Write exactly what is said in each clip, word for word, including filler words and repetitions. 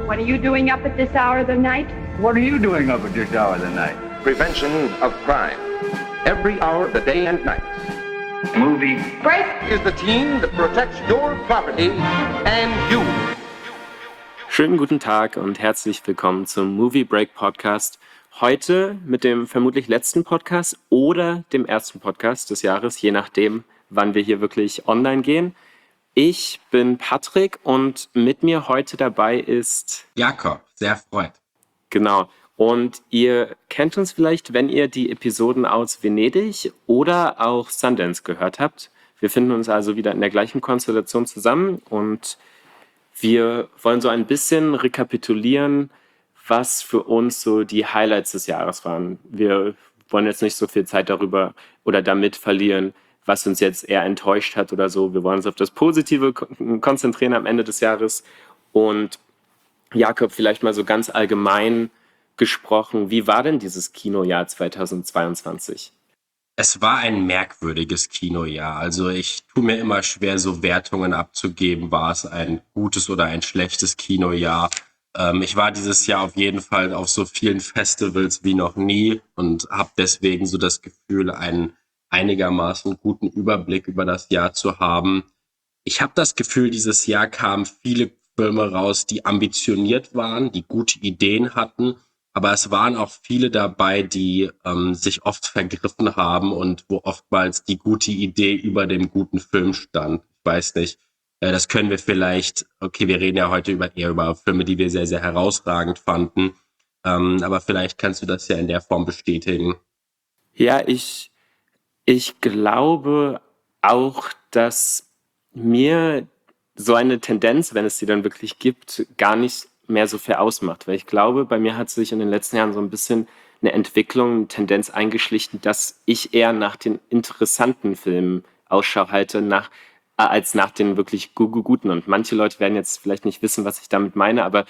What are you doing up at this hour of the night? What are you doing up at this hour of the night? Prevention of crime. Every hour of the day and night. Movie Break is the team that protects your property and you. Schönen guten Tag und herzlich willkommen zum Movie Break Podcast. Heute mit dem vermutlich letzten Podcast oder dem ersten Podcast des Jahres, je nachdem, wann wir hier wirklich online gehen. Ich bin Patrick und mit mir heute dabei ist Jakob, sehr freut. Genau. Und ihr kennt uns vielleicht, wenn ihr die Episoden aus Venedig oder auch Sundance gehört habt. Wir finden uns also wieder in der gleichen Konstellation zusammen und wir wollen so ein bisschen rekapitulieren, was für uns so die Highlights des Jahres waren. Wir wollen jetzt nicht so viel Zeit darüber oder damit verlieren, was uns jetzt eher enttäuscht hat oder so. Wir wollen uns auf das Positive konzentrieren am Ende des Jahres. Und Jakob, vielleicht mal so ganz allgemein gesprochen, wie war denn dieses Kinojahr zweitausendzweiundzwanzig? Es war ein merkwürdiges Kinojahr. Also ich tue mir immer schwer, so Wertungen abzugeben. War es ein gutes oder ein schlechtes Kinojahr? Ähm, ich war dieses Jahr auf jeden Fall auf so vielen Festivals wie noch nie und habe deswegen so das Gefühl, einen einigermaßen guten Überblick über das Jahr zu haben. Ich habe das Gefühl, dieses Jahr kamen viele Filme raus, die ambitioniert waren, die gute Ideen hatten, aber es waren auch viele dabei, die ähm, sich oft vergriffen haben und wo oftmals die gute Idee über dem guten Film stand. Ich weiß nicht, äh, das können wir vielleicht, okay, wir reden ja heute über, eher über Filme, die wir sehr, sehr herausragend fanden, ähm, aber vielleicht kannst du das ja in der Form bestätigen. Ja, ich Ich glaube auch, dass mir so eine Tendenz, wenn es sie dann wirklich gibt, gar nicht mehr so viel ausmacht. Weil ich glaube, bei mir hat sich in den letzten Jahren so ein bisschen eine Entwicklung, eine Tendenz eingeschlichen, dass ich eher nach den interessanten Filmen Ausschau halte, nach, äh, als nach den wirklich gu- gu- guten. Und manche Leute werden jetzt vielleicht nicht wissen, was ich damit meine, aber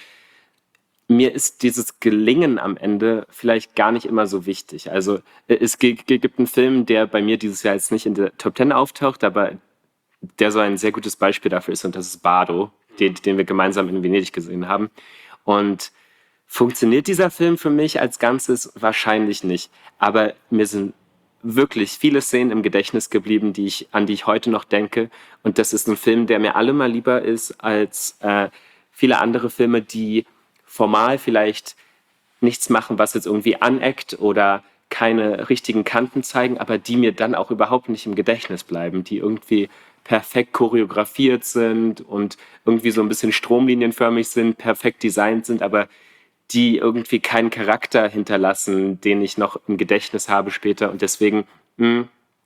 mir ist dieses Gelingen am Ende vielleicht gar nicht immer so wichtig. Also äh, es gi- gi- gibt einen Film, der bei mir dieses Jahr jetzt nicht in der Top Ten auftaucht, aber der so ein sehr gutes Beispiel dafür ist und das ist Bardo, den, den wir gemeinsam in Venedig gesehen haben. Und funktioniert dieser Film für mich als Ganzes? Wahrscheinlich nicht. Aber mir sind wirklich viele Szenen im Gedächtnis geblieben, die ich, an die ich heute noch denke. Und das ist ein Film, der mir allemal lieber ist als äh, viele andere Filme, die formal vielleicht nichts machen, was jetzt irgendwie aneckt oder keine richtigen Kanten zeigen, aber die mir dann auch überhaupt nicht im Gedächtnis bleiben, die irgendwie perfekt choreografiert sind und irgendwie so ein bisschen stromlinienförmig sind, perfekt designt sind, aber die irgendwie keinen Charakter hinterlassen, den ich noch im Gedächtnis habe später. Und deswegen, mh,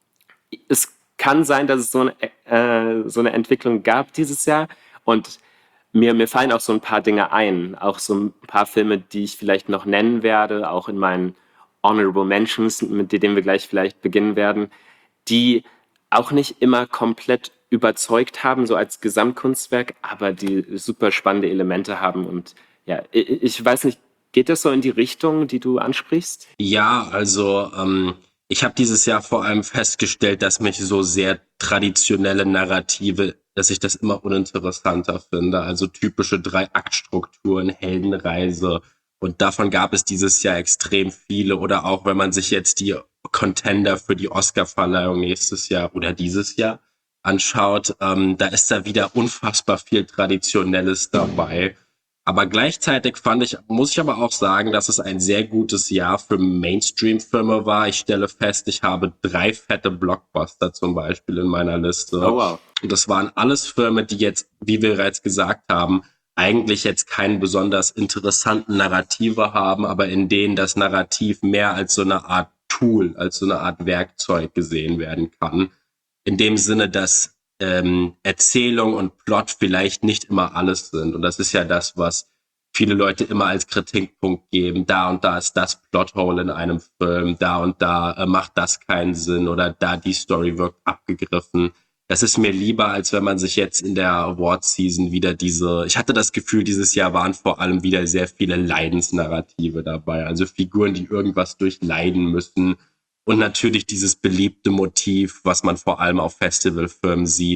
es kann sein, dass es so eine, äh, so eine Entwicklung gab dieses Jahr und Mir, mir fallen auch so ein paar Dinge ein, auch so ein paar Filme, die ich vielleicht noch nennen werde, auch in meinen Honorable Mentions, mit denen wir gleich vielleicht beginnen werden, die auch nicht immer komplett überzeugt haben, so als Gesamtkunstwerk, aber die super spannende Elemente haben. Und ja, ich, ich weiß nicht, geht das so in die Richtung, die du ansprichst? Ja, also ähm, ich habe dieses Jahr vor allem festgestellt, dass mich so sehr traditionelle Narrative, dass ich das immer uninteressanter finde. Also typische Drei-Akt-Strukturen, Heldenreise. Und davon gab es dieses Jahr extrem viele. Oder auch, wenn man sich jetzt die Contender für die Oscar-Verleihung nächstes Jahr oder dieses Jahr anschaut, ähm, da ist da wieder unfassbar viel Traditionelles dabei. Aber gleichzeitig fand ich, muss ich aber auch sagen, dass es ein sehr gutes Jahr für Mainstream-Filme war. Ich stelle fest, ich habe drei fette Blockbuster zum Beispiel in meiner Liste. Oh, wow. Und das waren alles Filme, die jetzt, wie wir bereits gesagt haben, eigentlich jetzt keinen besonders interessanten Narrative haben, aber in denen das Narrativ mehr als so eine Art Tool, als so eine Art Werkzeug gesehen werden kann. In dem Sinne, dass ähm, Erzählung und Plot vielleicht nicht immer alles sind. Und das ist ja das, was viele Leute immer als Kritikpunkt geben. Da und da ist das Plothole in einem Film, da und da äh, macht das keinen Sinn oder da die Story wirkt abgegriffen. Das ist mir lieber, als wenn man sich jetzt in der Award-Season wieder diese, ich hatte das Gefühl, dieses Jahr waren vor allem wieder sehr viele Leidensnarrative dabei. Also Figuren, die irgendwas durchleiden müssen. Und natürlich dieses beliebte Motiv, was man vor allem auf Festivalfilmen sieht,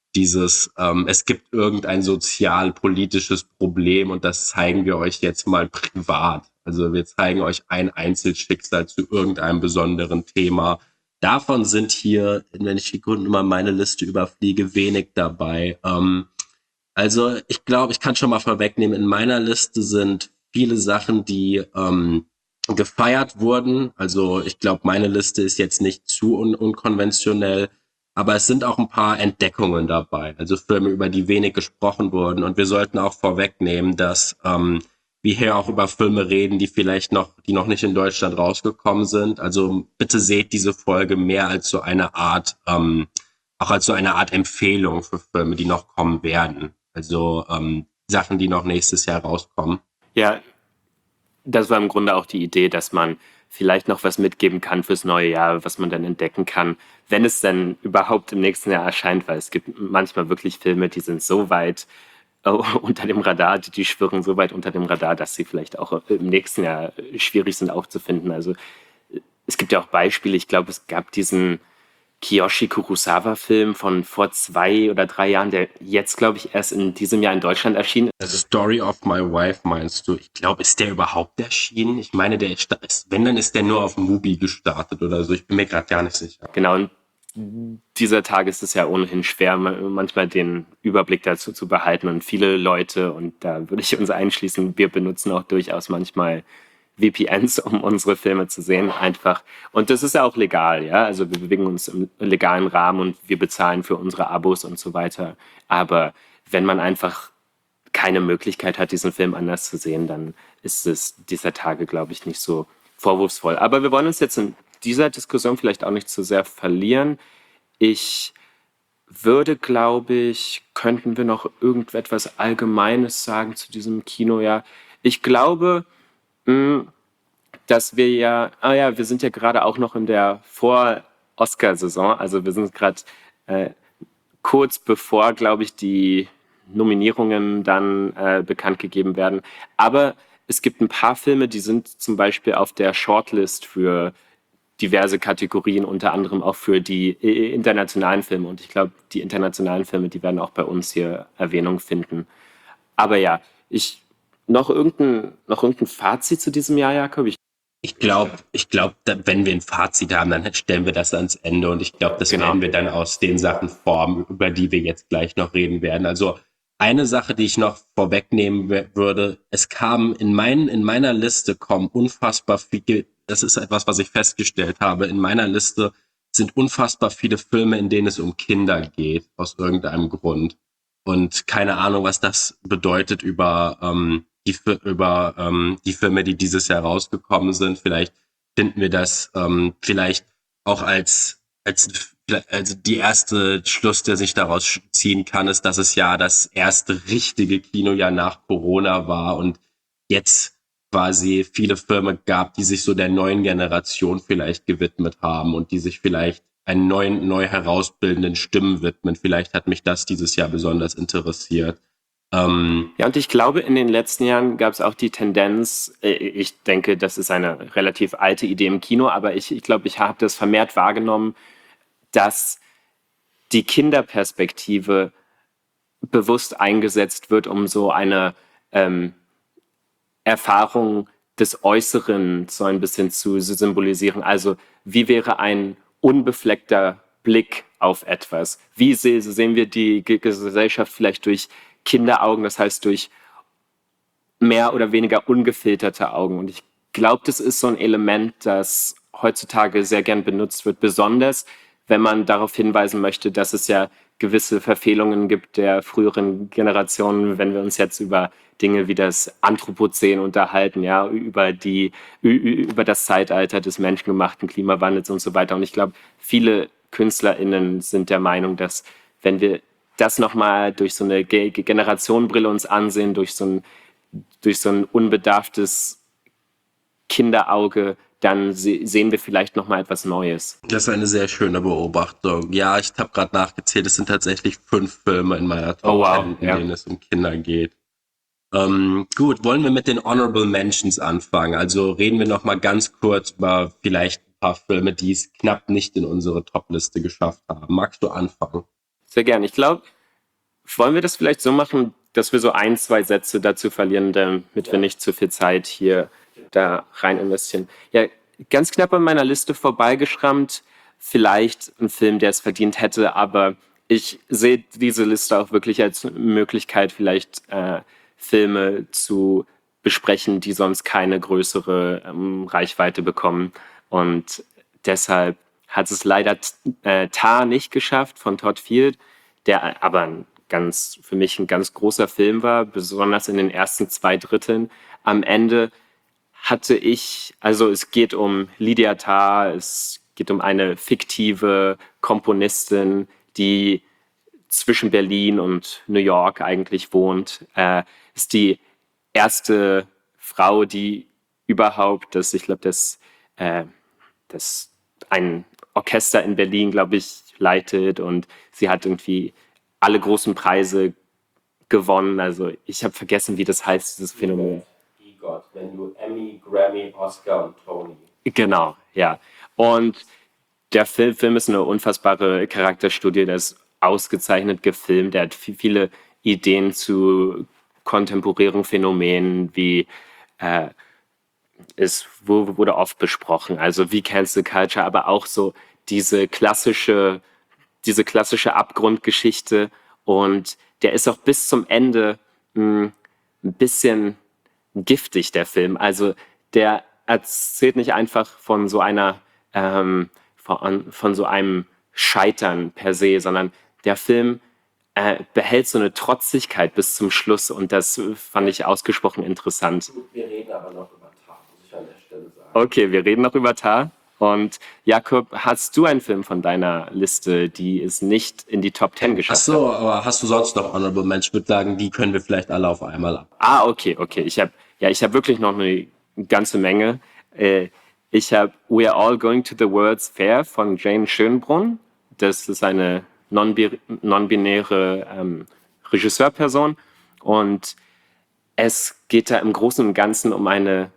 dieses, ähm, es gibt irgendein sozial-politisches Problem und das zeigen wir euch jetzt mal privat. Also wir zeigen euch ein Einzelschicksal zu irgendeinem besonderen Thema. Davon sind hier, wenn ich die Gründe mal meine Liste überfliege, wenig dabei. Ähm, also ich glaube, ich kann schon mal vorwegnehmen, in meiner Liste sind viele Sachen, die ähm, gefeiert wurden. Also ich glaube, meine Liste ist jetzt nicht zu un- unkonventionell, aber es sind auch ein paar Entdeckungen dabei. Also Filme, über die wenig gesprochen wurden. Und wir sollten auch vorwegnehmen, dass ähm, wir hier auch über Filme reden, die vielleicht noch, die noch nicht in Deutschland rausgekommen sind. Also bitte seht diese Folge mehr als so eine Art, ähm, auch als so eine Art Empfehlung für Filme, die noch kommen werden. Also ähm, Sachen, die noch nächstes Jahr rauskommen. Ja, das war im Grunde auch die Idee, dass man vielleicht noch was mitgeben kann fürs neue Jahr, was man dann entdecken kann, wenn es dann überhaupt im nächsten Jahr erscheint, weil es gibt manchmal wirklich Filme, die sind so weit äh, unter dem Radar, die, die schwirren so weit unter dem Radar, dass sie vielleicht auch im nächsten Jahr schwierig sind aufzufinden. Also es gibt ja auch Beispiele, ich glaube, es gab diesen Kiyoshi Kurosawa-Film von vor zwei oder drei Jahren, der jetzt, glaube ich, erst in diesem Jahr in Deutschland erschienen The Story of My Wife meinst du? Ich glaube, ist der überhaupt erschienen? Ich meine, der ist, wenn, dann ist der nur auf Mubi gestartet oder so. Ich bin mir gerade gar nicht sicher. Genau, und dieser Tag ist es ja ohnehin schwer, manchmal den Überblick dazu zu behalten. Und viele Leute, und da würde ich uns einschließen, wir benutzen auch durchaus manchmal V P Ns, um unsere Filme zu sehen, einfach. Und das ist ja auch legal, ja. Also wir bewegen uns im legalen Rahmen und wir bezahlen für unsere Abos und so weiter. Aber wenn man einfach keine Möglichkeit hat, diesen Film anders zu sehen, dann ist es dieser Tage, glaube ich, nicht so vorwurfsvoll. Aber wir wollen uns jetzt in dieser Diskussion vielleicht auch nicht zu sehr verlieren. Ich würde, glaube ich, könnten wir noch irgendetwas Allgemeines sagen zu diesem Kinojahr. Ich glaube, dass wir ja, ah ja, wir sind ja gerade auch noch in der Vor-Oscar-Saison, also wir sind gerade äh, kurz bevor, glaube ich, die Nominierungen dann äh, bekannt gegeben werden. Aber es gibt ein paar Filme, die sind zum Beispiel auf der Shortlist für diverse Kategorien, unter anderem auch für die äh, internationalen Filme. Und ich glaube, die internationalen Filme, die werden auch bei uns hier Erwähnung finden. Aber ja, ich Noch irgendein, noch irgendein Fazit zu diesem Jahr, Jakob? Ich Ich glaube, ich glaub, wenn wir ein Fazit haben, dann stellen wir das ans Ende. Und ich glaube, das Genau. werden wir dann aus den Sachen formen, über die wir jetzt gleich noch reden werden. Also eine Sache, die ich noch vorwegnehmen w- würde, es kam in, mein, in meiner Liste kommen unfassbar viele, das ist etwas, was ich festgestellt habe, in meiner Liste sind unfassbar viele Filme, in denen es um Kinder geht, aus irgendeinem Grund. Und keine Ahnung, was das bedeutet über ähm, die, Fi- über ähm, die Filme, die dieses Jahr rausgekommen sind. Vielleicht finden wir das ähm, vielleicht auch als, als also die erste Schluss, der sich daraus ziehen kann, ist, dass es ja das erste richtige Kinojahr nach Corona war und jetzt quasi viele Filme gab, die sich so der neuen Generation vielleicht gewidmet haben und die sich vielleicht einen neuen, neu herausbildenden Stimmen widmen. Vielleicht hat mich das dieses Jahr besonders interessiert. Ähm, Ja, und ich glaube, in den letzten Jahren gab es auch die Tendenz, äh, ich denke, das ist eine relativ alte Idee im Kino, aber ich, ich glaube, ich habe das vermehrt wahrgenommen, dass die Kinderperspektive bewusst eingesetzt wird, um so eine ähm, Erfahrung des Äußeren so ein bisschen zu symbolisieren. Also wie wäre ein unbefleckter Blick auf etwas? Wie se- sehen wir die Ge- Gesellschaft vielleicht durch Kinderaugen, das heißt durch mehr oder weniger ungefilterte Augen? Und ich glaube, das ist so ein Element, das heutzutage sehr gern benutzt wird, besonders wenn man darauf hinweisen möchte, dass es ja gewisse Verfehlungen gibt der früheren Generationen, wenn wir uns jetzt über Dinge wie das Anthropozän unterhalten, ja, über die, ü- über das Zeitalter des menschengemachten Klimawandels und so weiter. Und ich glaube, viele KünstlerInnen sind der Meinung, dass wenn wir das nochmal durch so eine Ge- Generationenbrille uns ansehen, durch so ein, durch so ein unbedarftes Kinderauge, dann se- sehen wir vielleicht nochmal etwas Neues. Das ist eine sehr schöne Beobachtung. Ja, ich habe gerade nachgezählt, es sind tatsächlich fünf Filme in meiner Top Oh, wow, Ten, in ja. denen es um Kinder geht. Ähm, gut, wollen wir mit den Honorable Mentions anfangen? Also reden wir noch mal ganz kurz über vielleicht ein paar Filme, die es knapp nicht in unsere Top-Liste geschafft haben. Magst du anfangen? Sehr gern. Ich glaube, wollen wir das vielleicht so machen, dass wir so ein, zwei Sätze dazu verlieren, damit ja. wir nicht zu viel Zeit hier da rein investieren. Ja, ganz knapp an meiner Liste vorbeigeschrammt, vielleicht ein Film, der es verdient hätte, aber ich sehe diese Liste auch wirklich als Möglichkeit, vielleicht äh, Filme zu besprechen, die sonst keine größere ähm, Reichweite bekommen. Und deshalb hat es leider äh, Tar nicht geschafft von Todd Field, der aber ein ganz, für mich ein ganz großer Film war, besonders in den ersten zwei Dritteln. Am Ende hatte ich, also es geht um Lydia Tarr, es geht um eine fiktive Komponistin, die zwischen Berlin und New York eigentlich wohnt. Äh, ist die erste Frau, die überhaupt, das, ich glaube, das, äh, das ein Orchester in Berlin, glaube ich, leitet, und sie hat irgendwie alle großen Preise gewonnen. Also ich habe vergessen, wie das heißt, dieses Phänomen. EGOT, wenn du Emmy, Grammy, Oscar und Tony. Genau, ja. Und der Film, Film ist eine unfassbare Charakterstudie, der ist ausgezeichnet gefilmt, der hat viele Ideen zu kontemporären Phänomenen, wie äh, es wurde oft besprochen, also wie Cancel Culture, aber auch so diese klassische, diese klassische Abgrundgeschichte, und der ist auch bis zum Ende mh, ein bisschen giftig, der Film. Also der erzählt nicht einfach von so einer ähm, von, von so einem Scheitern per se, sondern der Film äh, behält so eine Trotzigkeit bis zum Schluss, und das fand ich ausgesprochen interessant. Wir reden aber noch über Tar, muss ich an der Stelle sagen. Okay, wir reden noch über Tar. Und Jakob, hast du einen Film von deiner Liste, die es nicht in die Top Ten geschafft hat? Ach so, aber hast du sonst noch Honorable Mention? Ich würde sagen, die können wir vielleicht alle auf einmal ab. Ah, okay, okay. Ich habe ja, ich habe wirklich noch eine ganze Menge. Äh, ich habe We Are All Going to the World's Fair von Jane Schönbrunn. Das ist eine non-binäre ähm, Regisseurperson, und es geht da im Großen und Ganzen um eine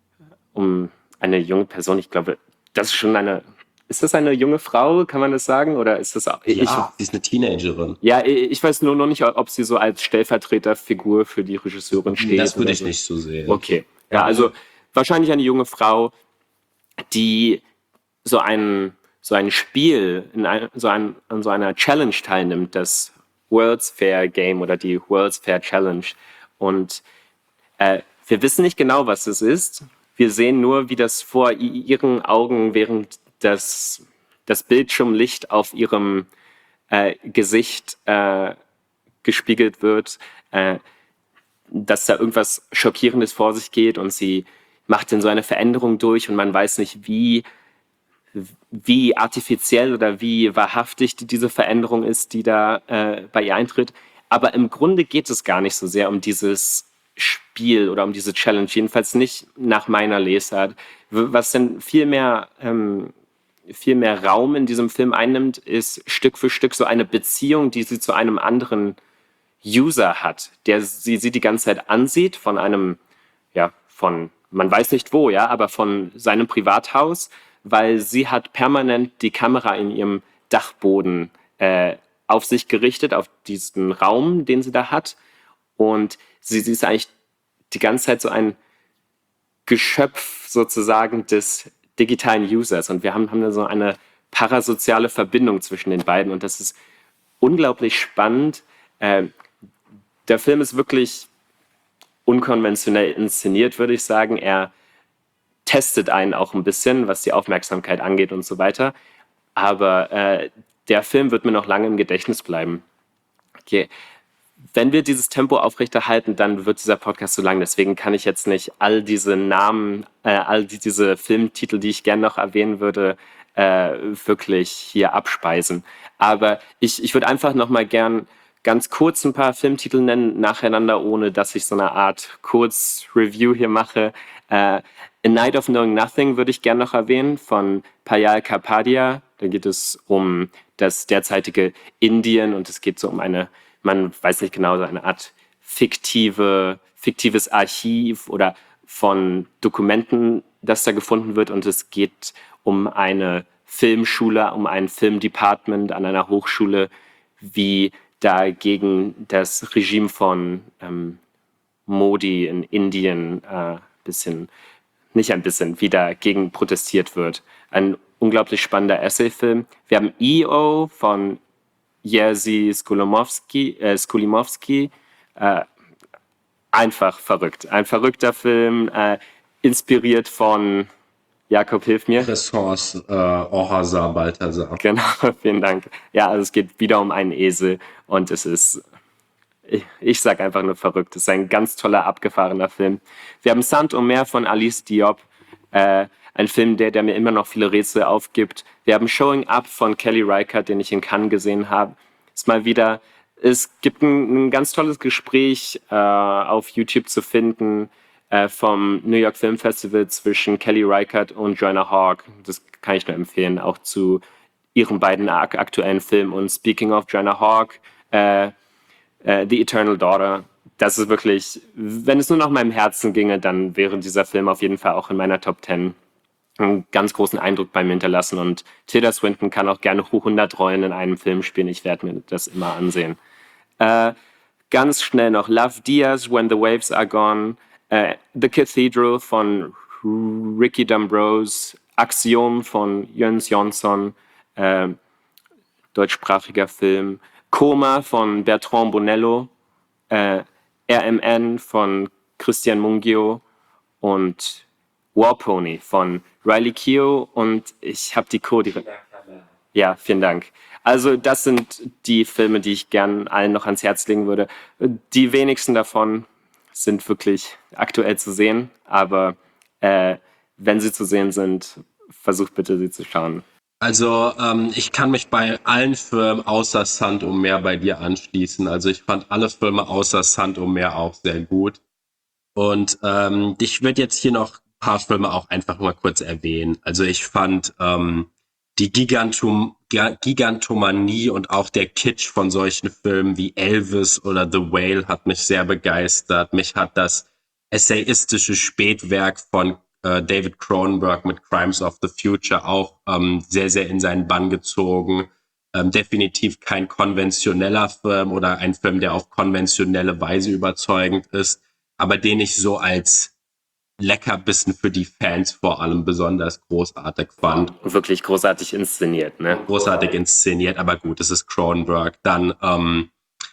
um eine junge Person. Ich glaube, das ist schon eine. Ist das eine junge Frau? Kann man das sagen? Oder ist das auch? Ja, ich, sie ist eine Teenagerin. Ja, ich weiß nur noch nicht, ob sie so als Stellvertreterfigur für die Regisseurin steht. Das würde ich so. nicht so sehen. Okay. Ja, also wahrscheinlich eine junge Frau, die so ein, so ein Spiel, in ein, so, ein, an so einer Challenge teilnimmt, das World's Fair Game oder die World's Fair Challenge. Und äh, wir wissen nicht genau, was es ist. Wir sehen nur, wie das vor ihren Augen, während das, das Bildschirmlicht auf ihrem äh, Gesicht äh, gespiegelt wird, äh, dass da irgendwas Schockierendes vor sich geht, und sie macht dann so eine Veränderung durch, und man weiß nicht, wie, wie artifiziell oder wie wahrhaftig diese Veränderung ist, die da äh, bei ihr eintritt. Aber im Grunde geht es gar nicht so sehr um dieses Spiel oder um diese Challenge, jedenfalls nicht nach meiner Lesart. Was denn viel mehr, ähm, viel mehr Raum in diesem Film einnimmt, ist Stück für Stück so eine Beziehung, die sie zu einem anderen User hat, der sie, sie die ganze Zeit ansieht, von einem, ja, von, man weiß nicht wo, ja, aber von seinem Privathaus, weil sie hat permanent die Kamera in ihrem Dachboden äh, auf sich gerichtet, auf diesen Raum, den sie da hat. Und sie, sie ist eigentlich die ganze Zeit so ein Geschöpf sozusagen des digitalen Users. Und wir haben, haben da so eine parasoziale Verbindung zwischen den beiden. Und das ist unglaublich spannend. Äh, der Film ist wirklich unkonventionell inszeniert, würde ich sagen. Er testet einen auch ein bisschen, was die Aufmerksamkeit angeht und so weiter. Aber äh, der Film wird mir noch lange im Gedächtnis bleiben. Okay. Wenn wir dieses Tempo aufrechterhalten, dann wird dieser Podcast zu lang. Deswegen kann ich jetzt nicht all diese Namen, äh, all die, diese Filmtitel, die ich gerne noch erwähnen würde, äh, wirklich hier abspeisen. Aber ich, ich würde einfach noch mal gern ganz kurz ein paar Filmtitel nennen, nacheinander, ohne dass ich so eine Art Kurz-Review hier mache. Äh, A Night of Knowing Nothing würde ich gerne noch erwähnen, von Payal Kapadia. Da geht es um das derzeitige Indien, und es geht so um eine, man weiß nicht genau, so eine Art fiktive, fiktives Archiv oder von Dokumenten, das da gefunden wird. Und es geht um eine Filmschule, um ein Filmdepartment an einer Hochschule, wie da gegen das Regime von ähm, Modi in Indien ein äh, bisschen, nicht ein bisschen, wieder gegen protestiert wird. Ein unglaublich spannender Essayfilm. Wir haben E O von Jerzy Skolimowski, äh, Skolimowski. Äh, einfach verrückt. Ein verrückter Film, äh, inspiriert von Jakob, hilf mir. Ressorts äh, Orhazar Balthasar. Genau, vielen Dank. Ja, also es geht wieder um einen Esel und es ist, ich, ich sag einfach nur verrückt. Es ist ein ganz toller, abgefahrener Film. Wir haben Saint Omer von Alice Diop, äh, ein Film, der, der mir immer noch viele Rätsel aufgibt. Wir haben Showing Up von Kelly Reichardt, den ich in Cannes gesehen habe. Ist mal wieder, es gibt ein, ein ganz tolles Gespräch äh, auf YouTube zu finden, vom New York Film Festival zwischen Kelly Reichardt und Joanna Hogg. Das kann ich nur empfehlen, auch zu ihren beiden ak- aktuellen Filmen. Und speaking of Joanna Hogg, äh, äh, The Eternal Daughter, das ist wirklich, wenn es nur nach meinem Herzen ginge, dann wäre dieser Film auf jeden Fall auch in meiner Top Ten einen ganz großen Eindruck bei mir hinterlassen. Und Tilda Swinton kann auch gerne hundert Rollen in einem Film spielen. Ich werde mir das immer ansehen. Äh, ganz schnell noch Love Diaz, When the Waves Are Gone, Uh, The Cathedral von Ricky D'Ambrose, Axiom von Jöns Jonsson, äh, deutschsprachiger Film, Coma von Bertrand Bonello, äh, R M N von Christian Mungio und War Pony von Riley Keough und ich habe die Code. Ja, vielen Dank. Also das sind die Filme, die ich gern allen noch ans Herz legen würde. Die wenigsten davon sind wirklich aktuell zu sehen, aber äh, wenn sie zu sehen sind, versucht bitte, sie zu schauen. Also ähm, ich kann mich bei allen Filmen außer Saint Omer bei dir anschließen. Also ich fand alle Filme außer Saint Omer auch sehr gut. Und ähm, ich würde jetzt hier noch ein paar Filme auch einfach mal kurz erwähnen. Also ich fand ähm, die Gigantom- Gigantomanie und auch der Kitsch von solchen Filmen wie Elvis oder The Whale hat mich sehr begeistert. Mich hat das essayistische Spätwerk von äh, David Cronenberg mit Crimes of the Future auch ähm, sehr, sehr in seinen Bann gezogen. Ähm, definitiv kein konventioneller Film oder ein Film, der auf konventionelle Weise überzeugend ist, aber den ich so als Leckerbissen für die Fans vor allem besonders großartig fand. Wirklich großartig inszeniert, ne? Großartig inszeniert, aber gut, es ist Cronenberg. Dann ähm,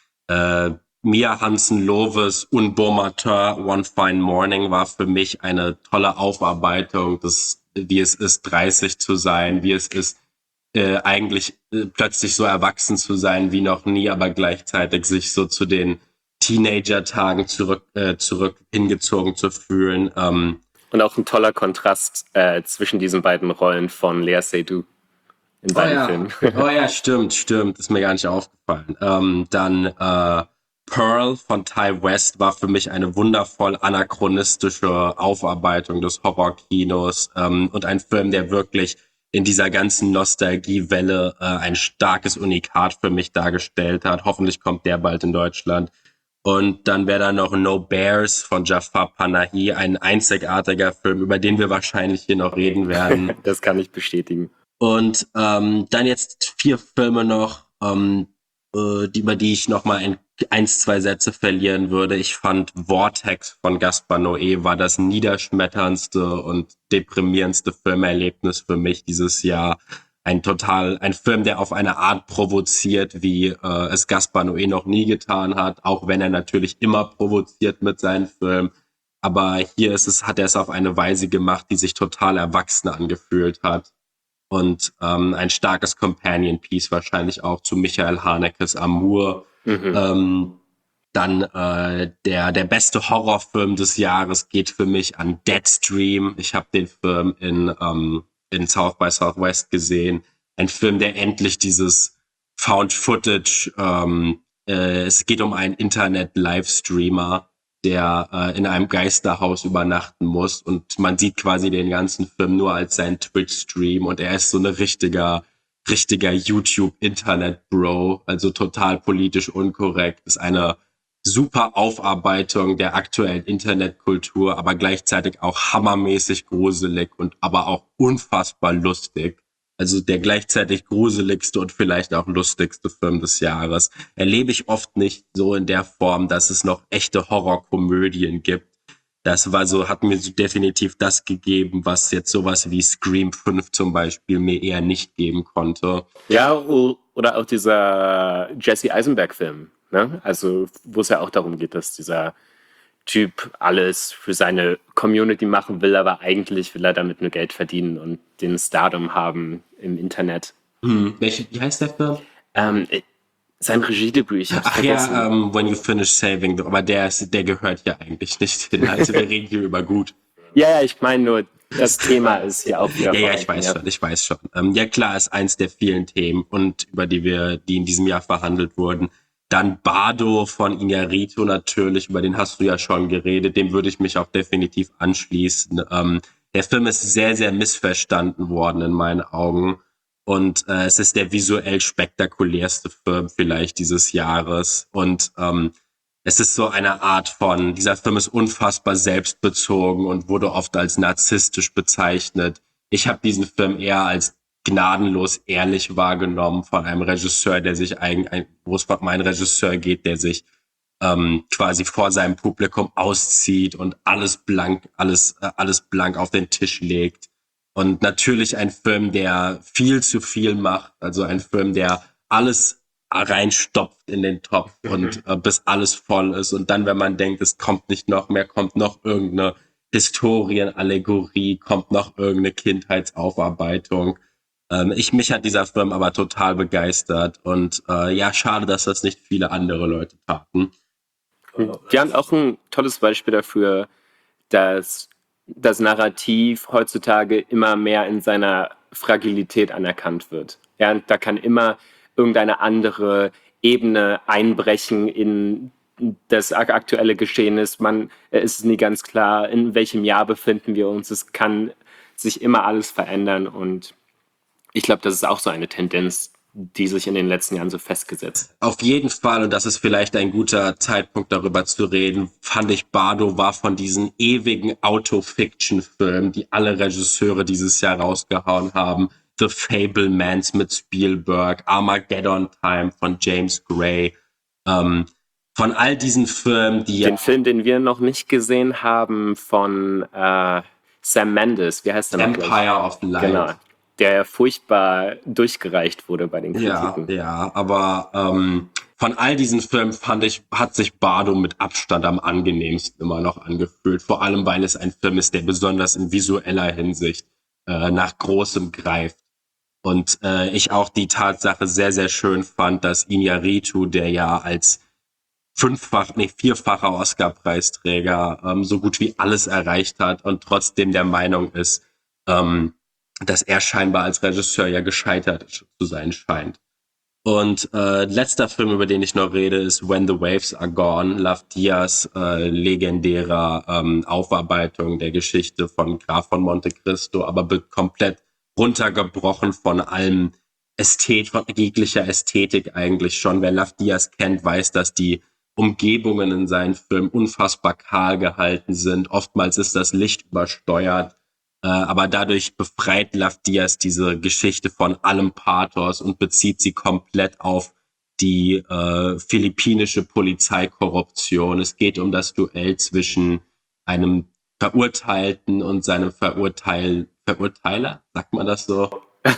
äh, Mia Hansen-Loves Un Beau Matin, One Fine Morning war für mich eine tolle Aufarbeitung des, wie es ist, dreißig zu sein, wie es ist, äh, eigentlich äh, plötzlich so erwachsen zu sein wie noch nie, aber gleichzeitig sich so zu den Teenager-Tagen zurück, äh, zurück hingezogen zu fühlen. Ähm, Und auch ein toller Kontrast äh, zwischen diesen beiden Rollen von Lea Seydoux in beiden oh ja. Filmen. Oh ja, stimmt, stimmt. Ist mir gar nicht aufgefallen. Ähm, dann äh, Pearl von Ty West war für mich eine wundervoll anachronistische Aufarbeitung des Horrorkinos ähm, und ein Film, der wirklich in dieser ganzen Nostalgiewelle äh, ein starkes Unikat für mich dargestellt hat. Hoffentlich kommt der bald in Deutschland. Und dann wäre da noch No Bears von Jafar Panahi, ein einzigartiger Film, über den wir wahrscheinlich hier noch reden werden. Das kann ich bestätigen. Und ähm, dann jetzt vier Filme noch, ähm, äh, die, über die ich noch mal ein, eins, zwei Sätze verlieren würde. Ich fand Vortex von Gaspar Noé war das niederschmetterndste und deprimierendste Filmerlebnis für mich dieses Jahr. Ein total, ein Film, der auf eine Art provoziert, wie äh, es Gaspar Noé noch nie getan hat, auch wenn er natürlich immer provoziert mit seinen Filmen. Aber hier ist es, hat er es auf eine Weise gemacht, die sich total erwachsen angefühlt hat. Und ähm, ein starkes Companion-Piece wahrscheinlich auch zu Michael Hanekes Amour. Mhm. Ähm, dann äh, der der beste Horrorfilm des Jahres geht für mich an Deadstream. Ich habe den Film in ähm, in South by Southwest gesehen. Ein Film, der endlich dieses Found Footage, ähm, äh, es geht um einen Internet-Livestreamer, der äh, in einem Geisterhaus übernachten muss und man sieht quasi den ganzen Film nur als seinen Twitch-Stream und er ist so eine richtiger, richtiger YouTube-Internet-Bro, also total politisch unkorrekt, ist eine super Aufarbeitung der aktuellen Internetkultur, aber gleichzeitig auch hammermäßig gruselig und aber auch unfassbar lustig. Also der gleichzeitig gruseligste und vielleicht auch lustigste Film des Jahres. Erlebe ich oft nicht so in der Form, dass es noch echte Horrorkomödien gibt. Das war so, hat mir so definitiv das gegeben, was jetzt sowas wie Scream fünf zum Beispiel mir eher nicht geben konnte. Ja, o- oder auch dieser Jesse Eisenberg-Film, ne? Also, wo es ja auch darum geht, dass dieser Typ alles für seine Community machen will, aber eigentlich will er damit nur Geld verdienen und den Stardom haben im Internet. Hm. Welche, wie heißt der Film? Ähm, äh, sein Regiedebüt, ich hab's Ach vergessen. ja, ähm, When You Finish Saving, the- aber der, ist, der gehört ja eigentlich nicht hin. Also wir reden hier über gut. Ja, ja, ich meine nur, das Thema ist ja auch wieder Ja, ja, vorhanden, ich weiß ja. schon, ich weiß schon. Ähm, ja klar, ist eins der vielen Themen und über die wir, die in diesem Jahr verhandelt wurden. Dann Bardo von Iñárritu natürlich, über den hast du ja schon geredet, dem würde ich mich auch definitiv anschließen. Ähm, der Film ist sehr, sehr missverstanden worden in meinen Augen und äh, es ist der visuell spektakulärste Film vielleicht dieses Jahres und ähm, es ist so eine Art von, dieser Film ist unfassbar selbstbezogen und wurde oft als narzisstisch bezeichnet. Ich habe diesen Film eher als gnadenlos ehrlich wahrgenommen von einem Regisseur, der sich eigentlich, wo es um einen Regisseur geht, der sich ähm, quasi vor seinem Publikum auszieht und alles blank, alles, äh, alles blank auf den Tisch legt. Und natürlich ein Film, der viel zu viel macht, also ein Film, der alles reinstopft in den Topf und äh, bis alles voll ist. Und dann, wenn man denkt, es kommt nicht noch mehr, kommt noch irgendeine Historienallegorie, kommt noch irgendeine Kindheitsaufarbeitung. Ähm, ich, mich hat dieser Film aber total begeistert und äh, ja, schade, dass das nicht viele andere Leute taten. Wir haben auch ein tolles Beispiel dafür, dass das Narrativ heutzutage immer mehr in seiner Fragilität anerkannt wird. Ja, da kann immer irgendeine andere Ebene einbrechen in das ak- aktuelle Geschehen ist. Man, es ist nie ganz klar, in welchem Jahr befinden wir uns. Es kann sich immer alles verändern und ich glaube, das ist auch so eine Tendenz, die sich in den letzten Jahren so festgesetzt. Auf jeden Fall, und das ist vielleicht ein guter Zeitpunkt, darüber zu reden, fand ich, Bardo war von diesen ewigen Auto-Fiction-Filmen, die alle Regisseure dieses Jahr rausgehauen haben. The Fablemans mit Spielberg, Armageddon Time von James Gray. Ähm, von all diesen Filmen, die Den Film, den wir noch nicht gesehen haben, von äh, Sam Mendes, wie heißt der noch? gleich? Empire of Light. Genau, der furchtbar durchgereicht wurde bei den Ja, Kritiken. ja, aber ähm, von all diesen Filmen fand ich, hat sich Bardo mit Abstand am angenehmsten immer noch angefühlt. Vor allem, weil es ein Film ist, der besonders in visueller Hinsicht äh, nach Großem greift. Und äh, ich auch die Tatsache sehr, sehr schön fand, dass Iñárritu, der ja als fünffach, nee, vierfacher Oscar-Preisträger ähm, so gut wie alles erreicht hat und trotzdem der Meinung ist, ähm, dass er scheinbar als Regisseur ja gescheitert zu sein scheint. Und äh, letzter Film, über den ich noch rede, ist When the Waves Are Gone, Love Diaz äh, legendärer ähm, Aufarbeitung der Geschichte von Graf von Monte Cristo, aber be- komplett runtergebrochen von allem Ästhet, von jeglicher Ästhetik eigentlich schon. Wer Love Diaz kennt, weiß, dass die Umgebungen in seinen Filmen unfassbar kahl gehalten sind. Oftmals ist das Licht übersteuert. Äh, aber dadurch befreit Love Diaz diese Geschichte von allem Pathos und bezieht sie komplett auf die äh, philippinische Polizeikorruption. Es geht um das Duell zwischen einem Verurteilten und seinem Verurteil Verurteiler, sagt man das so?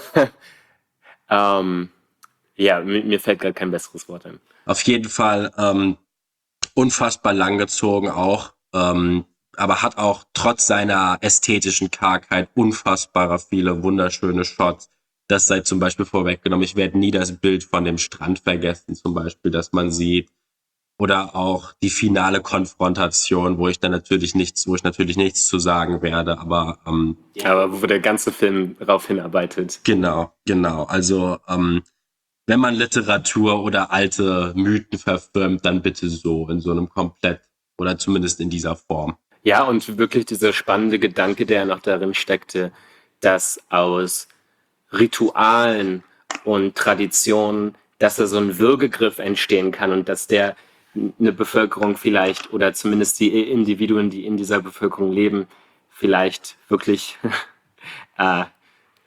Ähm, ja, mir, mir fällt gerade kein besseres Wort ein. Auf jeden Fall ähm, unfassbar langgezogen auch, ähm, aber hat auch trotz seiner ästhetischen Kargheit unfassbarer viele wunderschöne Shots. Das sei zum Beispiel vorweggenommen. Ich werde nie das Bild von dem Strand vergessen, zum Beispiel, das man sieht. Oder auch die finale Konfrontation, wo ich dann natürlich nichts, wo ich natürlich nichts zu sagen werde, aber ähm, Aber wo der ganze Film darauf hinarbeitet. genau, genau. Also ähm, wenn man Literatur oder alte Mythen verfilmt, dann bitte so, in so einem komplett, oder zumindest in dieser Form. Ja, und wirklich dieser spannende Gedanke, der noch darin steckte, dass aus Ritualen und Traditionen, dass da so ein Würgegriff entstehen kann und dass der eine Bevölkerung vielleicht oder zumindest die Individuen, die in dieser Bevölkerung leben, vielleicht wirklich äh,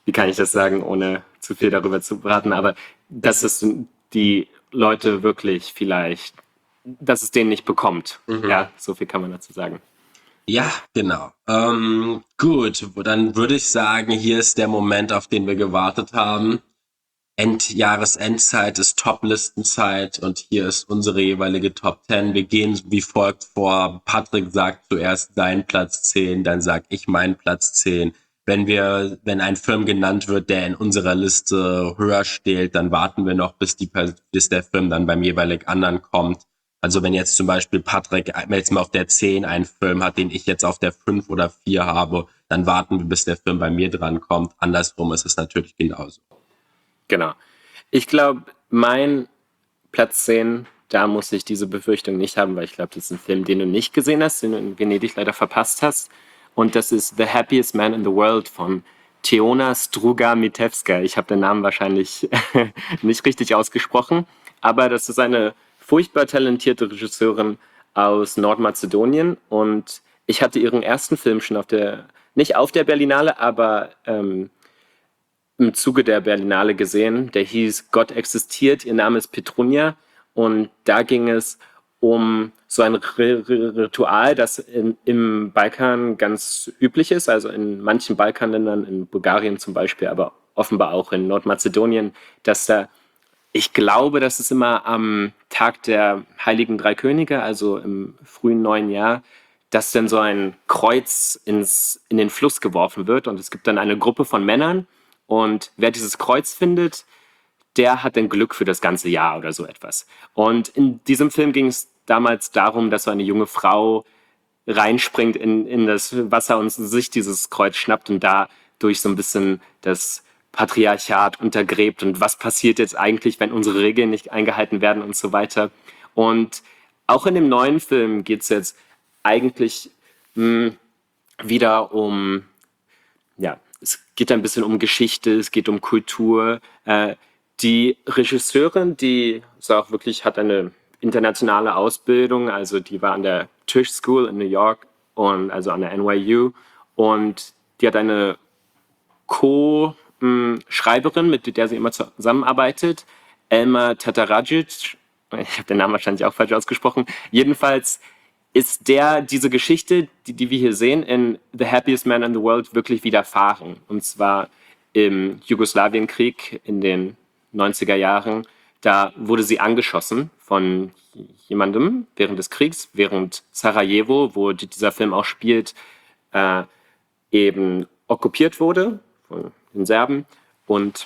wie kann ich das sagen, ohne zu viel darüber zu beraten, aber dass es die Leute wirklich vielleicht, dass es denen nicht bekommt. Mhm. Ja, so viel kann man dazu sagen. Ja, genau. Ähm, gut, dann würde ich sagen, hier ist der Moment, auf den wir gewartet haben. End Jahresendzeit ist Top-Listenzeit und hier ist unsere jeweilige Top zehn. Wir gehen wie folgt vor. Patrick sagt zuerst seinen Platz zehn, dann sag ich meinen Platz zehn. Wenn wir, wenn ein Film genannt wird, der in unserer Liste höher steht, dann warten wir noch, bis die, bis der Film dann beim jeweilig anderen kommt. Also wenn jetzt zum Beispiel Patrick jetzt mal auf der zehn einen Film hat, den ich jetzt auf der fünf oder vier habe, dann warten wir, bis der Film bei mir dran kommt. Andersrum ist es natürlich genauso. Genau. Ich glaube, mein Platz zehn, da muss ich diese Befürchtung nicht haben, weil ich glaube, das ist ein Film, den du nicht gesehen hast, den du in Venedig leider verpasst hast. Und das ist The Happiest Man in the World von Teona Struga-Mitevska. Ich habe den Namen wahrscheinlich nicht richtig ausgesprochen, aber das ist eine furchtbar talentierte Regisseurin aus Nordmazedonien und ich hatte ihren ersten Film schon auf der, nicht auf der Berlinale, aber ähm, im Zuge der Berlinale gesehen. Der hieß Gott existiert, ihr Name ist Petrunia und da ging es um so ein Ritual, das in, im Balkan ganz üblich ist, also in manchen Balkanländern, in Bulgarien zum Beispiel, aber offenbar auch in Nordmazedonien, dass da, ich glaube, das ist immer am Tag der Heiligen Drei Könige, also im frühen neuen Jahr, dass dann so ein Kreuz ins, in den Fluss geworfen wird und es gibt dann eine Gruppe von Männern und wer dieses Kreuz findet, der hat dann Glück für das ganze Jahr oder so etwas. Und in diesem Film ging es damals darum, dass so eine junge Frau reinspringt in, in das Wasser und sich dieses Kreuz schnappt und dadurch so ein bisschen das Patriarchat untergräbt und was passiert jetzt eigentlich, wenn unsere Regeln nicht eingehalten werden und so weiter. Und auch in dem neuen Film geht es jetzt eigentlich mh, wieder um, ja, es geht ein bisschen um Geschichte, es geht um Kultur. Äh, die Regisseurin, die ist auch wirklich, hat eine internationale Ausbildung, also die war an der Tisch School in New York und also an der N Y U und die hat eine Co-Schreiberin, mit der sie immer zusammenarbeitet, Elma Tataradzic. Ich habe den Namen wahrscheinlich auch falsch ausgesprochen. Jedenfalls ist der diese Geschichte, die, die wir hier sehen, in The Happiest Man in the World wirklich widerfahren. Und zwar im Jugoslawienkrieg in den neunziger Jahren. Da wurde sie angeschossen von jemandem während des Kriegs, während Sarajevo, wo dieser Film auch spielt, äh, eben okkupiert wurde von den Serben. Und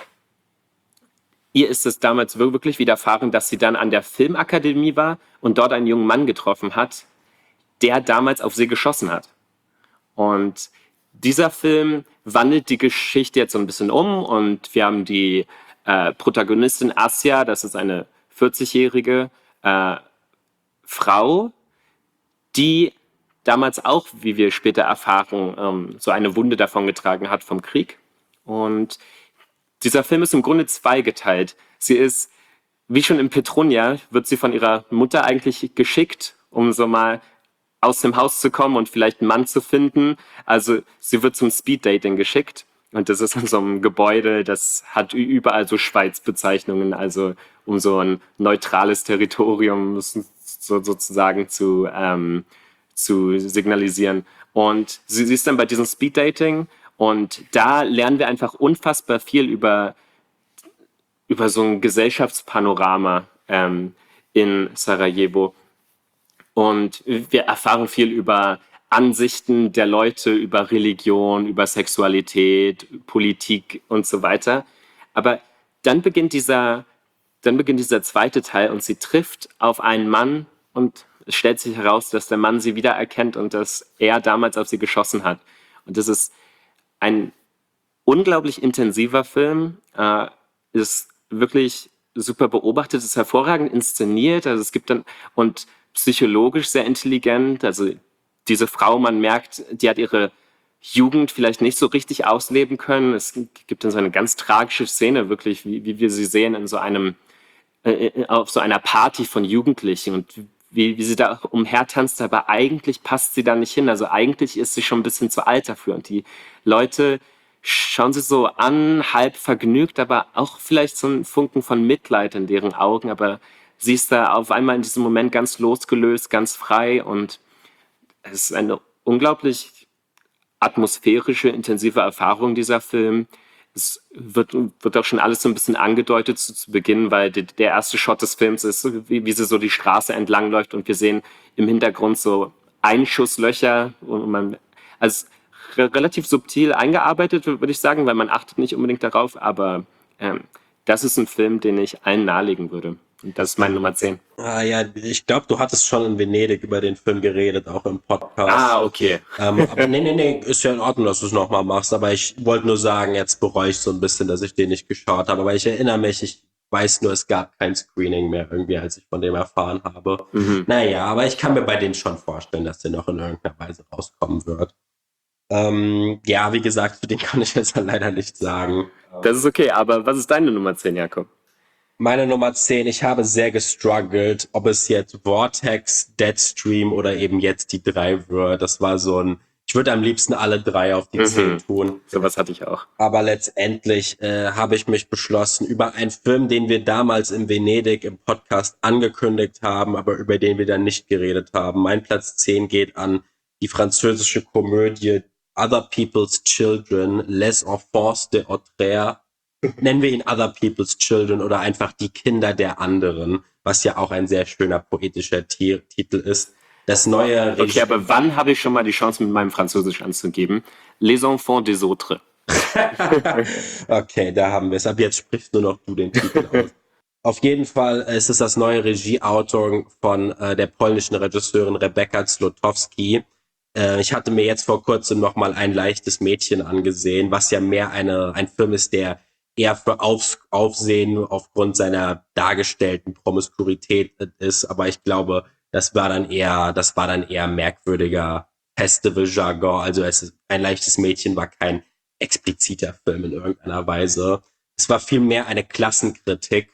ihr ist es damals wirklich widerfahren, dass sie dann an der Filmakademie war und dort einen jungen Mann getroffen hat, der damals auf sie geschossen hat. Und dieser Film wandelt die Geschichte jetzt so ein bisschen um und wir haben die äh, Protagonistin Asya, das ist eine vierzigjährige äh, Frau, die damals auch, wie wir später erfahren, ähm, so eine Wunde davongetragen hat vom Krieg. Und dieser Film ist im Grunde zweigeteilt. Sie ist, wie schon in Petrunia, wird sie von ihrer Mutter eigentlich geschickt, um so mal aus dem Haus zu kommen und vielleicht einen Mann zu finden. Also sie wird zum Speeddating geschickt und das ist in so einem Gebäude, das hat überall so Schweizbezeichnungen, also um so ein neutrales Territorium so, sozusagen zu, ähm, zu signalisieren. Und sie, sie ist dann bei diesem Speeddating und da lernen wir einfach unfassbar viel über, über so ein Gesellschaftspanorama ähm, in Sarajevo. Und wir erfahren viel über Ansichten der Leute, über Religion, über Sexualität, Politik und so weiter. Aber dann beginnt dieser, dann beginnt dieser zweite Teil und sie trifft auf einen Mann und es stellt sich heraus, dass der Mann sie wiedererkennt und dass er damals auf sie geschossen hat. Und das ist ein unglaublich intensiver Film, äh, ist wirklich super beobachtet, ist hervorragend inszeniert. Also es gibt dann und psychologisch sehr intelligent. Also diese Frau, man merkt, die hat ihre Jugend vielleicht nicht so richtig ausleben können. Es gibt dann so eine ganz tragische Szene, wirklich, wie, wie wir sie sehen in so einem, äh, auf so einer Party von Jugendlichen und wie, wie sie da umhertanzt, aber eigentlich passt sie da nicht hin. Also eigentlich ist sie schon ein bisschen zu alt dafür. Und die Leute, schauen sie so an, halb vergnügt, aber auch vielleicht so ein Funken von Mitleid in deren Augen. Aber sie ist da auf einmal in diesem Moment ganz losgelöst, ganz frei und es ist eine unglaublich atmosphärische, intensive Erfahrung, dieser Film. Es wird, wird auch schon alles so ein bisschen angedeutet zu, zu Beginn, weil die, der erste Shot des Films ist, so wie, wie sie so die Straße entlang läuft und wir sehen im Hintergrund so Einschusslöcher und man, also re- relativ subtil eingearbeitet, würde ich sagen, weil man achtet nicht unbedingt darauf, aber ähm, das ist ein Film, den ich allen nahelegen würde. Und das ist meine Nummer zehn. Ah ja, ich glaube, du hattest schon in Venedig über den Film geredet, auch im Podcast. Ah, okay. Ähm, aber nee, nee, nee, ist ja in Ordnung, dass du es nochmal machst. Aber ich wollte nur sagen, jetzt bereue ich so ein bisschen, dass ich den nicht geschaut habe. Aber ich erinnere mich, ich weiß nur, es gab kein Screening mehr irgendwie, als ich von dem erfahren habe. Mhm. Naja, aber ich kann mir bei dem schon vorstellen, dass der noch in irgendeiner Weise rauskommen wird. Ähm, ja, wie gesagt, zu dem kann ich jetzt leider nichts sagen. Das ist okay, aber was ist deine Nummer zehn, Jakob? Meine Nummer zehn, ich habe sehr gestruggelt, ob es jetzt Vortex, Deadstream oder eben jetzt die drei wird. Das war so ein, ich würde am liebsten alle drei auf die Mhm. zehn tun. Sowas hatte ich auch. Aber letztendlich äh, habe ich mich beschlossen, über einen Film, den wir damals in Venedig im Podcast angekündigt haben, aber über den wir dann nicht geredet haben. Mein Platz zehn geht an die französische Komödie Other People's Children, Les Enfants de Autrère. Nennen wir ihn Other People's Children oder einfach die Kinder der anderen, was ja auch ein sehr schöner poetischer Ti- Titel ist. Das neue Okay, aber wann habe ich schon mal die Chance, mit meinem Französisch anzugeben? Les Enfants des Autres. Okay, da haben wir es. Ab jetzt sprichst nur noch du den Titel aus. Auf jeden Fall ist es das neue Regieautor von äh, der polnischen Regisseurin Rebecca Zlotowski. Äh, ich hatte mir jetzt vor kurzem noch mal ein leichtes Mädchen angesehen, was ja mehr eine ein Film ist, der eher für Auf, Aufsehen aufgrund seiner dargestellten Promiskurität ist. Aber ich glaube, das war dann eher, das war dann eher merkwürdiger Festival-Jargon. Also es ist, ein leichtes Mädchen war kein expliziter Film in irgendeiner Weise. Es war vielmehr eine Klassenkritik.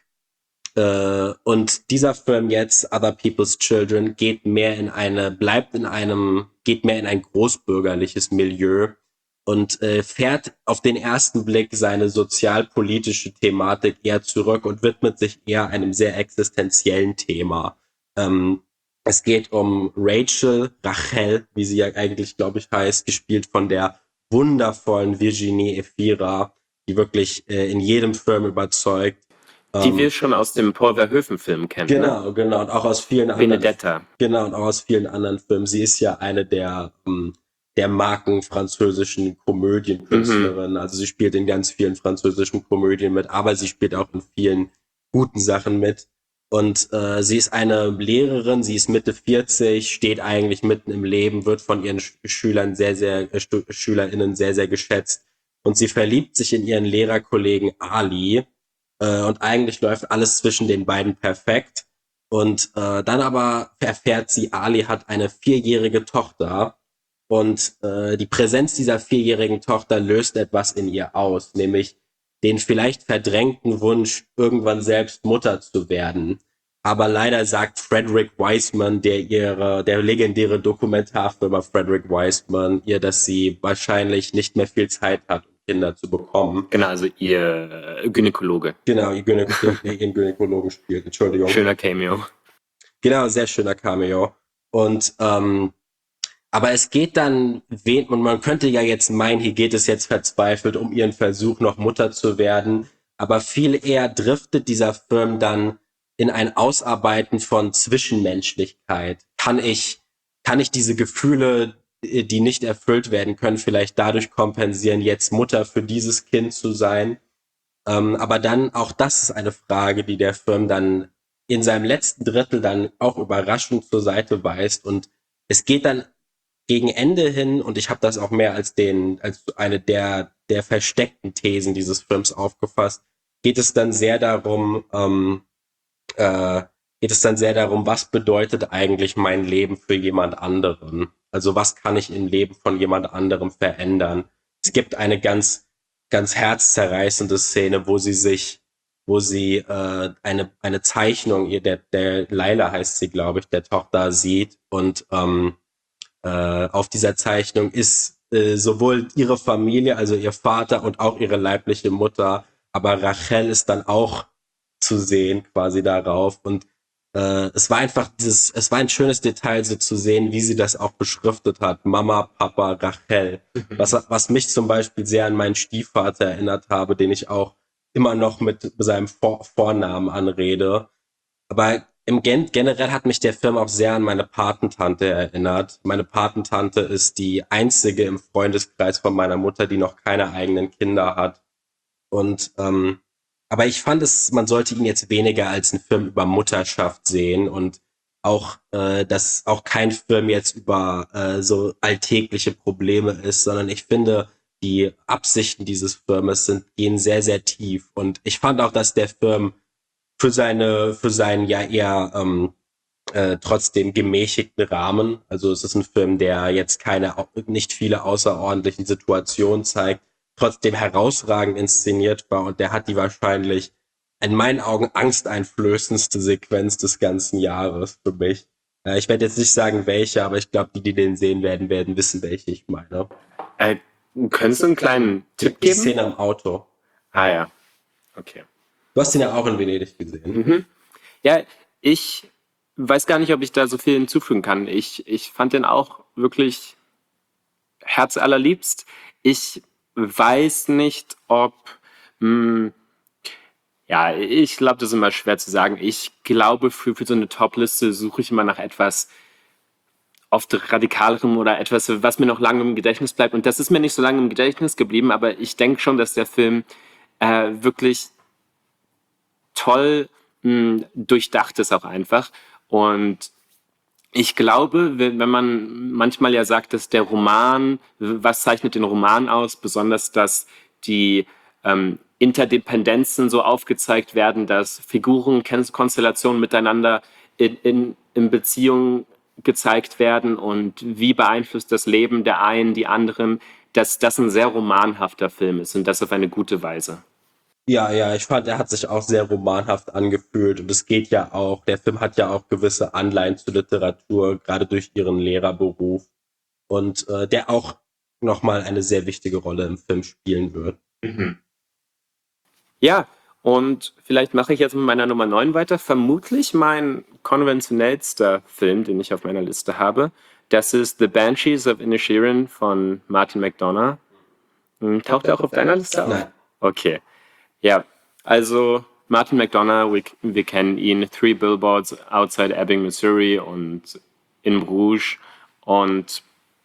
Äh, und dieser Film jetzt, Other People's Children, geht mehr in eine, bleibt in einem, geht mehr in ein großbürgerliches Milieu und äh, fährt auf den ersten Blick seine sozialpolitische Thematik eher zurück und widmet sich eher einem sehr existenziellen Thema. Ähm, es geht um Rachel, Rachel, wie sie ja eigentlich, glaube ich, heißt, gespielt von der wundervollen Virginie Efira, die wirklich äh, in jedem Film überzeugt. Die Ähm, wir schon aus dem Paul Verhoeven-Film kennen. Ne? Genau, genau. Und auch aus vielen anderen. Benedetta. Genau, und auch aus vielen anderen Filmen. Sie ist ja eine der, ähm, der Marken französischen Komödienkünstlerinnen. Also sie spielt in ganz vielen französischen Komödien mit, aber sie spielt auch in vielen guten Sachen mit. Und äh, sie ist eine Lehrerin, sie ist Mitte vierzig, steht eigentlich mitten im Leben, wird von ihren Sch- Schülern sehr, sehr, äh, Stu- SchülerInnen sehr, sehr geschätzt. Und sie verliebt sich in ihren Lehrerkollegen Ali. Äh, und eigentlich läuft alles zwischen den beiden perfekt. Und äh, dann aber erfährt sie, Ali hat eine vierjährige Tochter. Und äh, die Präsenz dieser vierjährigen Tochter löst etwas in ihr aus, nämlich den vielleicht verdrängten Wunsch, irgendwann selbst Mutter zu werden. Aber leider sagt Frederick Wiseman, der ihre, der legendäre Dokumentarfilmer Frederick Wiseman, ihr, dass sie wahrscheinlich nicht mehr viel Zeit hat, um Kinder zu bekommen. Genau, also ihr äh, Gynäkologe. Genau, ihr Gynä ihren Gynäkologen spielt, Entschuldigung. Schöner Cameo. Genau, sehr schöner Cameo. Und ähm, aber es geht dann, wen- und man könnte ja jetzt meinen, hier geht es jetzt verzweifelt um ihren Versuch, noch Mutter zu werden. Aber viel eher driftet dieser Film dann in ein Ausarbeiten von Zwischenmenschlichkeit. Kann ich, kann ich diese Gefühle, äh, die nicht erfüllt werden können, vielleicht dadurch kompensieren, jetzt Mutter für dieses Kind zu sein? Ähm, aber dann, auch das ist eine Frage, die der Film dann in seinem letzten Drittel dann auch überraschend zur Seite weist. Und es geht dann gegen Ende hin, und ich habe das auch mehr als den, als eine der, der versteckten Thesen dieses Films aufgefasst, geht es dann sehr darum, ähm, äh, geht es dann sehr darum, was bedeutet eigentlich mein Leben für jemand anderen? Also was kann ich im Leben von jemand anderem verändern? Es gibt eine ganz, ganz herzzerreißende Szene, wo sie sich, wo sie äh, eine, eine Zeichnung, ihr, der, der Laila heißt sie, glaube ich, der Tochter sieht und ähm, äh, auf dieser Zeichnung ist äh, sowohl ihre Familie, also ihr Vater und auch ihre leibliche Mutter, aber Rachel ist dann auch zu sehen quasi darauf und äh, es war einfach dieses, es war ein schönes Detail, so zu sehen, wie sie das auch beschriftet hat. Mama, Papa, Rachel. Was, was mich zum Beispiel sehr an meinen Stiefvater erinnert habe, den ich auch immer noch mit seinem Vor Vornamen anrede. Aber im Gen generell hat mich der Film auch sehr an meine Patentante erinnert. Meine Patentante ist die einzige im Freundeskreis von meiner Mutter, die noch keine eigenen Kinder hat. Und ähm, aber ich fand es, man sollte ihn jetzt weniger als einen Film über Mutterschaft sehen und auch, äh, dass auch kein Film jetzt über äh, so alltägliche Probleme ist, sondern ich finde, die Absichten dieses Filmes sind, gehen sehr, sehr tief. Und ich fand auch, dass der Film für seine, für seinen ja eher ähm, äh, trotzdem gemäßigten Rahmen, also es ist ein Film, der jetzt keine, nicht viele außerordentlichen Situationen zeigt, trotzdem herausragend inszeniert war und der hat die wahrscheinlich in meinen Augen angsteinflößendste Sequenz des ganzen Jahres für mich. Äh, ich werde jetzt nicht sagen, welche, aber ich glaube, die, die den sehen werden, werden wissen, welche ich meine. Äh, könntest du einen kleinen Tipp Die geben? Szene am Auto. Ah ja, okay. Du hast ihn ja auch in Venedig gesehen. Mhm. Ja, ich weiß gar nicht, ob ich da so viel hinzufügen kann. Ich, ich fand den auch wirklich herzallerliebst. Ich weiß nicht, ob... Mh, ja, ich glaube, das ist immer schwer zu sagen. Ich glaube, für, für so eine Top-Liste suche ich immer nach etwas oft radikalerem oder etwas, was mir noch lange im Gedächtnis bleibt. Und das ist mir nicht so lange im Gedächtnis geblieben, aber ich denke schon, dass der Film äh, wirklich toll mh, durchdacht ist auch einfach. Und ich glaube, wenn wenn man manchmal ja sagt, dass der Roman, was zeichnet den Roman aus, besonders dass die ähm, Interdependenzen so aufgezeigt werden, dass Figuren, Ken- Konstellationen miteinander in, in, in Beziehung gezeigt werden und wie beeinflusst das Leben der einen die anderen, dass das ein sehr romanhafter Film ist und das auf eine gute Weise. Ja, ja, ich fand, er hat sich auch sehr romanhaft angefühlt und es geht ja auch, der Film hat ja auch gewisse Anleihen zur Literatur, gerade durch ihren Lehrerberuf und äh, der auch nochmal eine sehr wichtige Rolle im Film spielen wird. Mhm. Ja, und vielleicht mache ich jetzt mit meiner Nummer neun weiter. Vermutlich mein konventionellster Film, den ich auf meiner Liste habe. Das ist The Banshees of Inisherin von Martin McDonagh. Hm, Taucht er auch auf deiner Liste auf? Nein. Okay. Ja, also Martin McDonagh, wir, wir kennen ihn, Three Billboards Outside Ebbing, Missouri und In Bruges. Und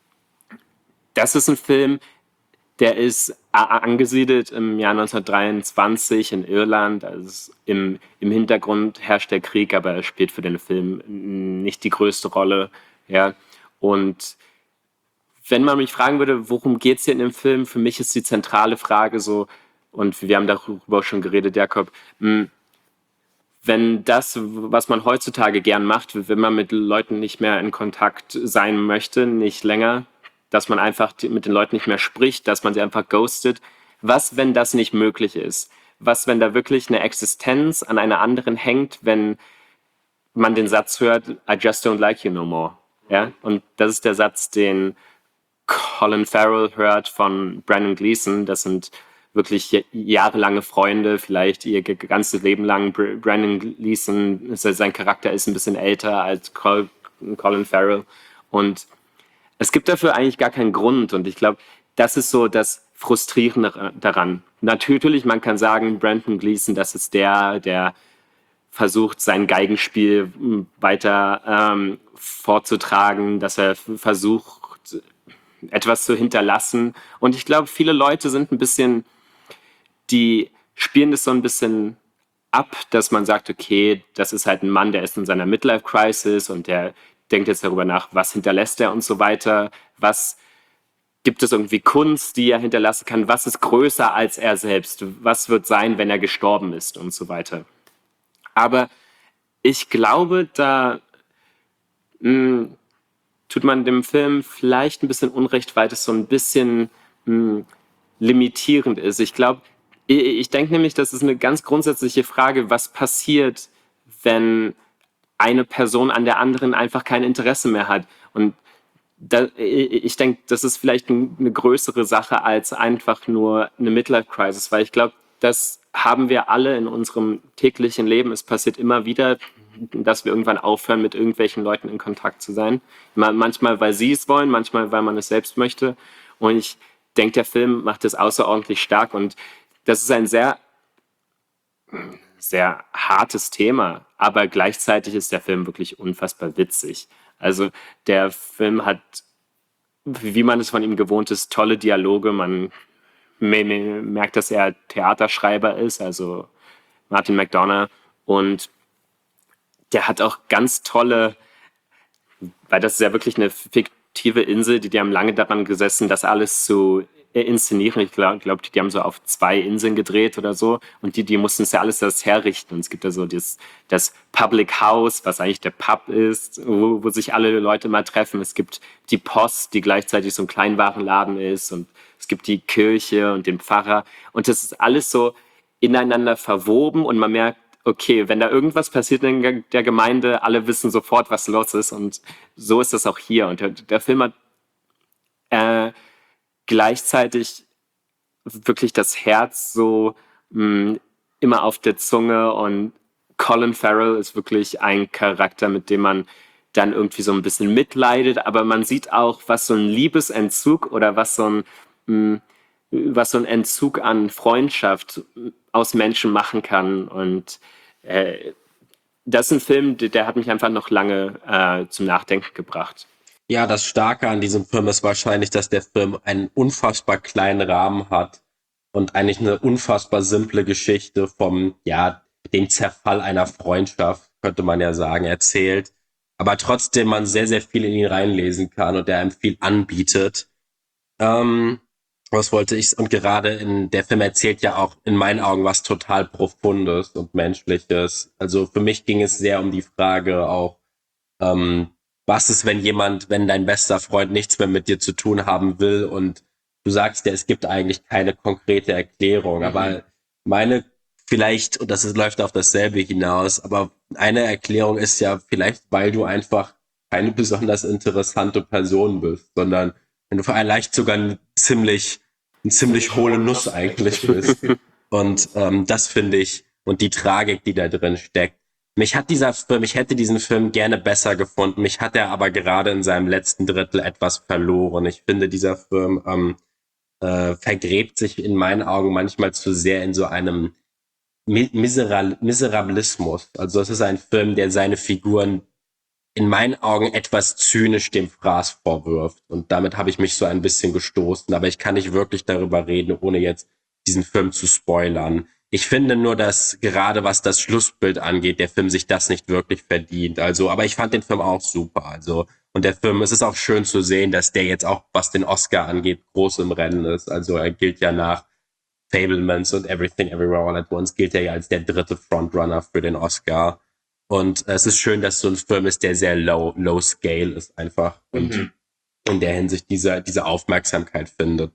das ist ein Film, der ist a- angesiedelt im Jahr neunzehnhundertdreiundzwanzig in Irland. Also es- im, im Hintergrund herrscht der Krieg, aber er spielt für den Film nicht die größte Rolle. Ja. Und wenn man mich fragen würde, worum geht es hier in dem Film, für mich ist die zentrale Frage so, und wir haben darüber auch schon geredet, Jakob, mh, wenn das, was man heutzutage gern macht, wenn man mit Leuten nicht mehr in Kontakt sein möchte, nicht länger, dass man einfach die- mit den Leuten nicht mehr spricht, dass man sie einfach ghostet, was, wenn das nicht möglich ist? Was, wenn da wirklich eine Existenz an einer anderen hängt, wenn man den Satz hört, I just don't like you no more. Ja? Und das ist der Satz, den Colin Farrell hört von Brandon Gleeson. Das sind wirklich j- jahrelange Freunde, vielleicht ihr ge- ganzes Leben lang. Br- Brandon Gleeson, sein Charakter ist ein bisschen älter als Col- Colin Farrell. Und es gibt dafür eigentlich gar keinen Grund. Und ich glaube, das ist so das Frustrierende daran. Natürlich, man kann sagen, Brandon Gleeson, das ist der, der versucht, sein Geigenspiel m, weiter ähm, vorzutragen, dass er f- versucht, etwas zu hinterlassen. Und ich glaube, viele Leute sind ein bisschen, die spielen das so ein bisschen ab, dass man sagt, okay, das ist halt ein Mann, der ist in seiner Midlife-Crisis und der denkt jetzt darüber nach, was hinterlässt er und so weiter, was gibt es irgendwie Kunst, die er hinterlassen kann, was ist größer als er selbst, was wird sein, wenn er gestorben ist und so weiter. Aber ich glaube, da mh, tut man dem Film vielleicht ein bisschen Unrecht, weil es so ein bisschen mh, limitierend ist. Ich glaube, ich, ich denke nämlich, das ist eine ganz grundsätzliche Frage, was passiert, wenn eine Person an der anderen einfach kein Interesse mehr hat. Und da, ich denke, das ist vielleicht eine größere Sache als einfach nur eine Midlife-Crisis, weil ich glaube, das haben wir alle in unserem täglichen Leben. Es passiert immer wieder, dass wir irgendwann aufhören, mit irgendwelchen Leuten in Kontakt zu sein. Manchmal, weil sie es wollen, manchmal, weil man es selbst möchte. Und ich denke, der Film macht es außerordentlich stark. Und das ist ein sehr, sehr hartes Thema, aber gleichzeitig ist der Film wirklich unfassbar witzig. Also der Film hat, wie man es von ihm gewohnt ist, tolle Dialoge. Man merkt, dass er Theaterschreiber ist, also Martin McDonagh. Und der hat auch ganz tolle, weil das ist ja wirklich eine fiktive Insel, die, die haben lange daran gesessen, das alles zu inszenieren. Ich glaube, glaub, die, die haben so auf zwei Inseln gedreht oder so. Und die, die mussten es ja alles das herrichten. Und es gibt ja so das, das Public House, was eigentlich der Pub ist, wo, wo sich alle Leute mal treffen. Es gibt die Post, die gleichzeitig so ein Kleinwarenladen ist. Und es gibt die Kirche und den Pfarrer. Und das ist alles so ineinander verwoben. Und man merkt, okay, wenn da irgendwas passiert in der Gemeinde, alle wissen sofort, was los ist. Und so ist das auch hier. Und der, der Film hat äh, gleichzeitig wirklich das Herz so mh, immer auf der Zunge, und Colin Farrell ist wirklich ein Charakter, mit dem man dann irgendwie so ein bisschen mitleidet, aber man sieht auch, was so ein Liebesentzug oder was so ein mh, was so ein Entzug an Freundschaft aus Menschen machen kann. Und äh, das ist ein Film, der, der hat mich einfach noch lange äh, zum Nachdenken gebracht. Ja, das Starke an diesem Film ist wahrscheinlich, dass der Film einen unfassbar kleinen Rahmen hat und eigentlich eine unfassbar simple Geschichte vom, ja, dem Zerfall einer Freundschaft, könnte man ja sagen, erzählt. Aber trotzdem man sehr, sehr viel in ihn reinlesen kann und der einem viel anbietet. Ähm, was wollte ich? Und gerade in der Film erzählt ja auch in meinen Augen was total Profundes und Menschliches. Also für mich ging es sehr um die Frage auch, ähm, was ist, wenn jemand, wenn dein bester Freund nichts mehr mit dir zu tun haben will und du sagst ja, es gibt eigentlich keine konkrete Erklärung, mhm. aber meine vielleicht, und das ist, läuft auf dasselbe hinaus, aber eine Erklärung ist ja vielleicht, weil du einfach keine besonders interessante Person bist, sondern wenn du vielleicht sogar ein ziemlich, ein ziemlich hohle Nuss eigentlich bist. Und ähm, das finde ich, und die Tragik, die da drin steckt. Mich hat dieser Film, ich hätte diesen Film gerne besser gefunden. Mich hat er aber gerade in seinem letzten Drittel etwas verloren. Ich finde, dieser Film ähm, äh, vergräbt sich in meinen Augen manchmal zu sehr in so einem Miseral- Miserabilismus. Also es ist ein Film, der seine Figuren in meinen Augen etwas zynisch dem Fraß vorwirft. Und damit habe ich mich so ein bisschen gestoßen. Aber ich kann nicht wirklich darüber reden, ohne jetzt diesen Film zu spoilern. Ich finde nur, dass gerade was das Schlussbild angeht, der Film sich das nicht wirklich verdient. Also, aber ich fand den Film auch super. Also, und der Film, es ist auch schön zu sehen, dass der jetzt auch, was den Oscar angeht, groß im Rennen ist. Also, er gilt ja nach Fabelmans und Everything Everywhere All at Once, gilt er ja als der dritte Frontrunner für den Oscar. Und es ist schön, dass so ein Film ist, der sehr low, low scale ist einfach. Und mhm. in der Hinsicht diese, diese Aufmerksamkeit findet.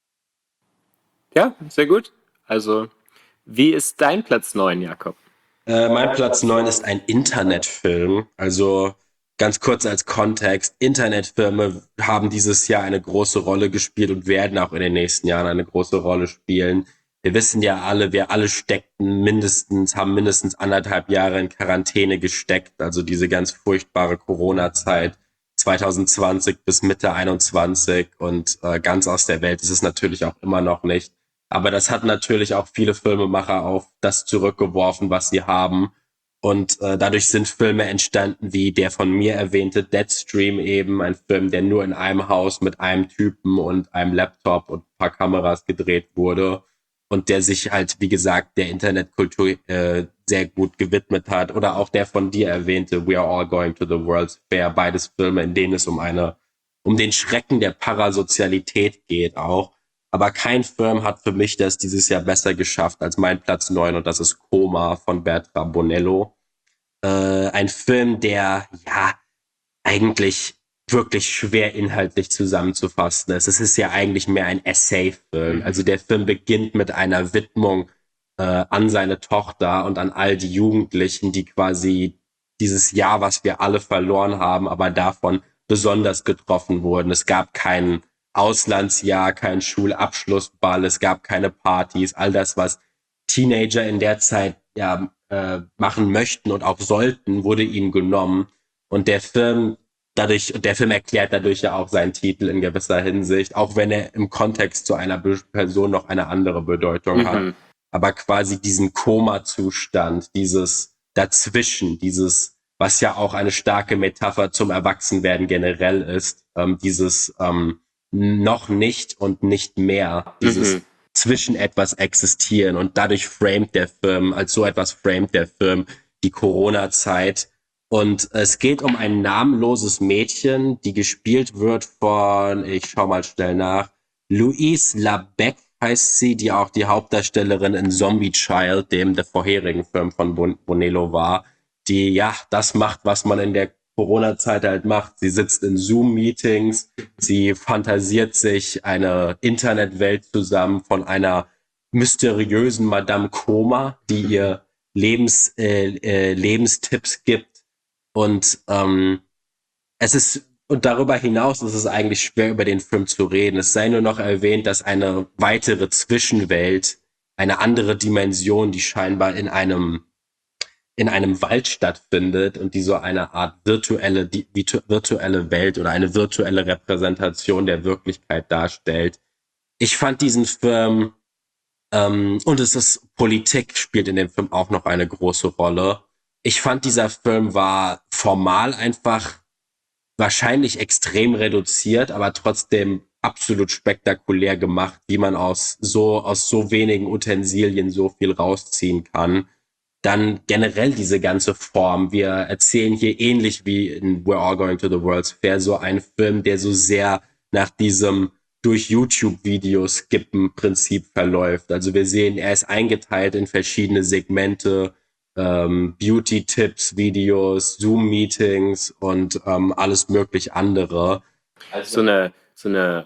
Ja, sehr gut. Also, wie ist dein Platz neun, Jakob? Äh, mein Platz neun ist ein Internetfilm. Also ganz kurz als Kontext. Internetfilme haben dieses Jahr eine große Rolle gespielt und werden auch in den nächsten Jahren eine große Rolle spielen. Wir wissen ja alle, wir alle steckten mindestens, haben mindestens anderthalb Jahre in Quarantäne gesteckt. Also diese ganz furchtbare Corona-Zeit zwanzig zwanzig bis Mitte einundzwanzig. Und äh, ganz aus der Welt ist es natürlich auch immer noch nicht. Aber das hat natürlich auch viele Filmemacher auf das zurückgeworfen, was sie haben. Und äh, dadurch sind Filme entstanden wie der von mir erwähnte Deadstream eben, ein Film, der nur in einem Haus mit einem Typen und einem Laptop und ein paar Kameras gedreht wurde und der sich halt, wie gesagt, der Internetkultur äh, sehr gut gewidmet hat. Oder auch der von dir erwähnte We Are All Going to the World's Fair, beides Filme, in denen es um eine, um den Schrecken der Parasozialität geht auch. Aber kein Film hat für mich das dieses Jahr besser geschafft als mein Platz neun, und das ist Coma von Bertrand Bonello. Äh, ein Film, der ja eigentlich wirklich schwer inhaltlich zusammenzufassen ist. Es ist ja eigentlich mehr ein Essay-Film. Also der Film beginnt mit einer Widmung äh, an seine Tochter und an all die Jugendlichen, die quasi dieses Jahr, was wir alle verloren haben, aber davon besonders getroffen wurden. Es gab kein Auslandsjahr, kein Schulabschlussball, es gab keine Partys, all das, was Teenager in der Zeit ja äh, machen möchten und auch sollten, wurde ihnen genommen. Und der Film dadurch, der Film erklärt dadurch ja auch seinen Titel in gewisser Hinsicht, auch wenn er im Kontext zu einer Person noch eine andere Bedeutung mhm. hat. Aber quasi diesen Koma-Zustand, dieses Dazwischen, dieses, was ja auch eine starke Metapher zum Erwachsenwerden generell ist, ähm, dieses ähm, noch nicht und nicht mehr, dieses mhm. zwischen etwas existieren. Und dadurch framet der Film, als so etwas framet der Film die Corona-Zeit. Und es geht um ein namenloses Mädchen, die gespielt wird von, ich schau mal schnell nach, Louise Labec heißt sie, die auch die Hauptdarstellerin in Zombie Child, dem der vorherigen Film von Bon- Bonello war, die ja das macht, was man in der Corona-Zeit halt macht. Sie sitzt in Zoom-Meetings, sie fantasiert sich eine Internetwelt zusammen von einer mysteriösen Madame Koma, die ihr Lebens, äh, äh, Lebenstipps gibt. Und ähm, es ist und darüber hinaus ist es eigentlich schwer, über den Film zu reden. Es sei nur noch erwähnt, dass eine weitere Zwischenwelt, eine andere Dimension, die scheinbar in einem in einem Wald stattfindet und die so eine Art virtuelle die, virtuelle Welt oder eine virtuelle Repräsentation der Wirklichkeit darstellt. Ich fand diesen Film ähm, und es ist Politik spielt in dem Film auch noch eine große Rolle. Ich fand, dieser Film war formal einfach wahrscheinlich extrem reduziert, aber trotzdem absolut spektakulär gemacht, wie man aus so aus so wenigen Utensilien so viel rausziehen kann. Dann generell diese ganze Form. Wir erzählen hier ähnlich wie in We're All Going to the World's Fair so einen Film, der so sehr nach diesem durch YouTube-Videos skippen Prinzip verläuft. Also wir sehen, er ist eingeteilt in verschiedene Segmente, ähm, Beauty-Tipps, Videos, Zoom-Meetings und ähm, alles möglich andere. Also so eine so eine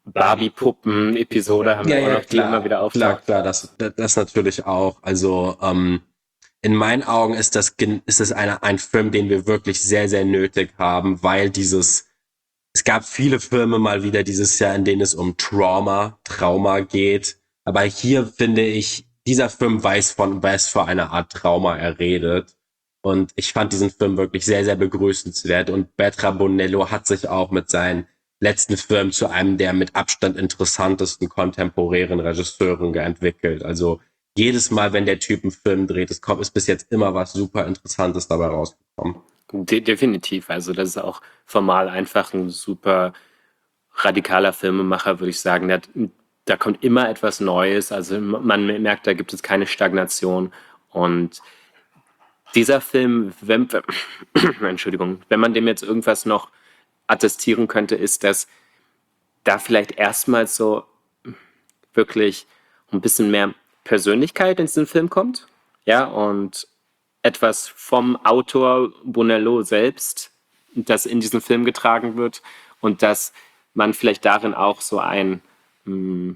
Barbie-Puppen-Episode haben wir ja, auch ja, noch, die klar, immer wieder auftaucht. Klar, klar, das, das natürlich auch. Also ähm, in meinen Augen ist das ist das eine, ein Film, den wir wirklich sehr, sehr nötig haben, weil dieses es gab viele Filme mal wieder dieses Jahr, in denen es um Trauma, Trauma geht. Aber hier finde ich, dieser Film weiß von was für eine Art Trauma er redet. Und ich fand diesen Film wirklich sehr, sehr begrüßenswert. Und Bertrand Bonello hat sich auch mit seinen letzten Filmen zu einem der mit Abstand interessantesten kontemporären Regisseuren entwickelt. Also jedes Mal, wenn der Typ einen Film dreht, es kommt, ist bis jetzt immer was super Interessantes dabei rausgekommen. De- definitiv. Also das ist auch formal einfach ein super radikaler Filmemacher, würde ich sagen. Der hat, da kommt immer etwas Neues. Also man merkt, da gibt es keine Stagnation. Und dieser Film, wenn, Entschuldigung, wenn man dem jetzt irgendwas noch attestieren könnte, ist, dass da vielleicht erstmals so wirklich ein bisschen mehr Persönlichkeit in diesen Film kommt. Ja, und etwas vom Autor Bonello selbst, das in diesen Film getragen wird und dass man vielleicht darin auch so ein mh,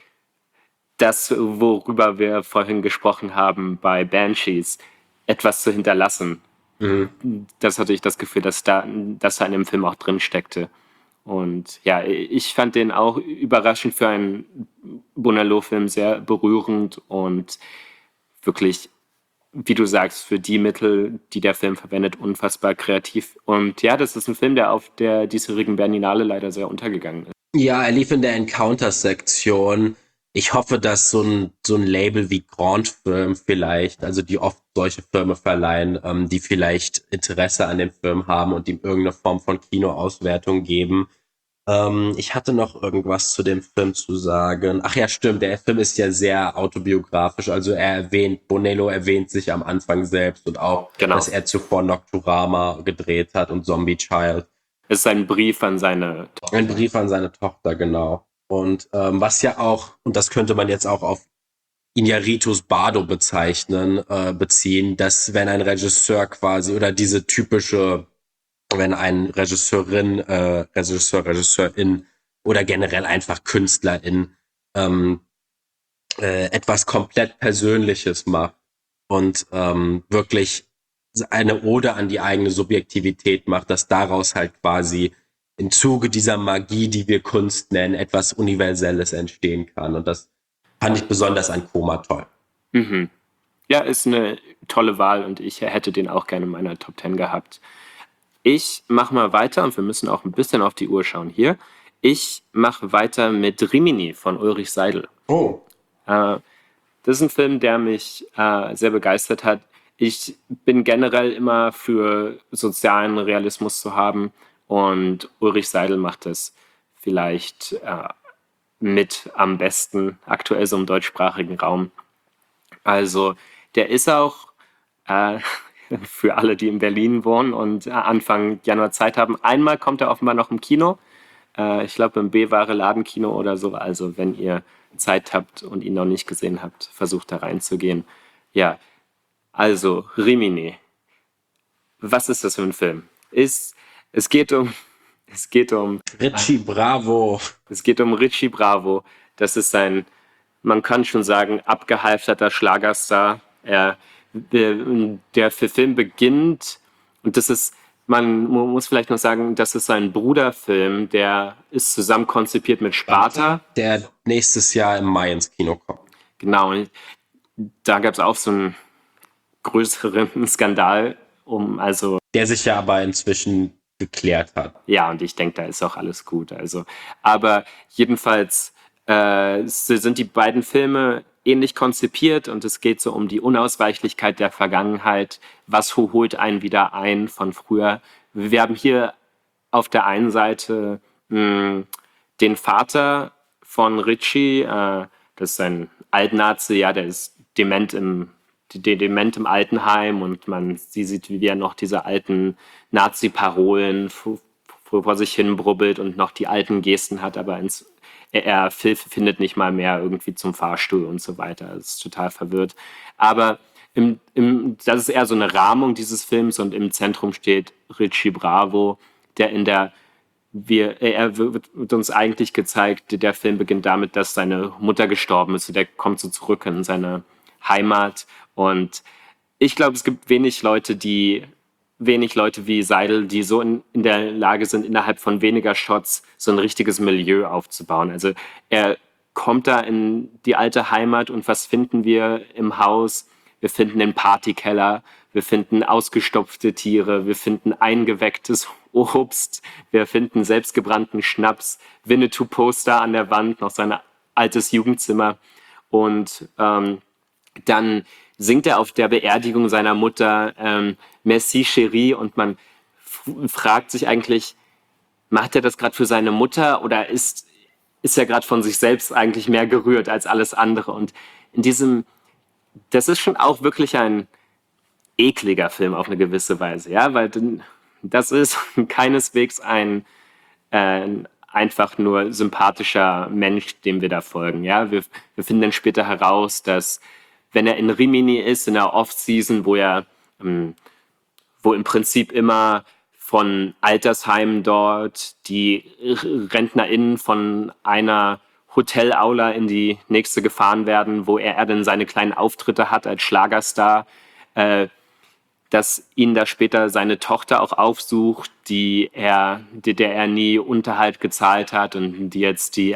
das, worüber wir vorhin gesprochen haben bei Banshees, etwas zu hinterlassen. Mhm. Das hatte ich das Gefühl, dass da, dass da in dem Film auch drin steckte. Und ja, ich fand den auch überraschend für einen Bonello-Film sehr berührend und wirklich, wie du sagst, für die Mittel, die der Film verwendet, unfassbar kreativ. Und ja, das ist ein Film, der auf der diesjährigen Berlinale leider sehr untergegangen ist. Ja, er lief in der Encounter-Sektion. Ich hoffe, dass so ein so ein Label wie Grand Film vielleicht, also die oft solche Filme verleihen, ähm, die vielleicht Interesse an dem Film haben und ihm irgendeine Form von Kinoauswertung geben. Ähm, ich hatte noch irgendwas zu dem Film zu sagen. Ach ja, stimmt, der Film ist ja sehr autobiografisch. Also er erwähnt, Bonello erwähnt sich am Anfang selbst und auch, genau, dass er zuvor Nocturama gedreht hat und Zombie Child. Es ist ein Brief an seine Tochter. Ein Brief an seine Tochter, genau. Und ähm, was ja auch, und das könnte man jetzt auch auf Iñárritus Bardo bezeichnen, äh, beziehen, dass wenn ein Regisseur quasi, oder diese typische, wenn ein Regisseurin, äh, Regisseur, Regisseurin oder generell einfach Künstlerin ähm, äh, etwas komplett Persönliches macht und ähm, wirklich eine Ode an die eigene Subjektivität macht, dass daraus halt quasi im Zuge dieser Magie, die wir Kunst nennen, etwas Universelles entstehen kann. Und das fand ich besonders an Coma toll. Mhm. Ja, ist eine tolle Wahl und ich hätte den auch gerne in meiner Top Ten gehabt. Ich mache mal weiter und wir müssen auch ein bisschen auf die Uhr schauen hier. Ich mache weiter mit Rimini von Ulrich Seidel. Oh. Äh, das ist ein Film, der mich äh, sehr begeistert hat. Ich bin generell immer für sozialen Realismus zu haben und Ulrich Seidel macht das vielleicht äh, mit am besten aktuell so im deutschsprachigen Raum. Also der ist auch äh, für alle, die in Berlin wohnen und äh, Anfang Januar Zeit haben. Einmal kommt er offenbar noch im Kino. Äh, ich glaube im B-Ware Ladenkino oder so. Also wenn ihr Zeit habt und ihn noch nicht gesehen habt, versucht da reinzugehen. Ja, also Rimini. Was ist das für ein Film? Ist, es geht um, es geht um, Richie Bravo. es geht um Richie Bravo. Das ist ein, man kann schon sagen, abgehalfterter Schlagerstar. Er, der, der Film beginnt, und das ist, man muss vielleicht noch sagen, das ist ein Bruderfilm, der ist zusammen konzipiert mit Sparta. Der nächstes Jahr im Mai ins Kino kommt. Genau, und da gab es auch so einen größeren Skandal, um, also. Der sich ja aber inzwischen geklärt hat. Ja, und ich denke, da ist auch alles gut. Also, aber jedenfalls äh, sind die beiden Filme ähnlich konzipiert und es geht so um die Unausweichlichkeit der Vergangenheit. Was holt einen wieder ein von früher? Wir haben hier auf der einen Seite mh, den Vater von Richie, äh, das ist ein Altnazi, ja, der ist dement im, dement im Altenheim und man sie sieht, wie er noch diese alten Nazi-Parolen vor sich hin brubbelt und noch die alten Gesten hat, aber ins Er, er findet nicht mal mehr irgendwie zum Fahrstuhl und so weiter. Er ist total verwirrt. Aber im, im, das ist eher so eine Rahmung dieses Films und im Zentrum steht Richie Bravo, der in der, wir, er wird, wird uns eigentlich gezeigt, der Film beginnt damit, dass seine Mutter gestorben ist. Der kommt so zurück in seine Heimat und ich glaube, es gibt wenig Leute, die wenig Leute wie Seidel, die so in, in der Lage sind, innerhalb von weniger Shots so ein richtiges Milieu aufzubauen. Also er kommt da in die alte Heimat und was finden wir im Haus? Wir finden den Partykeller, wir finden ausgestopfte Tiere, wir finden eingewecktes Obst, wir finden selbstgebrannten Schnaps, Winnetou-Poster an der Wand, noch sein altes Jugendzimmer und ähm, dann singt er auf der Beerdigung seiner Mutter ähm, Merci Chérie und man f- fragt sich eigentlich, macht er das gerade für seine Mutter oder ist, ist er gerade von sich selbst eigentlich mehr gerührt als alles andere? Und in diesem, das ist schon auch wirklich ein ekliger Film auf eine gewisse Weise, ja, weil das ist keineswegs ein äh, einfach nur sympathischer Mensch, dem wir da folgen, ja. Wir, wir finden dann später heraus, dass wenn er in Rimini ist, in der Off-Season, wo er, ähm, wo im Prinzip immer von Altersheimen dort die RentnerInnen von einer Hotelaula in die nächste gefahren werden, wo er, er dann seine kleinen Auftritte hat als Schlagerstar, äh, dass ihn da später seine Tochter auch aufsucht, die er, die, der er nie Unterhalt gezahlt hat und die jetzt die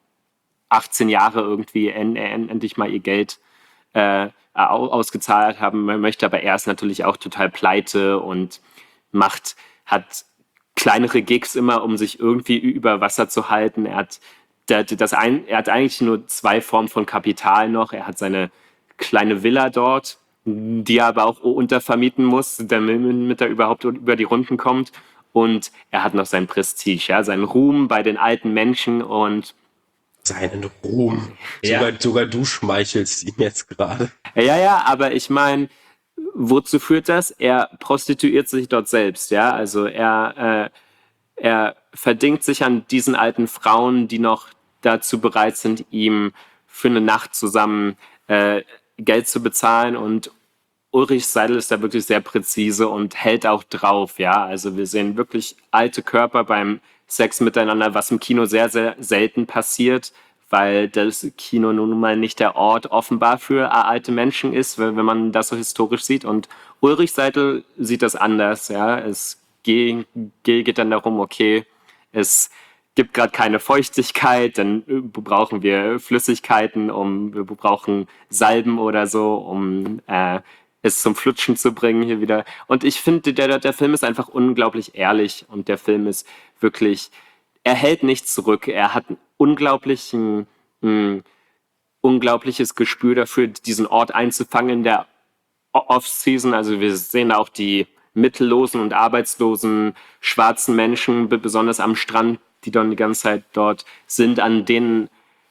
achtzehn Jahre irgendwie en, en, endlich mal ihr Geld Äh, ausgezahlt haben möchte, aber er ist natürlich auch total pleite und macht, hat kleinere Gigs immer, um sich irgendwie über Wasser zu halten. Er hat, das ein, er hat eigentlich nur zwei Formen von Kapital noch. Er hat seine kleine Villa dort, die er aber auch untervermieten muss, damit er überhaupt über die Runden kommt. Und er hat noch sein Prestige, ja, seinen Ruhm bei den alten Menschen und seinen Ruhm. Ja. Sogar, sogar du schmeichelst ihm jetzt gerade. Ja, ja, aber ich meine, wozu führt das? Er prostituiert sich dort selbst, ja. Also er, äh, er verdingt sich an diesen alten Frauen, die noch dazu bereit sind, ihm für eine Nacht zusammen äh, Geld zu bezahlen. Und Ulrich Seidel ist da wirklich sehr präzise und hält auch drauf, ja. Also wir sehen wirklich alte Körper beim Sex miteinander, was im Kino sehr, sehr selten passiert, weil das Kino nun mal nicht der Ort offenbar für alte Menschen ist, wenn man das so historisch sieht. Und Ulrich Seidel sieht das anders. Ja. Es geht, geht dann darum, okay, es gibt gerade keine Feuchtigkeit, dann äh, brauchen wir Flüssigkeiten, um wir brauchen Salben oder so, um äh, es zum Flutschen zu bringen hier wieder. Und ich finde, der, der Film ist einfach unglaublich ehrlich und der Film ist wirklich, er hält nichts zurück. Er hat einen unglaublichen, ein unglaubliches Gespür dafür, diesen Ort einzufangen in der Off-Season. Also wir sehen auch die mittellosen und arbeitslosen schwarzen Menschen, besonders am Strand, die dann die ganze Zeit dort sind, an denen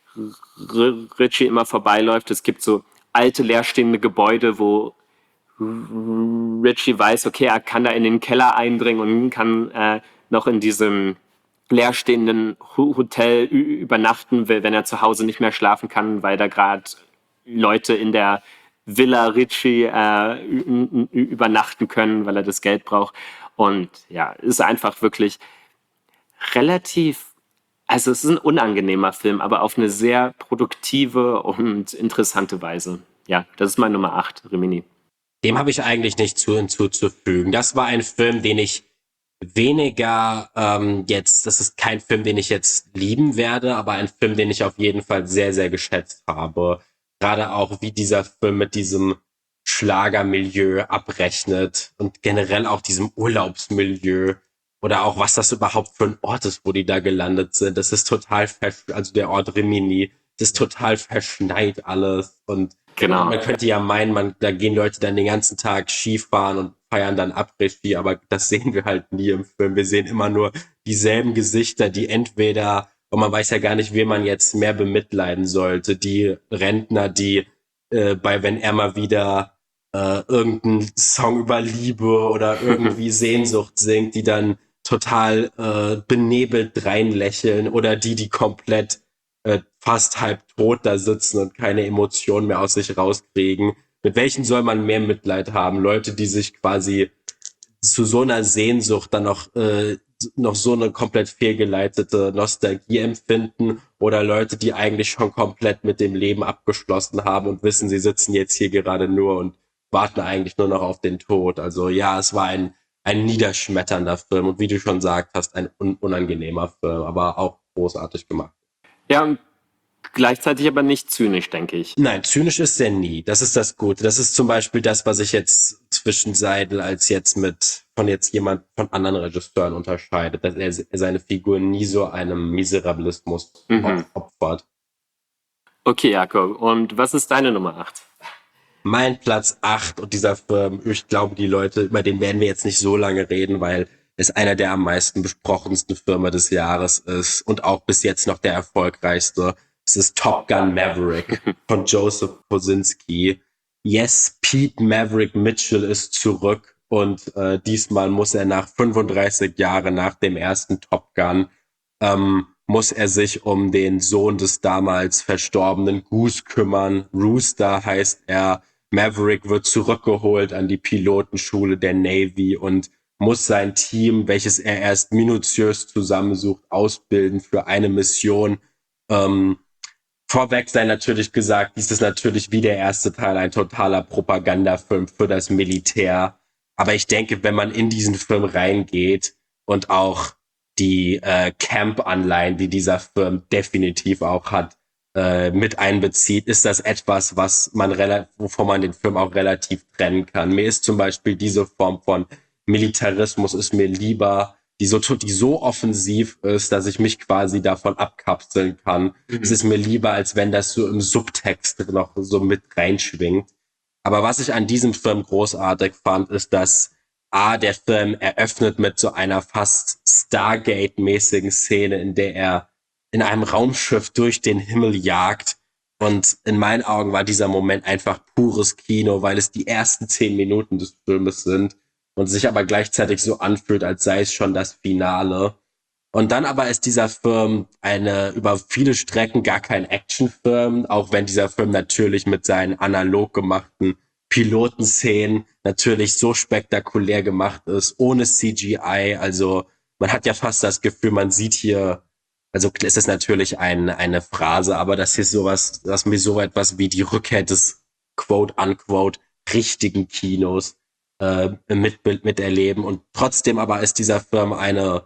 Richie immer vorbeiläuft. Es gibt so alte, leerstehende Gebäude, wo Richie weiß, okay, er kann da in den Keller eindringen und kann äh, noch in diesem leerstehenden Hotel übernachten, wenn er zu Hause nicht mehr schlafen kann, weil da gerade Leute in der Villa Richie äh, übernachten können, weil er das Geld braucht. Und ja, ist einfach wirklich relativ, also es ist ein unangenehmer Film, aber auf eine sehr produktive und interessante Weise. Ja, das ist meine Nummer acht, Rimini. Dem habe ich eigentlich nicht zu hinzuzufügen. Das war ein Film, den ich weniger ähm, jetzt, das ist kein Film, den ich jetzt lieben werde, aber ein Film, den ich auf jeden Fall sehr, sehr geschätzt habe. Gerade auch, wie dieser Film mit diesem Schlagermilieu abrechnet und generell auch diesem Urlaubsmilieu oder auch, was das überhaupt für ein Ort ist, wo die da gelandet sind. Das ist total, versch- also der Ort Rimini, das ist total verschneit alles und Genau. Man könnte ja meinen, man, da gehen Leute dann den ganzen Tag Skifahren und feiern dann Après-Ski, aber das sehen wir halt nie im Film. Wir sehen immer nur dieselben Gesichter, die entweder, und man weiß ja gar nicht, wen man jetzt mehr bemitleiden sollte. Die Rentner, die äh, bei Wenn er mal wieder äh, irgendeinen Song über Liebe oder irgendwie Sehnsucht singt, die dann total äh, benebelt reinlächeln, oder die, die komplett äh, fast halb tot da sitzen und keine Emotionen mehr aus sich rauskriegen. Mit welchen soll man mehr Mitleid haben? Leute, die sich quasi zu so einer Sehnsucht dann noch äh, noch so eine komplett fehlgeleitete Nostalgie empfinden, oder Leute, die eigentlich schon komplett mit dem Leben abgeschlossen haben und wissen, sie sitzen jetzt hier gerade nur und warten eigentlich nur noch auf den Tod. Also ja, es war ein ein niederschmetternder Film und wie du schon gesagt hast, ein un- unangenehmer Film, aber auch großartig gemacht. Ja, und gleichzeitig aber nicht zynisch, denke ich. Nein, zynisch ist er nie. Das ist das Gute. Das ist zum Beispiel das, was ich jetzt zwischen Seidel als jetzt mit von jetzt jemand von anderen Regisseuren unterscheidet, dass er seine Figur nie so einem Miserabilismus Mhm. opfert. Okay, Jakob, und was ist deine Nummer acht? Mein Platz acht und dieser Film, ich glaube, die Leute, über den werden wir jetzt nicht so lange reden, weil es einer der am meisten besprochensten Filme des Jahres ist und auch bis jetzt noch der erfolgreichste. Es ist Top Gun Maverick von Joseph Kosinski. Yes, Pete Maverick Mitchell ist zurück und äh, diesmal muss er nach fünfunddreißig Jahren nach dem ersten Top Gun ähm, muss er sich um den Sohn des damals verstorbenen Goose kümmern. Rooster heißt er. Maverick wird zurückgeholt an die Pilotenschule der Navy und muss sein Team, welches er erst minutiös zusammensucht, ausbilden für eine Mission. Ähm, vorweg sei natürlich gesagt, dies ist natürlich wie der erste Teil ein totaler Propagandafilm für das Militär. Aber ich denke, wenn man in diesen Film reingeht und auch die äh, Camp-Anleihen, die dieser Film definitiv auch hat, äh, mit einbezieht, ist das etwas, was man relativ, wovon man den Film auch relativ trennen kann. Mir ist zum Beispiel diese Form von Militarismus ist mir lieber, die so, die so offensiv ist, dass ich mich quasi davon abkapseln kann. Mhm. Es ist mir lieber, als wenn das so im Subtext noch so mit reinschwingt. Aber was ich an diesem Film großartig fand, ist, dass A, der Film eröffnet mit so einer fast Stargate-mäßigen Szene, in der er in einem Raumschiff durch den Himmel jagt. Und in meinen Augen war dieser Moment einfach pures Kino, weil es die ersten zehn Minuten des Filmes sind und sich aber gleichzeitig so anfühlt, als sei es schon das Finale. Und dann aber ist dieser Film eine über viele Strecken gar kein Actionfilm, auch wenn dieser Film natürlich mit seinen analog gemachten Pilotenszenen natürlich so spektakulär gemacht ist, ohne C G I. Also man hat ja fast das Gefühl, man sieht hier, also es ist natürlich ein, eine Phrase, aber das ist sowas, dass mir so etwas wie die Rückkehr des quote-unquote richtigen Kinos äh, mit, miterleben. Und trotzdem aber ist dieser Film eine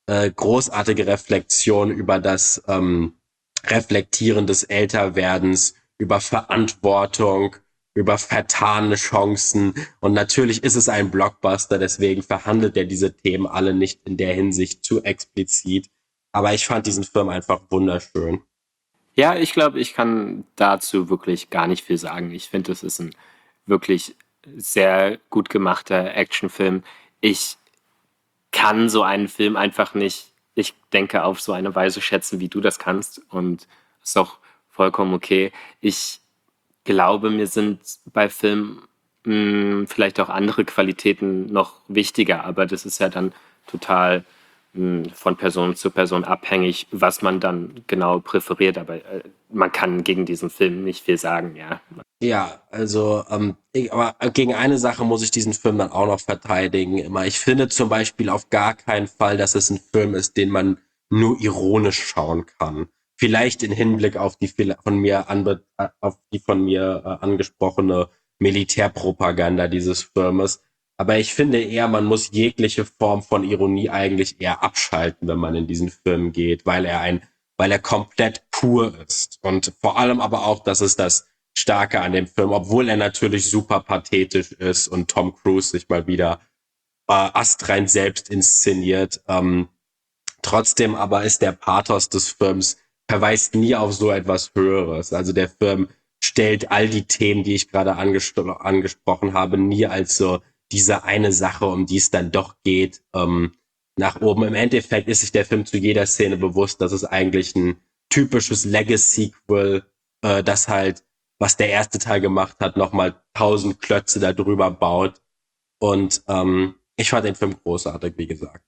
äh, großartige Reflexion über das ähm, Reflektieren des Älterwerdens, über Verantwortung, über vertane Chancen. Und natürlich ist es ein Blockbuster, deswegen verhandelt er diese Themen alle nicht in der Hinsicht zu explizit. Aber ich fand diesen Film einfach wunderschön. Ja, ich glaube, ich kann dazu wirklich gar nicht viel sagen. Ich finde, es ist ein wirklich sehr gut gemachter Actionfilm. Ich kann so einen Film einfach nicht, ich denke, auf so eine Weise schätzen, wie du das kannst. Und ist auch vollkommen okay. Ich glaube, mir sind bei Filmen mh, vielleicht auch andere Qualitäten noch wichtiger, aber das ist ja dann total mh, von Person zu Person abhängig, was man dann genau präferiert. Aber äh, man kann gegen diesen Film nicht viel sagen, ja. Ja, also, ähm, ich, aber gegen eine Sache muss ich diesen Film dann auch noch verteidigen. Immer, ich finde zum Beispiel auf gar keinen Fall, dass es ein Film ist, den man nur ironisch schauen kann. Vielleicht in Hinblick auf die viel- von mir anbe äh, auf die von mir äh, angesprochene Militärpropaganda dieses Filmes. Aber ich finde eher, man muss jegliche Form von Ironie eigentlich eher abschalten, wenn man in diesen Film geht, weil er ein, weil er komplett pur ist. Und vor allem aber auch, dass es das Starke an dem Film, obwohl er natürlich super pathetisch ist und Tom Cruise sich mal wieder äh, astrein selbst inszeniert. Ähm, trotzdem aber ist der Pathos des Films, verweist nie auf so etwas Höheres. Also der Film stellt all die Themen, die ich gerade angespro angesprochen habe, nie als so diese eine Sache, um die es dann doch geht, ähm, nach oben. Im Endeffekt ist sich der Film zu jeder Szene bewusst, dass es eigentlich ein typisches Legacy-Sequel, äh, das halt was der erste Teil gemacht hat, nochmal tausend Klötze da drüber baut. Und ähm, ich fand den Film großartig, wie gesagt.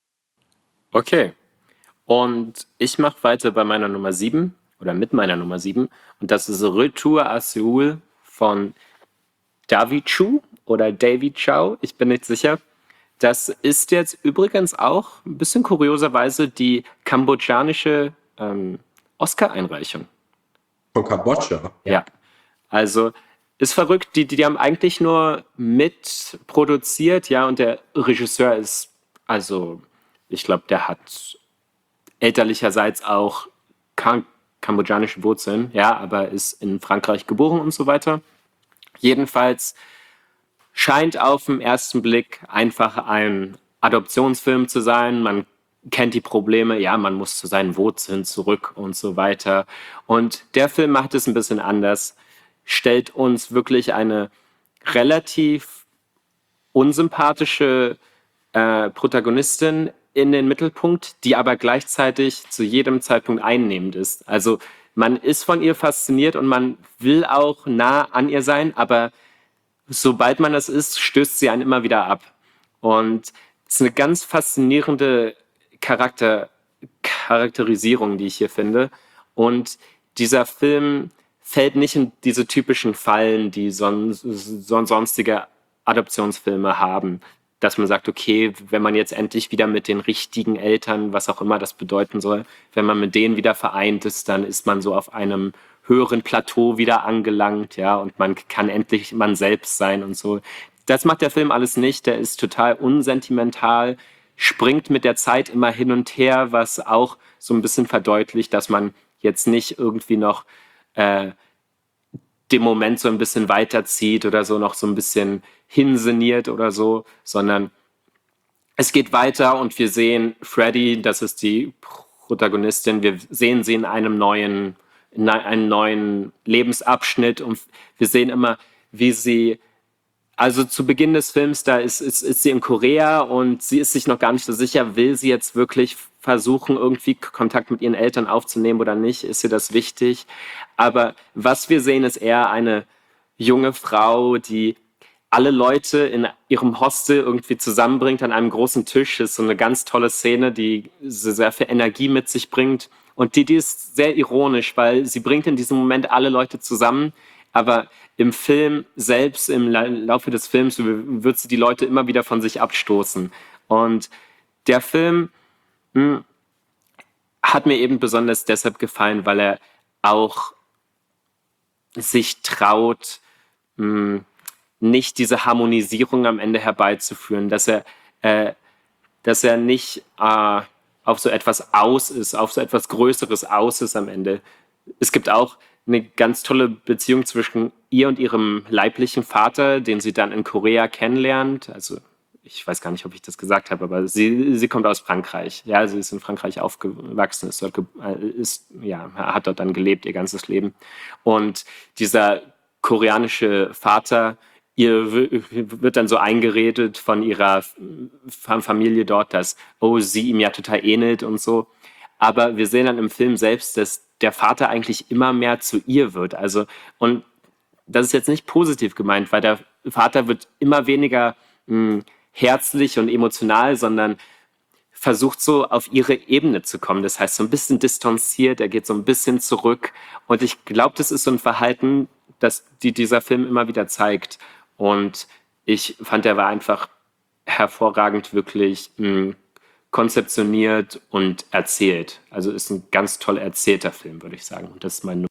Okay. Und ich mache weiter bei meiner Nummer sieben oder mit meiner Nummer sieben. Und das ist Retour à Seoul von David Chu oder David Chow, ich bin nicht sicher. Das ist jetzt übrigens auch ein bisschen kurioserweise die kambodschanische ähm, Oscar-Einreichung. Von Kambodscha. Ja. Also ist verrückt, die, die haben eigentlich nur mitproduziert, ja, und der Regisseur ist, also ich glaube, der hat elterlicherseits auch kam kambodschanische Wurzeln, ja, aber ist in Frankreich geboren und so weiter. Jedenfalls scheint auf den ersten Blick einfach ein Adoptionsfilm zu sein. Man kennt die Probleme, ja, man muss zu seinen Wurzeln zurück und so weiter. Und der Film macht es ein bisschen anders, stellt uns wirklich eine relativ unsympathische äh, Protagonistin in den Mittelpunkt, die aber gleichzeitig zu jedem Zeitpunkt einnehmend ist. Also man ist von ihr fasziniert und man will auch nah an ihr sein, aber sobald man das ist, stößt sie einen immer wieder ab. Und es ist eine ganz faszinierende Charakter Charakterisierung, die ich hier finde. Und dieser Film fällt nicht in diese typischen Fallen, die son son sonstige Adoptionsfilme haben. Dass man sagt, okay, wenn man jetzt endlich wieder mit den richtigen Eltern, was auch immer das bedeuten soll, wenn man mit denen wieder vereint ist, dann ist man so auf einem höheren Plateau wieder angelangt, ja, und man kann endlich man selbst sein und so. Das macht der Film alles nicht, der ist total unsentimental, springt mit der Zeit immer hin und her, was auch so ein bisschen verdeutlicht, dass man jetzt nicht irgendwie noch äh, den Moment so ein bisschen weiterzieht oder so noch so ein bisschen hinseniert oder so, sondern es geht weiter und wir sehen Freddy, das ist die Protagonistin, wir sehen sie in einem neuen, in einem neuen Lebensabschnitt und wir sehen immer, wie sie, also zu Beginn des Films, da ist, ist, ist sie in Korea und sie ist sich noch gar nicht so sicher, will sie jetzt wirklich versuchen, irgendwie Kontakt mit ihren Eltern aufzunehmen oder nicht, ist ihr das wichtig? Aber was wir sehen, ist eher eine junge Frau, die alle Leute in ihrem Hostel irgendwie zusammenbringt an einem großen Tisch. Das ist so eine ganz tolle Szene, die sehr viel Energie mit sich bringt. Und die, die ist sehr ironisch, weil sie bringt in diesem Moment alle Leute zusammen, aber im Film selbst, im Laufe des Films, wird sie die Leute immer wieder von sich abstoßen. Und der Film mh, hat mir eben besonders deshalb gefallen, weil er auch sich traut, mh, nicht diese Harmonisierung am Ende herbeizuführen, dass er, äh, dass er nicht äh, auf so etwas aus ist, auf so etwas Größeres aus ist am Ende. Es gibt auch eine ganz tolle Beziehung zwischen ihr und ihrem leiblichen Vater, den sie dann in Korea kennenlernt. Also ich weiß gar nicht, ob ich das gesagt habe, aber sie, sie kommt aus Frankreich. Ja, sie ist in Frankreich aufgewachsen, ist dort, ist, ja, hat dort dann gelebt ihr ganzes Leben. Und dieser koreanische Vater, ihr wird dann so eingeredet von ihrer Familie dort, dass, oh, sie ihm ja total ähnelt und so. Aber wir sehen dann im Film selbst, dass der Vater eigentlich immer mehr zu ihr wird. Also, und das ist jetzt nicht positiv gemeint, weil der Vater wird immer weniger mh, herzlich und emotional, sondern versucht so auf ihre Ebene zu kommen. Das heißt, so ein bisschen distanziert, er geht so ein bisschen zurück. Und ich glaube, das ist so ein Verhalten, das die, dieser Film immer wieder zeigt. Und ich fand, er war einfach hervorragend wirklich mh, konzeptioniert und erzählt. Also ist ein ganz toll erzählter Film, würde ich sagen. Und das ist mein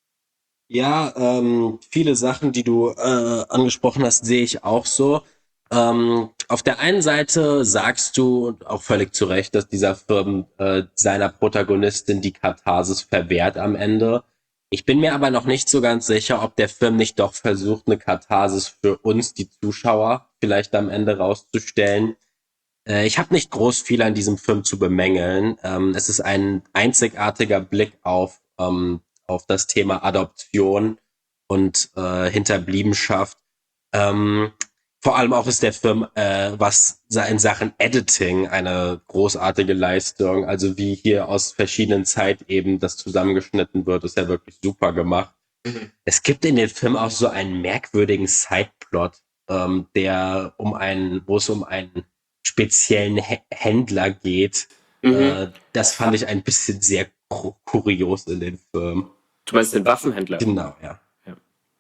Ja, ähm, viele Sachen, die du äh, angesprochen hast, sehe ich auch so. Ähm, auf der einen Seite sagst du, und auch völlig zu Recht, dass dieser Film äh, seiner Protagonistin die Katharsis verwehrt am Ende. Ich bin mir aber noch nicht so ganz sicher, ob der Film nicht doch versucht, eine Katharsis für uns, die Zuschauer, vielleicht am Ende rauszustellen. Äh, ich habe nicht groß viel an diesem Film zu bemängeln. Ähm, es ist ein einzigartiger Blick auf, ähm, auf das Thema Adoption und äh, Hinterbliebenschaft. Ähm, vor allem auch ist der Film, äh, was in Sachen Editing eine großartige Leistung. Also wie hier aus verschiedenen Zeitebenen das zusammengeschnitten wird, ist ja wirklich super gemacht. Mhm. Es gibt in dem Film auch so einen merkwürdigen Sideplot, ähm, der um einen, wo es um einen speziellen H- Händler geht. Mhm. Äh, das fand ich ein bisschen sehr kur- kurios in dem Film. Du meinst den Waffenhändler? Genau, ja. Ja.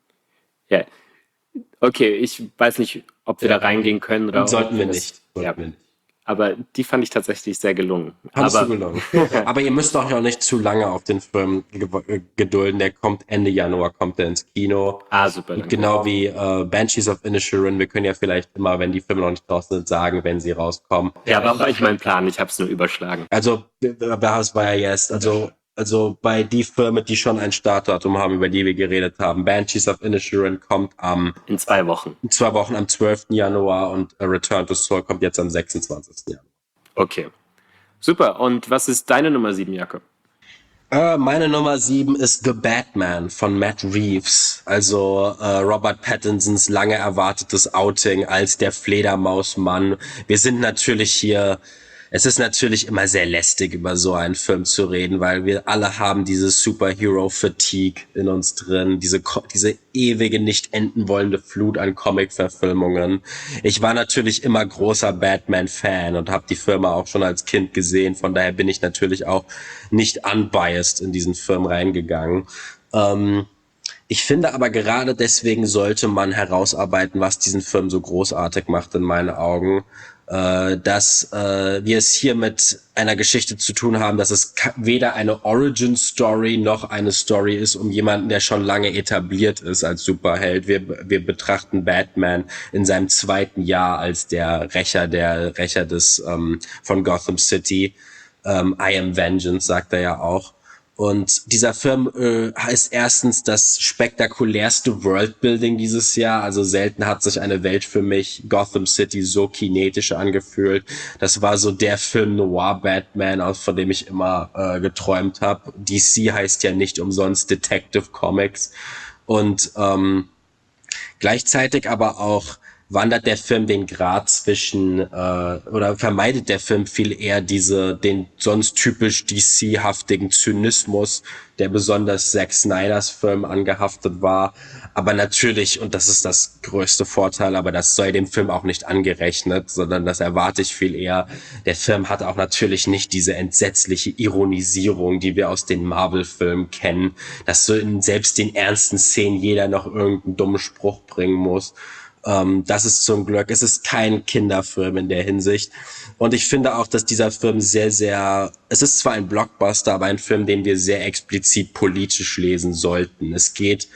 Ja. Okay, ich weiß nicht, ob wir ja, da reingehen können. Oder sollten wir das, nicht. Sollten ja. wir nicht. Aber die fand ich tatsächlich sehr gelungen. Fandest aber, du gelungen. Aber ihr müsst auch nicht zu lange auf den Film gedulden. Der kommt Ende Januar, kommt der ins Kino. Ah, super. Danke. Genau wie äh, Banshees of Inisherin. Wir können ja vielleicht immer, wenn die Filme noch nicht draußen sind, sagen, wenn sie rauskommen. Ja, war auch nicht mein Plan. Ich habe es nur überschlagen. Also, das war ja jetzt, also Also bei die Filme, die schon ein Startdatum haben, über die wir geredet haben. Banshees of Inisherin kommt am... In zwei Wochen. In zwei Wochen am zwölften Januar und A Return to Seoul kommt jetzt am sechsundzwanzigsten Januar. Okay. Super. Und was ist deine Nummer sieben, Jakob? Uh, meine Nummer sieben ist The Batman von Matt Reeves. Also uh, Robert Pattinsons lange erwartetes Outing als der Fledermausmann. Wir sind natürlich hier... Es ist natürlich immer sehr lästig, über so einen Film zu reden, weil wir alle haben diese Superhero-Fatigue in uns drin, diese diese ewige, nicht enden wollende Flut an Comic-Verfilmungen. Ich war natürlich immer großer Batman-Fan und habe die Filme auch schon als Kind gesehen, von daher bin ich natürlich auch nicht unbiased in diesen Film reingegangen. Ähm, ich finde aber gerade deswegen sollte man herausarbeiten, was diesen Film so großartig macht in meinen Augen. Äh, dass äh, wir es hier mit einer Geschichte zu tun haben, dass es ka- weder eine Origin-Story noch eine Story ist um jemanden, der schon lange etabliert ist als Superheld. Wir, wir betrachten Batman in seinem zweiten Jahr als der Rächer, der Rächer des ähm, von Gotham City. Ähm, I am Vengeance, sagt er ja auch. Und dieser Film äh, ist erstens das spektakulärste Worldbuilding dieses Jahr. Also selten hat sich eine Welt für mich, Gotham City, so kinetisch angefühlt. Das war so der Film Noir Batman, von dem ich immer äh, geträumt habe. D C heißt ja nicht umsonst Detective Comics. Und ähm, gleichzeitig aber auch wandert der Film den Grad zwischen, äh, oder vermeidet der Film viel eher diese, den sonst typisch D C-haftigen Zynismus, der besonders Zack Snyders Film angehaftet war. Aber natürlich, und das ist das größte Vorteil, aber das sei dem Film auch nicht angerechnet, sondern das erwarte ich viel eher. Der Film hat auch natürlich nicht diese entsetzliche Ironisierung, die wir aus den Marvel-Filmen kennen, dass so in selbst den ernsten Szenen jeder noch irgendeinen dummen Spruch bringen muss. Um, das ist zum Glück, es ist kein Kinderfilm in der Hinsicht. Und ich finde auch, dass dieser Film sehr, sehr, es ist zwar ein Blockbuster, aber ein Film, den wir sehr explizit politisch lesen sollten. Es geht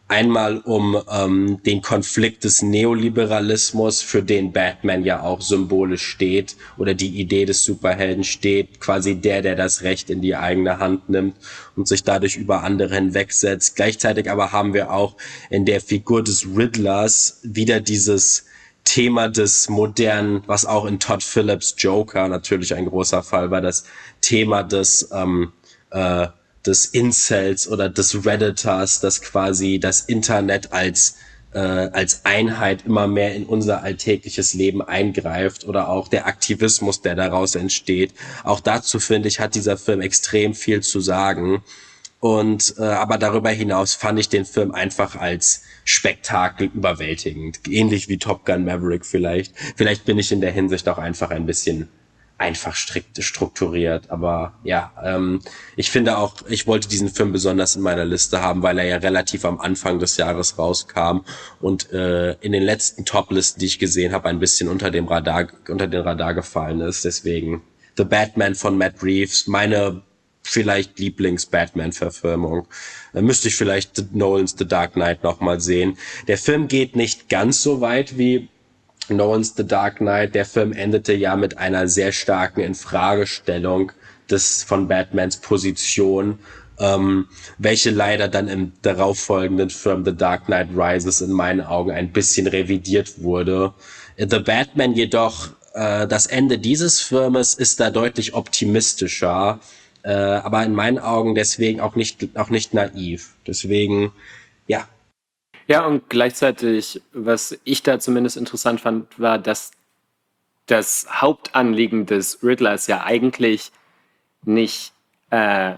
Einmal um ähm, den Konflikt des Neoliberalismus, für den Batman ja auch symbolisch steht, oder die Idee des Superhelden steht, quasi der, der das Recht in die eigene Hand nimmt und sich dadurch über andere hinwegsetzt. Gleichzeitig aber haben wir auch in der Figur des Riddlers wieder dieses Thema des modernen, was auch in Todd Phillips' Joker natürlich ein großer Fall war, das Thema des ähm, äh, des Incels oder des Redditors, das quasi das Internet als äh, als Einheit immer mehr in unser alltägliches Leben eingreift, oder auch der Aktivismus, der daraus entsteht. Auch dazu, finde ich, hat dieser Film extrem viel zu sagen. Und äh, aber darüber hinaus fand ich den Film einfach als Spektakel überwältigend. Ähnlich wie Top Gun Maverick vielleicht. Vielleicht bin ich in der Hinsicht auch einfach ein bisschen einfach strikt strukturiert, aber ja, ähm, ich finde auch, ich wollte diesen Film besonders in meiner Liste haben, weil er ja relativ am Anfang des Jahres rauskam und äh, in den letzten Top-Listen, die ich gesehen habe, ein bisschen unter dem Radar, unter den Radar gefallen ist. Deswegen The Batman von Matt Reeves, meine vielleicht Lieblings-Batman-Verfilmung. Äh, müsste ich vielleicht Nolans The Dark Knight nochmal sehen. Der Film geht nicht ganz so weit wie Nolans The Dark Knight. Der Film endete ja mit einer sehr starken Infragestellung des von Batmans Position, ähm, welche leider dann im darauffolgenden Film The Dark Knight Rises in meinen Augen ein bisschen revidiert wurde. The Batman jedoch, äh, das Ende dieses Filmes ist da deutlich optimistischer, äh, aber in meinen Augen deswegen auch nicht auch nicht naiv. Deswegen, ja. Ja, und gleichzeitig, was ich da zumindest interessant fand, war, dass das Hauptanliegen des Riddlers ja eigentlich nicht, äh,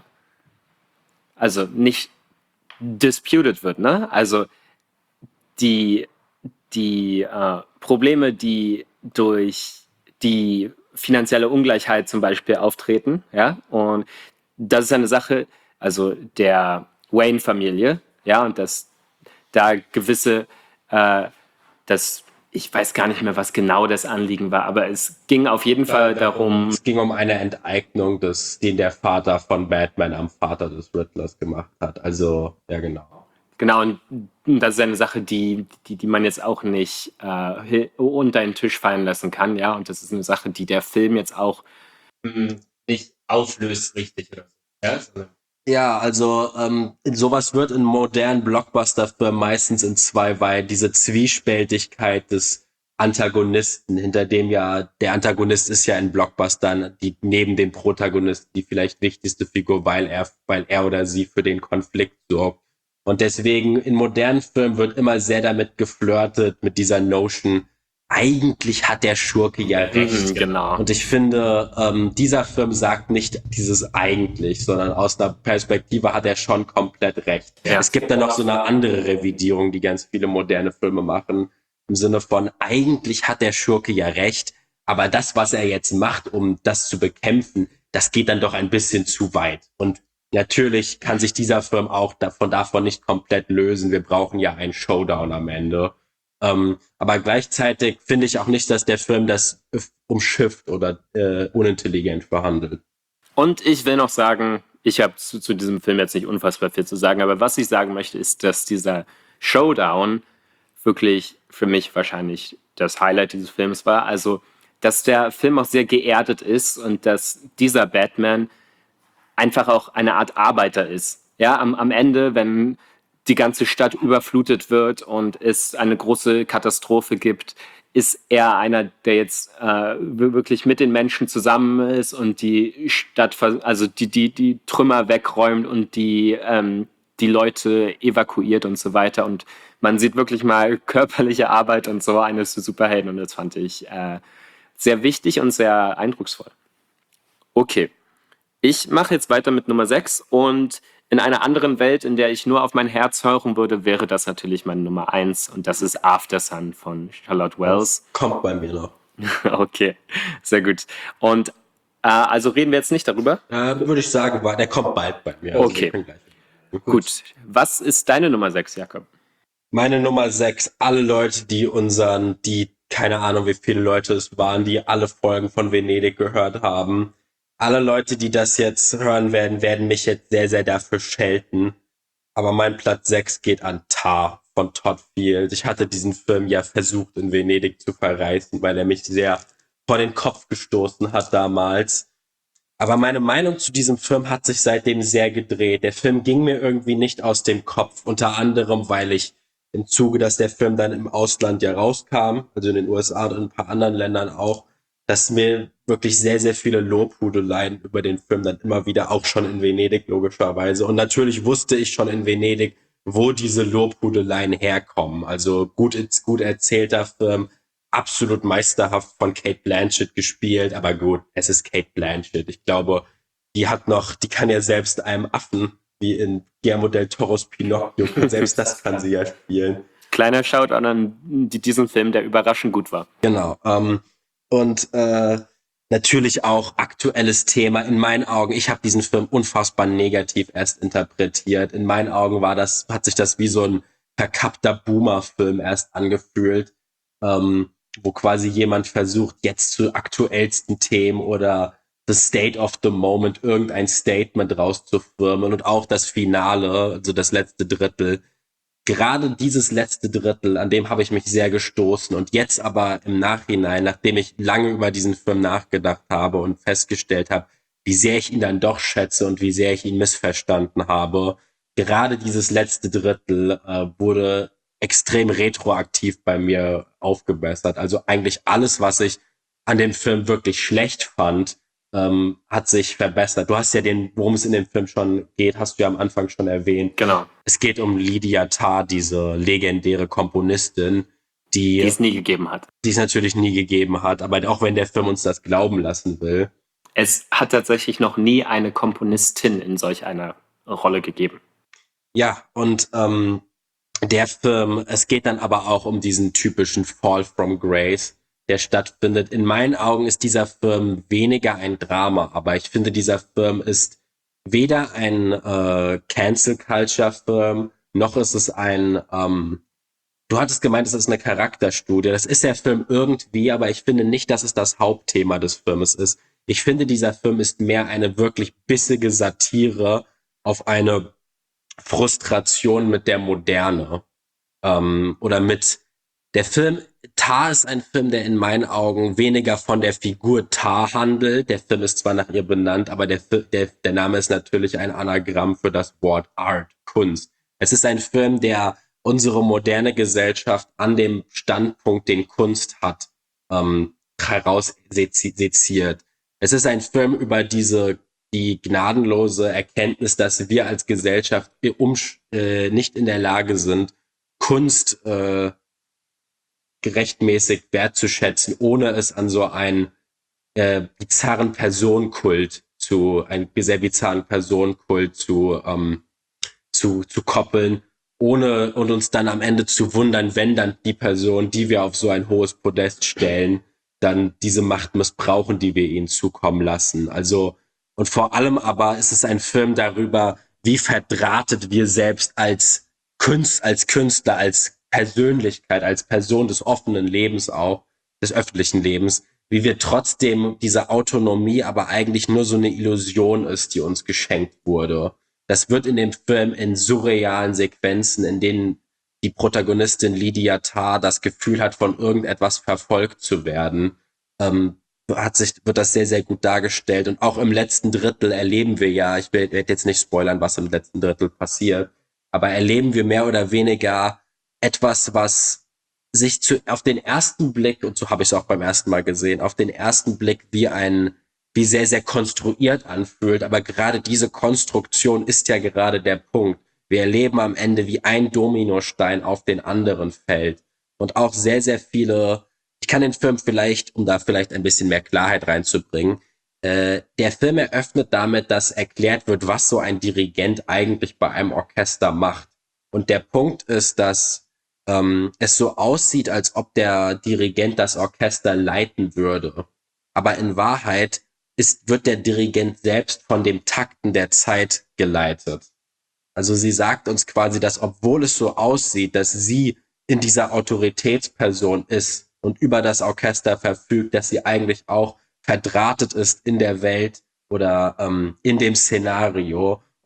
also nicht disputed wird, ne? Also die, die äh, Probleme, die durch die finanzielle Ungleichheit zum Beispiel auftreten, ja, und das ist eine Sache, also der Wayne-Familie, ja, und das da gewisse, äh, das, ich weiß gar nicht mehr, was genau das Anliegen war, aber es ging auf jeden Fall darum. Es ging um eine Enteignung, des, den der Vater von Batman am Vater des Riddlers gemacht hat. Also, ja, genau. Genau, und das ist eine Sache, die, die, die man jetzt auch nicht äh, unter den Tisch fallen lassen kann, ja, und das ist eine Sache, die der Film jetzt auch nicht auflöst, richtig, oder so. Ja, Ja, also ähm, sowas wird in modernen Blockbuster-Filmen meistens in zwei, weil diese Zwiespältigkeit des Antagonisten, hinter dem ja, der Antagonist ist ja in Blockbustern die neben dem Protagonisten die vielleicht wichtigste Figur, weil er, weil er oder sie für den Konflikt sorgt. Und deswegen in modernen Filmen wird immer sehr damit geflirtet, mit dieser Notion, eigentlich hat der Schurke ja recht. Mhm, genau. Und ich finde, ähm, dieser Film sagt nicht dieses eigentlich, sondern aus einer Perspektive hat er schon komplett recht. Ja. Es gibt dann noch so eine andere Revidierung, die ganz viele moderne Filme machen, im Sinne von, eigentlich hat der Schurke ja recht, aber das, was er jetzt macht, um das zu bekämpfen, das geht dann doch ein bisschen zu weit. Und natürlich kann sich dieser Film auch davon, davon nicht komplett lösen. Wir brauchen ja einen Showdown am Ende. Ähm, aber gleichzeitig finde ich auch nicht, dass der Film das umschifft oder äh, unintelligent behandelt. Und ich will noch sagen, ich habe zu, zu diesem Film jetzt nicht unfassbar viel zu sagen, aber was ich sagen möchte, ist, dass dieser Showdown wirklich für mich wahrscheinlich das Highlight dieses Films war. Also, dass der Film auch sehr geerdet ist und dass dieser Batman einfach auch eine Art Arbeiter ist. Ja, am, am Ende, wenn die ganze Stadt überflutet wird und es eine große Katastrophe gibt, ist er einer, der jetzt äh, wirklich mit den Menschen zusammen ist und die Stadt, also die, die, die Trümmer wegräumt und die, ähm, die Leute evakuiert und so weiter. Und man sieht wirklich mal körperliche Arbeit und so eines Superhelden und das fand ich äh, sehr wichtig und sehr eindrucksvoll. Okay, ich mache jetzt weiter mit Nummer sechs und in einer anderen Welt, in der ich nur auf mein Herz hören würde, wäre das natürlich meine Nummer eins und das ist Aftersun von Charlotte Wells. Das kommt bei mir noch. Okay, sehr gut. Und äh, also reden wir jetzt nicht darüber? Äh, würde ich sagen, der kommt bald bei mir. Also okay, gut. gut. Was ist deine Nummer sechs, Jakob? Meine Nummer sechs, alle Leute, die unseren, die, keine Ahnung, wie viele Leute es waren, die alle Folgen von Venedig gehört haben. Alle Leute, die das jetzt hören werden, werden mich jetzt sehr, sehr dafür schelten. aber mein Platz sechs geht an Tar von Todd Field. Ich hatte diesen Film ja versucht, in Venedig zu verreißen, weil er mich sehr vor den Kopf gestoßen hat damals. Aber meine Meinung zu diesem Film hat sich seitdem sehr gedreht. Der Film ging mir irgendwie nicht aus dem Kopf, unter anderem, weil ich im Zuge, dass der Film dann im Ausland ja rauskam, also in den U S A und in ein paar anderen Ländern auch, dass mir wirklich sehr, sehr viele Lobhudeleien über den Film dann immer wieder, auch schon in Venedig logischerweise. Und natürlich wusste ich schon in Venedig, wo diese Lobhudeleien herkommen. Also gut, gut erzählter Film, absolut meisterhaft von Cate Blanchett gespielt, aber gut, es ist Cate Blanchett. Ich glaube, die hat noch, die kann ja selbst einem Affen, wie in Guillermo del Toros Pinocchio, selbst das kann sie ja spielen. Kleiner Shoutout an diesen Film, der überraschend gut war. Genau, ähm, und äh, natürlich auch aktuelles Thema in meinen Augen. Ich habe diesen Film unfassbar negativ erst interpretiert. In meinen Augen war das, hat sich das wie so ein verkappter Boomer-Film erst angefühlt, ähm, wo quasi jemand versucht, jetzt zu aktuellsten Themen oder the state of the moment irgendein Statement rauszufirmen, und auch das Finale, also das letzte Drittel. Gerade dieses letzte Drittel, an dem habe ich mich sehr gestoßen, und jetzt aber im Nachhinein, nachdem ich lange über diesen Film nachgedacht habe und festgestellt habe, wie sehr ich ihn dann doch schätze und wie sehr ich ihn missverstanden habe, gerade dieses letzte Drittel äh, wurde extrem retroaktiv bei mir aufgebessert. Also eigentlich alles, was ich an dem Film wirklich schlecht fand, ähm, hat sich verbessert. Du hast ja den, worum es in dem Film schon geht, hast du ja am Anfang schon erwähnt. Genau. Es geht um Lydia Tarr, diese legendäre Komponistin, die, die es nie gegeben hat. Die es natürlich nie gegeben hat, aber auch wenn der Film uns das glauben lassen will. Es hat tatsächlich noch nie eine Komponistin in solch einer Rolle gegeben. Ja, und ähm, der Film, es geht dann aber auch um diesen typischen Fall from Grace, der stattfindet. In meinen Augen ist dieser Film weniger ein Drama, aber ich finde, dieser Film ist weder ein äh, Cancel-Culture-Film, noch ist es ein, ähm, du hattest gemeint, es ist eine Charakterstudie. Das ist der Film irgendwie, aber ich finde nicht, dass es das Hauptthema des Filmes ist. Ich finde, dieser Film ist mehr eine wirklich bissige Satire auf eine Frustration mit der Moderne. Ähm, oder mit der Film, Tar ist ein Film, der in meinen Augen weniger von der Figur Tar handelt. Der Film ist zwar nach ihr benannt, aber der, der, der Name ist natürlich ein Anagramm für das Wort Art, Kunst. Es ist ein Film, der unsere moderne Gesellschaft an dem Standpunkt, den Kunst hat, ähm, herausseziert. Es ist ein Film über diese die gnadenlose Erkenntnis, dass wir als Gesellschaft um, äh, nicht in der Lage sind, Kunst äh, gerechtmäßig wertzuschätzen, ohne es an so einen äh, bizarren Personenkult zu, einen sehr bizarren Personenkult zu, ähm, zu, zu koppeln, ohne und uns dann am Ende zu wundern, wenn dann die Person, die wir auf so ein hohes Podest stellen, dann diese Macht missbrauchen, die wir ihnen zukommen lassen. Also, und vor allem aber ist es ein Film darüber, wie verdrahtet wir selbst als Künst, als Künstler, als Persönlichkeit, als Person des offenen Lebens auch, des öffentlichen Lebens, wie wir trotzdem diese Autonomie aber eigentlich nur so eine Illusion ist, die uns geschenkt wurde. Das wird in dem Film in surrealen Sequenzen, in denen die Protagonistin Lydia Tarr das Gefühl hat, von irgendetwas verfolgt zu werden, ähm, hat sich, wird das sehr, sehr gut dargestellt. Und auch im letzten Drittel erleben wir ja, ich werde jetzt nicht spoilern, was im letzten Drittel passiert, aber erleben wir mehr oder weniger etwas, was sich zu, auf den ersten Blick, und so habe ich es auch beim ersten Mal gesehen, auf den ersten Blick wie ein, wie sehr, sehr konstruiert anfühlt. Aber gerade diese Konstruktion ist ja gerade der Punkt. Wir erleben am Ende, wie ein Dominostein auf den anderen fällt. Und auch sehr, sehr viele, ich kann den Film vielleicht, um da vielleicht ein bisschen mehr Klarheit reinzubringen, äh, der Film eröffnet damit, dass erklärt wird, was so ein Dirigent eigentlich bei einem Orchester macht. Und der Punkt ist, dass ähm, es so aussieht, als ob der Dirigent das Orchester leiten würde. Aber in Wahrheit ist, wird der Dirigent selbst von dem Takten der Zeit geleitet. Also sie sagt uns quasi, dass obwohl es so aussieht, dass sie in dieser Autoritätsperson ist und über das Orchester verfügt, dass sie eigentlich auch verdrahtet ist in der Welt oder ähm, in dem Szenario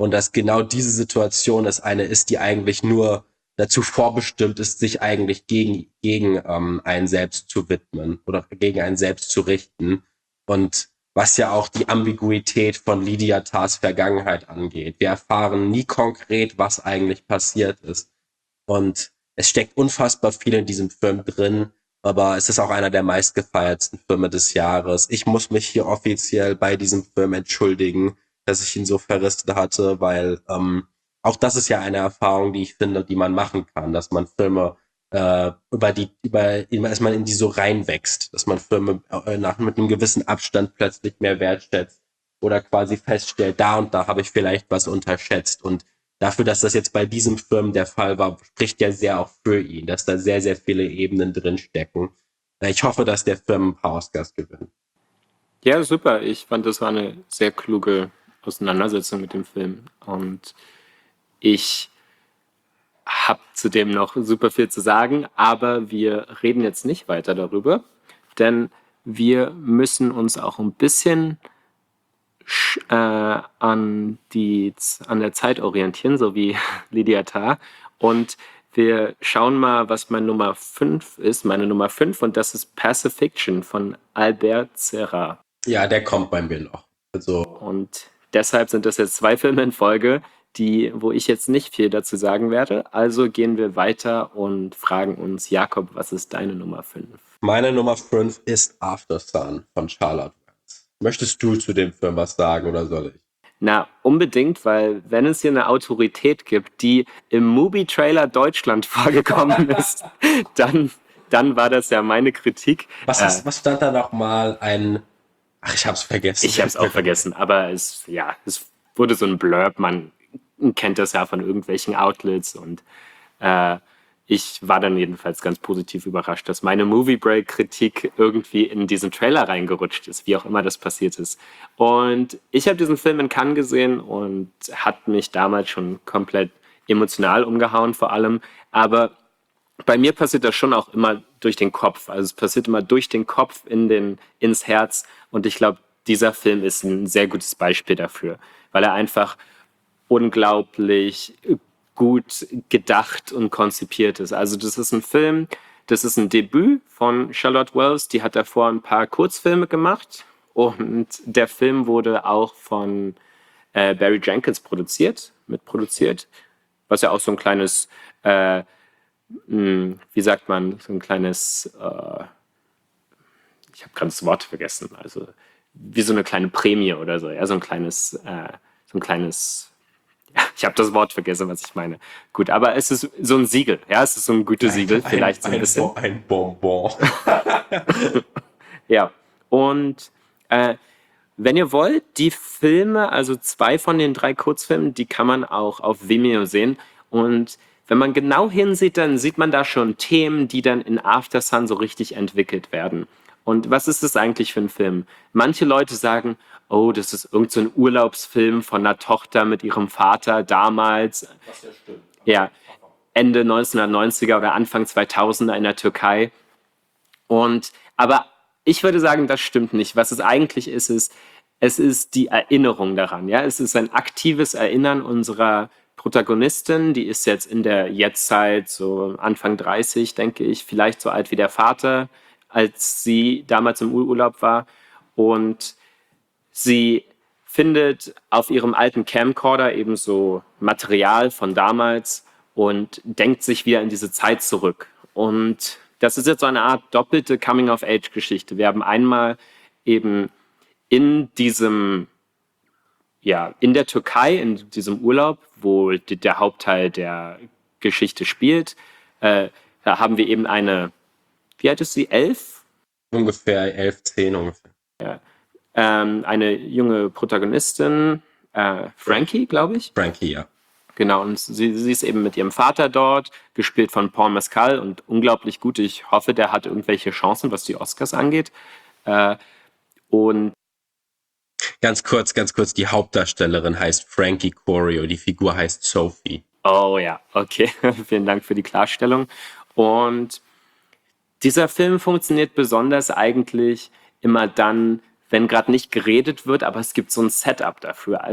und dass genau diese Situation es eine ist, die eigentlich nur dazu vorbestimmt ist, sich eigentlich gegen, gegen ähm, einen selbst zu widmen oder gegen einen selbst zu richten. Und was ja auch die Ambiguität von Lydia Tars Vergangenheit angeht. Wir erfahren nie konkret, was eigentlich passiert ist. Und es steckt unfassbar viel in diesem Film drin, aber es ist auch einer der meistgefeiertsten Filme des Jahres. Ich muss mich hier offiziell bei diesem Film entschuldigen, dass ich ihn so verrissen hatte, weil ähm, auch das ist ja eine Erfahrung, die ich finde, die man machen kann, dass man Filme äh, über die, über, dass man in die so reinwächst, dass man Filme äh, nach mit einem gewissen Abstand plötzlich mehr wertschätzt oder quasi feststellt, da und da habe ich vielleicht was unterschätzt. Und dafür, dass das jetzt bei diesem Film der Fall war, spricht ja sehr auch für ihn, dass da sehr, sehr viele Ebenen drin stecken. Ich hoffe, dass der Film ein paar Oscars gewinnt. Ja, super. Ich fand, das war eine sehr kluge Auseinandersetzung mit dem Film. Und ich habe zudem noch super viel zu sagen, aber wir reden jetzt nicht weiter darüber, denn wir müssen uns auch ein bisschen äh, an, die, an der Zeit orientieren, so wie Lydia Tarr. Und wir schauen mal, was meine Nummer fünf ist. Meine Nummer fünf, und das ist Pacifiction von Albert Serra. Ja, der kommt bei mir noch. Also. Und deshalb sind das jetzt zwei Filme in Folge, die, wo ich jetzt nicht viel dazu sagen werde. Also gehen wir weiter und fragen uns, Jakob, was ist deine Nummer fünf? Meine Nummer fünf ist After Sun von Charlotte Wells. Möchtest du zu dem Film was sagen oder soll ich? Na, unbedingt, weil wenn es hier eine Autorität gibt, die im Movie-Trailer Deutschland vorgekommen ist, dann, dann war das ja meine Kritik. Was, äh, ist, was stand da nochmal? Ein... Ach, ich hab's vergessen. Ich hab's auch vergessen, aber es, ja, es wurde so ein Blurb, man kennt das ja von irgendwelchen Outlets und äh, ich war dann jedenfalls ganz positiv überrascht, dass meine Movie Break Kritik irgendwie in diesen Trailer reingerutscht ist, wie auch immer das passiert ist. Und ich habe diesen Film in Cannes gesehen und hat mich damals schon komplett emotional umgehauen vor allem, aber bei mir passiert das schon auch immer durch den Kopf. Also es passiert immer durch den Kopf in den, ins Herz. Und ich glaube, dieser Film ist ein sehr gutes Beispiel dafür, weil er einfach unglaublich gut gedacht und konzipiert ist. Also das ist ein Film, das ist ein Debüt von Charlotte Wells. Die hat davor ein paar Kurzfilme gemacht. Und der Film wurde auch von äh, Barry Jenkins produziert, mitproduziert. Was ja auch so ein kleines... Äh, wie sagt man, so ein kleines, äh, ich habe gerade das Wort vergessen, also wie so eine kleine Prämie oder so, ja, so ein kleines, äh, so ein kleines, ja, ich habe das Wort vergessen, was ich meine. Gut, aber es ist so ein Siegel, ja, es ist so ein Gütesiegel, ein, vielleicht ein, so ein bisschen. Ein Bonbon. Ja, und äh, wenn ihr wollt, die Filme, also zwei von den drei Kurzfilmen, die kann man auch auf Vimeo sehen und wenn man genau hinsieht, dann sieht man da schon Themen, die dann in After Sun so richtig entwickelt werden. Und was ist das eigentlich für ein Film? Manche Leute sagen, oh, das ist irgend so ein Urlaubsfilm von einer Tochter mit ihrem Vater damals. Was ja stimmt. Ja, Ende neunzehnhundertneunziger oder Anfang zweitausender in der Türkei. Und, aber ich würde sagen, das stimmt nicht. Was es eigentlich ist, ist, es ist die Erinnerung daran. Ja? Es ist ein aktives Erinnern unserer Protagonistin, die ist jetzt in der Jetztzeit so Anfang dreißig, denke ich, vielleicht so alt wie der Vater, als sie damals im Urlaub war. Und sie findet auf ihrem alten Camcorder eben so Material von damals und denkt sich wieder in diese Zeit zurück. Und das ist jetzt so eine Art doppelte Coming-of-Age-Geschichte. Wir haben einmal eben in diesem Ja, in der Türkei, in diesem Urlaub, wo die, der Hauptteil der Geschichte spielt, äh, da haben wir eben eine, wie alt ist sie, elf? Ungefähr elf, zehn ungefähr. Ja. Ähm, eine junge Protagonistin, äh, Frankie, glaube ich. Frankie, ja. Genau, und sie, sie ist eben mit ihrem Vater dort, gespielt von Paul Mescal und unglaublich gut. Ich hoffe, der hat irgendwelche Chancen, was die Oscars angeht. Äh, und Ganz kurz, ganz kurz, die Hauptdarstellerin heißt Frankie Corio, die Figur heißt Sophie. Oh ja, okay, vielen Dank für die Klarstellung. Und dieser Film funktioniert besonders eigentlich immer dann, wenn gerade nicht geredet wird, aber es gibt so ein Setup dafür. Also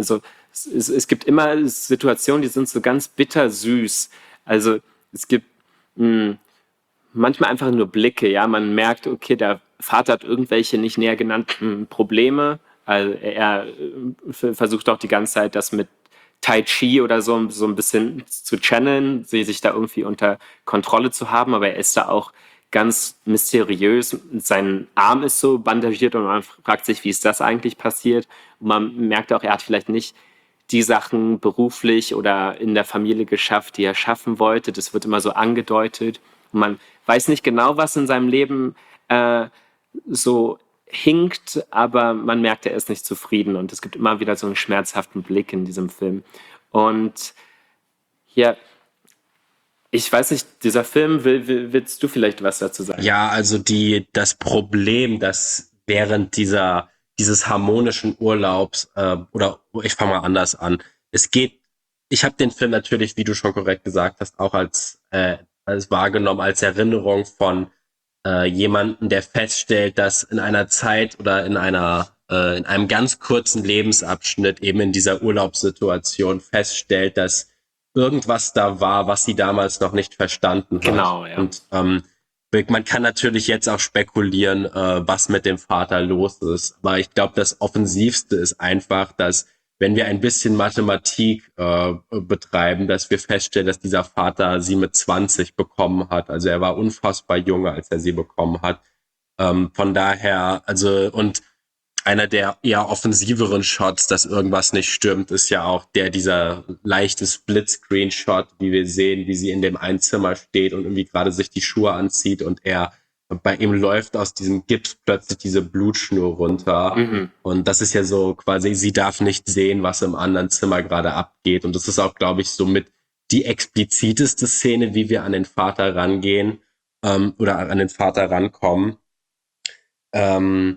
es, es, es gibt immer Situationen, die sind so ganz bittersüß. Also es gibt mh, manchmal einfach nur Blicke, ja, man merkt, okay, der Vater hat irgendwelche nicht näher genannten Probleme. Also er äh, versucht auch die ganze Zeit, das mit Tai Chi oder so, so ein bisschen zu channeln, sie sich da irgendwie unter Kontrolle zu haben, aber er ist da auch ganz mysteriös. Sein Arm ist so bandagiert und man fragt sich, wie ist das eigentlich passiert? Und man merkt auch, er hat vielleicht nicht die Sachen beruflich oder in der Familie geschafft, die er schaffen wollte. Das wird immer so angedeutet. Und man weiß nicht genau, was in seinem Leben äh, so hinkt, aber man merkt, er ist nicht zufrieden. Und es gibt immer wieder so einen schmerzhaften Blick in diesem Film. Und ja, ich weiß nicht, dieser Film, will, will, willst du vielleicht was dazu sagen? Ja, also die, das Problem, dass während dieser, dieses harmonischen Urlaubs, äh, oder ich fange mal anders an, es geht, ich habe den Film natürlich, wie du schon korrekt gesagt hast, auch als, äh, als wahrgenommen, als Erinnerung von äh, jemanden, der feststellt, dass in einer Zeit oder in einer, äh, in einem ganz kurzen Lebensabschnitt eben in dieser Urlaubssituation feststellt, dass irgendwas da war, was sie damals noch nicht verstanden hat. Genau, ja. Und ähm, man kann natürlich jetzt auch spekulieren, äh, was mit dem Vater los ist. Aber ich glaube, das Offensivste ist einfach, dass wenn wir ein bisschen Mathematik äh, betreiben, dass wir feststellen, dass dieser Vater sie mit zwanzig bekommen hat. Also er war unfassbar jung, als er sie bekommen hat. Ähm, von daher, also und einer der eher offensiveren Shots, dass irgendwas nicht stimmt, ist ja auch der, dieser leichte Splitscreen-Shot, wie wir sehen, wie sie in dem einen Zimmer steht und irgendwie gerade sich die Schuhe anzieht und er, bei ihm läuft aus diesem Gips plötzlich diese Blutschnur runter. Mhm. Und das ist ja so quasi, sie darf nicht sehen, was im anderen Zimmer gerade abgeht. Und das ist auch, glaube ich, so mit die expliziteste Szene, wie wir an den Vater rangehen, ähm, oder an den Vater rankommen. Ähm,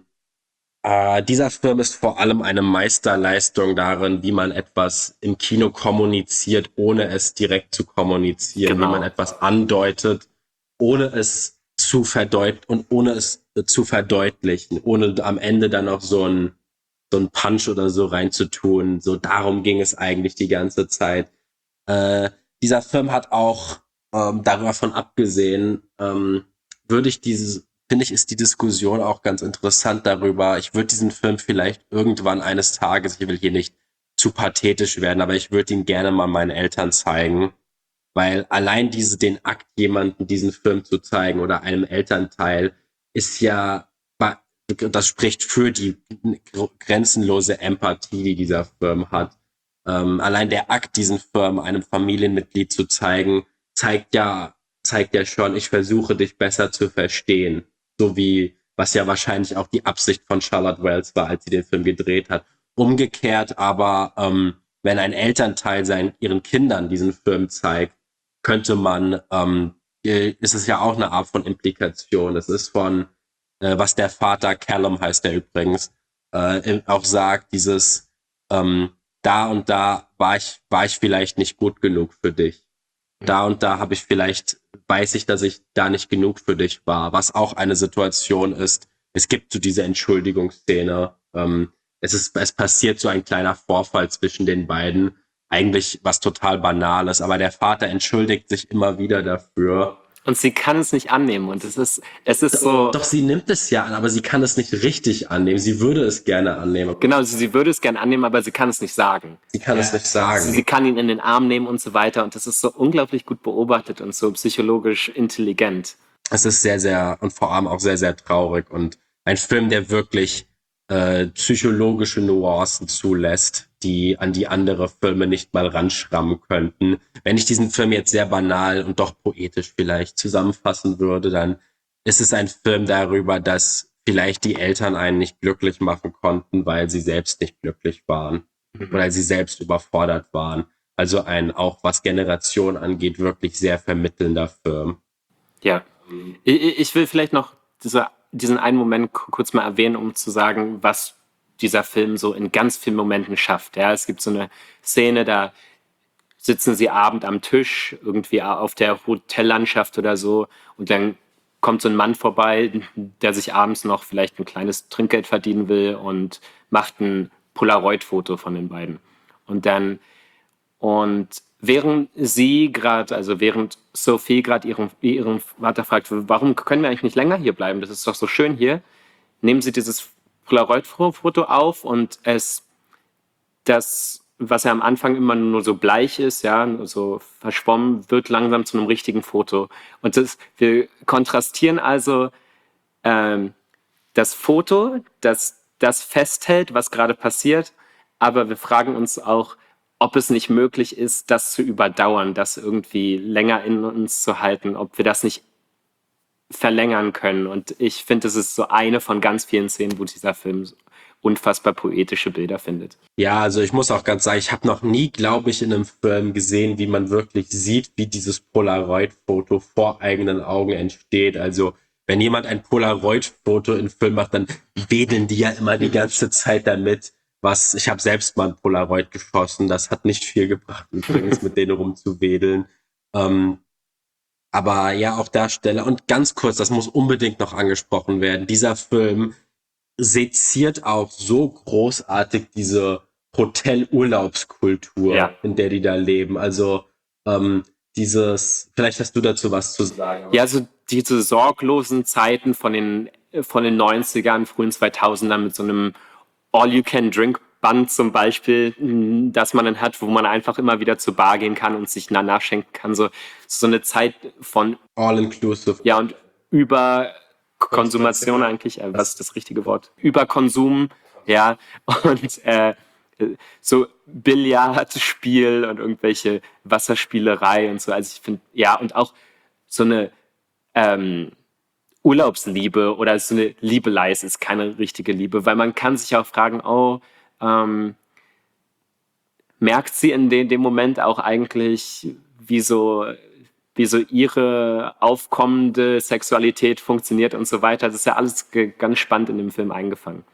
Äh, dieser Film ist vor allem eine Meisterleistung darin, wie man etwas im Kino kommuniziert, ohne es direkt zu kommunizieren, Genau. wie man etwas andeutet, ohne es zu verdeut und ohne es äh, zu verdeutlichen, ohne am Ende dann noch so ein so ein Punch oder so reinzutun. So darum ging es eigentlich die ganze Zeit. Äh, dieser Film hat auch ähm, darüber von abgesehen, ähm, würde ich dieses finde ich, ist die Diskussion auch ganz interessant darüber. Ich würde diesen Film vielleicht irgendwann eines Tages, ich will hier nicht zu pathetisch werden, aber ich würde ihn gerne mal meinen Eltern zeigen, weil allein diese, den Akt, jemanden diesen Film zu zeigen oder einem Elternteil, ist ja, das spricht für die grenzenlose Empathie, die dieser Film hat. Ähm, allein der Akt, diesen Film einem Familienmitglied zu zeigen, zeigt ja, zeigt ja schon, ich versuche dich besser zu verstehen. So wie, was ja wahrscheinlich auch die Absicht von Charlotte Wells war, als sie den Film gedreht hat. Umgekehrt aber, ähm, wenn ein Elternteil seinen, ihren Kindern diesen Film zeigt, könnte man, ähm, ist es ja auch eine Art von Implikation. Es ist von, äh, was der Vater, Callum heißt der übrigens, äh, auch sagt, dieses, ähm, da und da war ich, war ich vielleicht nicht gut genug für dich. Da und da habe ich vielleicht, weiß ich, dass ich da nicht genug für dich war, was auch eine Situation ist. Es gibt so diese Entschuldigungsszene. Ähm, es ist, es passiert so ein kleiner Vorfall zwischen den beiden. Eigentlich was total Banales, aber der Vater entschuldigt sich immer wieder dafür. Und sie kann es nicht annehmen und es ist, es ist so... Doch, sie nimmt es ja an, aber sie kann es nicht richtig annehmen. Sie würde es gerne annehmen. Genau, sie, sie würde es gerne annehmen, aber sie kann es nicht sagen. Sie kann ja. es nicht sagen. Sie, sie kann ihn in den Arm nehmen und so weiter und das ist so unglaublich gut beobachtet und so psychologisch intelligent. Es ist sehr, sehr und vor allem auch sehr, sehr traurig und ein Film, der wirklich äh, psychologische Nuancen zulässt, die an die andere Filme nicht mal ranschrammen könnten. Wenn ich diesen Film jetzt sehr banal und doch poetisch vielleicht zusammenfassen würde, dann ist es ein Film darüber, dass vielleicht die Eltern einen nicht glücklich machen konnten, weil sie selbst nicht glücklich waren mhm. oder sie selbst überfordert waren. Also ein, auch was Generation angeht, wirklich sehr vermittelnder Film. Ja, ich, ich will vielleicht noch diese, diesen einen Moment kurz mal erwähnen, um zu sagen, was dieser Film so in ganz vielen Momenten schafft. Ja, es gibt so eine Szene, da sitzen sie abend am Tisch, irgendwie auf der Hotellandschaft oder so, und dann kommt so ein Mann vorbei, der sich abends noch vielleicht ein kleines Trinkgeld verdienen will und macht ein Polaroid-Foto von den beiden. Und Und dann, und während sie gerade, also während Sophie gerade ihren, ihren Vater fragt, warum können wir eigentlich nicht länger hier bleiben? Das ist doch so schön hier. Nehmen sie dieses Polaroid-Foto auf und es, das, was ja am Anfang immer nur so bleich ist, ja, nur so verschwommen, wird langsam zu einem richtigen Foto. Und das, wir kontrastieren also ähm, das Foto, das das festhält, was gerade passiert, aber wir fragen uns auch, ob es nicht möglich ist, das zu überdauern, das irgendwie länger in uns zu halten, ob wir das nicht verlängern können. Und ich finde, es ist so eine von ganz vielen Szenen, wo dieser Film unfassbar poetische Bilder findet. Ja, also ich muss auch ganz sagen, ich habe noch nie, glaube ich, in einem Film gesehen, wie man wirklich sieht, wie dieses Polaroid-Foto vor eigenen Augen entsteht. Also wenn jemand ein Polaroid-Foto in Film macht, dann wedeln die ja immer die ganze Zeit damit. Was, ich habe selbst mal ein Polaroid geschossen, das hat nicht viel gebracht, übrigens mit denen rumzuwedeln. Ähm, aber ja, auch Darsteller. Und ganz kurz, das muss unbedingt noch angesprochen werden. Dieser Film seziert auch so großartig diese Hotel-Urlaubskultur, Ja. in der die da leben. Also ähm, dieses, vielleicht hast du dazu was zu sagen. Ja, also diese sorglosen Zeiten von den, von den neunzigern, frühen zweitausendern mit so einem All-You-Can-Drink-Band zum Beispiel, mh, das man dann hat, wo man einfach immer wieder zur Bar gehen kann und sich na- nachschenken kann. So, so eine Zeit von, All-inclusive. ja, und über Konsumation eigentlich, äh, was ist das richtige Wort? Überkonsum, ja, und äh, so Billardspiel und irgendwelche Wasserspielerei und so. Also ich finde, ja, und auch so eine ähm, Urlaubsliebe oder so eine Liebelei, es ist keine richtige Liebe, weil man kann sich auch fragen, oh, ähm, merkt sie in de- dem Moment auch eigentlich, wie so, wie so ihre aufkommende Sexualität funktioniert und so weiter. Das ist ja alles ge- ganz spannend in dem Film eingefangen.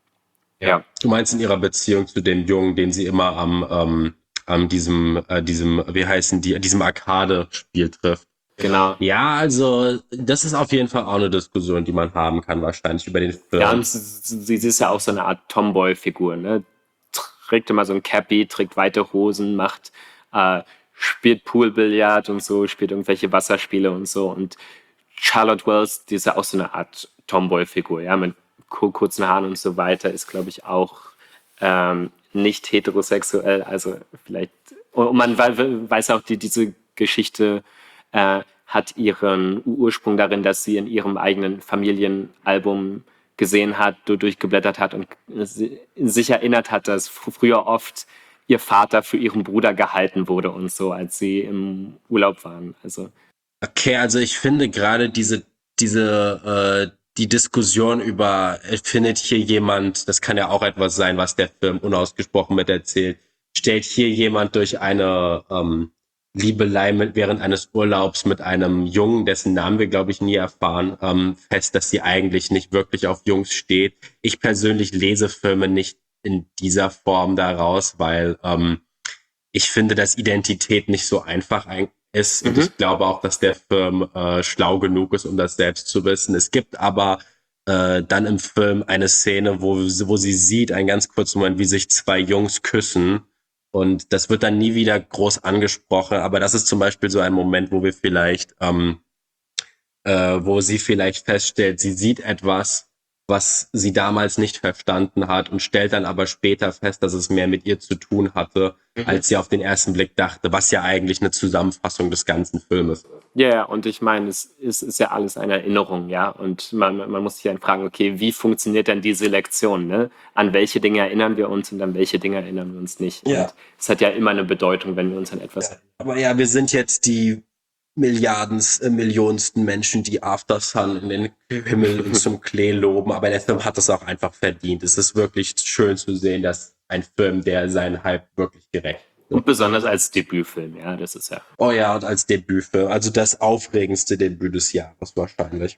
Ja. Du meinst in ihrer Beziehung zu dem Jungen, den sie immer am, ähm, am diesem, äh, diesem, wie heißen die, diesem Arcade-Spiel trifft. Genau. Ja, also das ist auf jeden Fall auch eine Diskussion, die man haben kann, wahrscheinlich über den Film. Ja, und sie, sie sie ist ja auch so eine Art Tomboy-Figur, ne? Trägt immer so ein Cappy, trägt weite Hosen, macht, äh, spielt Poolbillard und so, spielt irgendwelche Wasserspiele und so. Und Charlotte Wells, die ist ja auch so eine Art Tomboy-Figur, ja, mit ku- kurzen Haaren und so weiter, ist, glaube ich, auch ähm, nicht heterosexuell. Also vielleicht, und man wei- weiß auch, die, diese Geschichte äh, hat ihren Ursprung darin, dass sie in ihrem eigenen Familienalbum gesehen hat, du- durchgeblättert hat und sie- sich erinnert hat, dass fr- früher oft ihr Vater für ihren Bruder gehalten wurde und so, als sie im Urlaub waren. Also Okay, also ich finde gerade diese, diese, äh, die Diskussion über, äh, findet hier jemand, das kann ja auch etwas sein, was der Film unausgesprochen mit erzählt, stellt hier jemand durch eine ähm, Liebelei mit, während eines Urlaubs mit einem Jungen, dessen Namen wir, glaube ich, nie erfahren, ähm, fest, dass sie eigentlich nicht wirklich auf Jungs steht. Ich persönlich lese Filme nicht in dieser Form daraus, weil ähm, ich finde, dass Identität nicht so einfach ein ist. Und Mhm. ich glaube auch, dass der Film äh, schlau genug ist, um das selbst zu wissen. Es gibt aber äh, dann im Film eine Szene, wo, wo sie sieht, einen ganz kurzen Moment, wie sich zwei Jungs küssen. Und das wird dann nie wieder groß angesprochen. Aber das ist zum Beispiel so ein Moment, wo wir vielleicht, ähm, äh, wo sie vielleicht feststellt, sie sieht etwas, was sie damals nicht verstanden hat und stellt dann aber später fest, dass es mehr mit ihr zu tun hatte, Mhm. als sie auf den ersten Blick dachte, was ja eigentlich eine Zusammenfassung des ganzen Filmes ist. ja, ja, und ich meine, es ist, ist ja alles eine Erinnerung, ja. Und man, man muss sich dann fragen, okay, wie funktioniert denn die Selektion, ne? An welche Dinge erinnern wir uns und an welche Dinge erinnern wir uns nicht? Ja. Und es hat ja immer eine Bedeutung, wenn wir uns an etwas. Aber ja, wir sind jetzt die Milliarden, äh, Millionensten Menschen, die After Sun in den Himmel und zum Klee loben, aber der Film hat es auch einfach verdient. Es ist wirklich schön zu sehen, dass ein Film, der seinen Hype wirklich gerecht. Und besonders als Debütfilm, ja, das ist ja. Oh ja, und als Debütfilm, also das aufregendste Debüt des Jahres wahrscheinlich.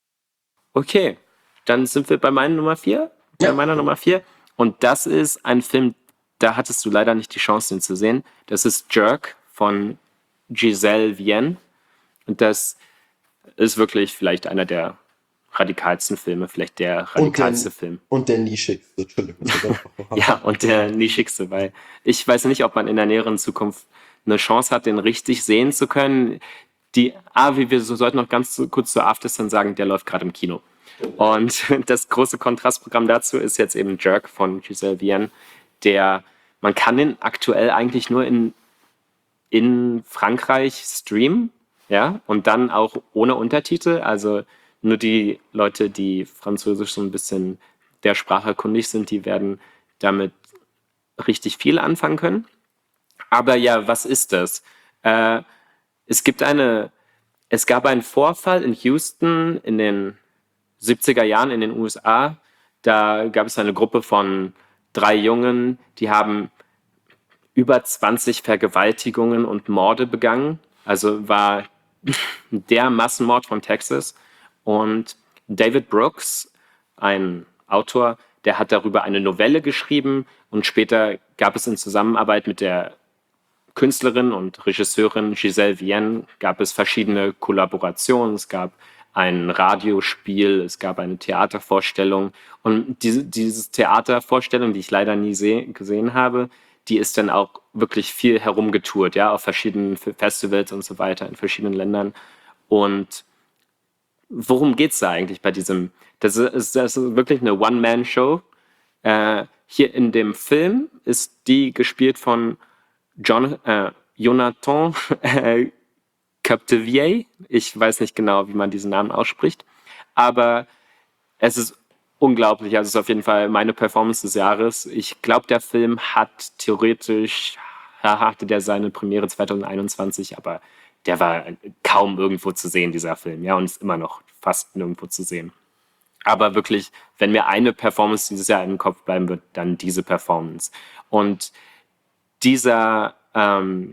Okay, dann sind wir bei meiner Nummer vier. Ja. Bei meiner Nummer vier. Und das ist ein Film, da hattest du leider nicht die Chance, den zu sehen. Das ist Jerk von Giselle Vienne. Und das ist wirklich vielleicht einer der radikalsten Filme, vielleicht der Und radikalste der, Film. und der nischigste, Entschuldigung. Ja, und der nischigste, weil ich weiß nicht, ob man in der näheren Zukunft eine Chance hat, den richtig sehen zu können. Die, ah, wir, wir sollten noch ganz zu, kurz zu Aftersun sagen, der läuft gerade im Kino. Und das große Kontrastprogramm dazu ist jetzt eben Jerk von Giselle Vienne, der, man kann den aktuell eigentlich nur in, in Frankreich streamen, ja, und dann auch ohne Untertitel, also nur die Leute, die Französisch so ein bisschen der Sprache kundig sind, die werden damit richtig viel anfangen können. Aber ja, was ist das? Äh, es gibt eine, es gab einen Vorfall in Houston in den siebziger Jahren in den U S A. Da gab es eine Gruppe von drei Jungen, die haben über zwanzig Vergewaltigungen und Morde begangen. Also war der Massenmord von Texas. Und David Brooks, ein Autor, der hat darüber eine Novelle geschrieben und später gab es in Zusammenarbeit mit der Künstlerin und Regisseurin Giselle Vienne gab es verschiedene Kollaborationen. Es gab ein Radiospiel, es gab eine Theatervorstellung und diese, diese Theatervorstellung, die ich leider nie seh, gesehen habe, die ist dann auch wirklich viel herumgetourt, ja, auf verschiedenen Festivals und so weiter in verschiedenen Ländern. Und worum geht's da eigentlich bei diesem? Das ist, das ist wirklich eine One-Man-Show. Äh, hier in dem Film ist die gespielt von John, äh, Jonathan äh, Capdevielle. Ich weiß nicht genau, wie man diesen Namen ausspricht, aber es ist unglaublich. Also es ist auf jeden Fall meine Performance des Jahres. Ich glaube, der Film hat theoretisch, hatte der seine Premiere zwanzig einundzwanzig, aber der war kaum irgendwo zu sehen, dieser Film, ja, und ist immer noch fast nirgendwo zu sehen. Aber wirklich, wenn mir eine Performance dieses Jahr in den Kopf bleiben wird, dann diese Performance. Und dieser, ähm,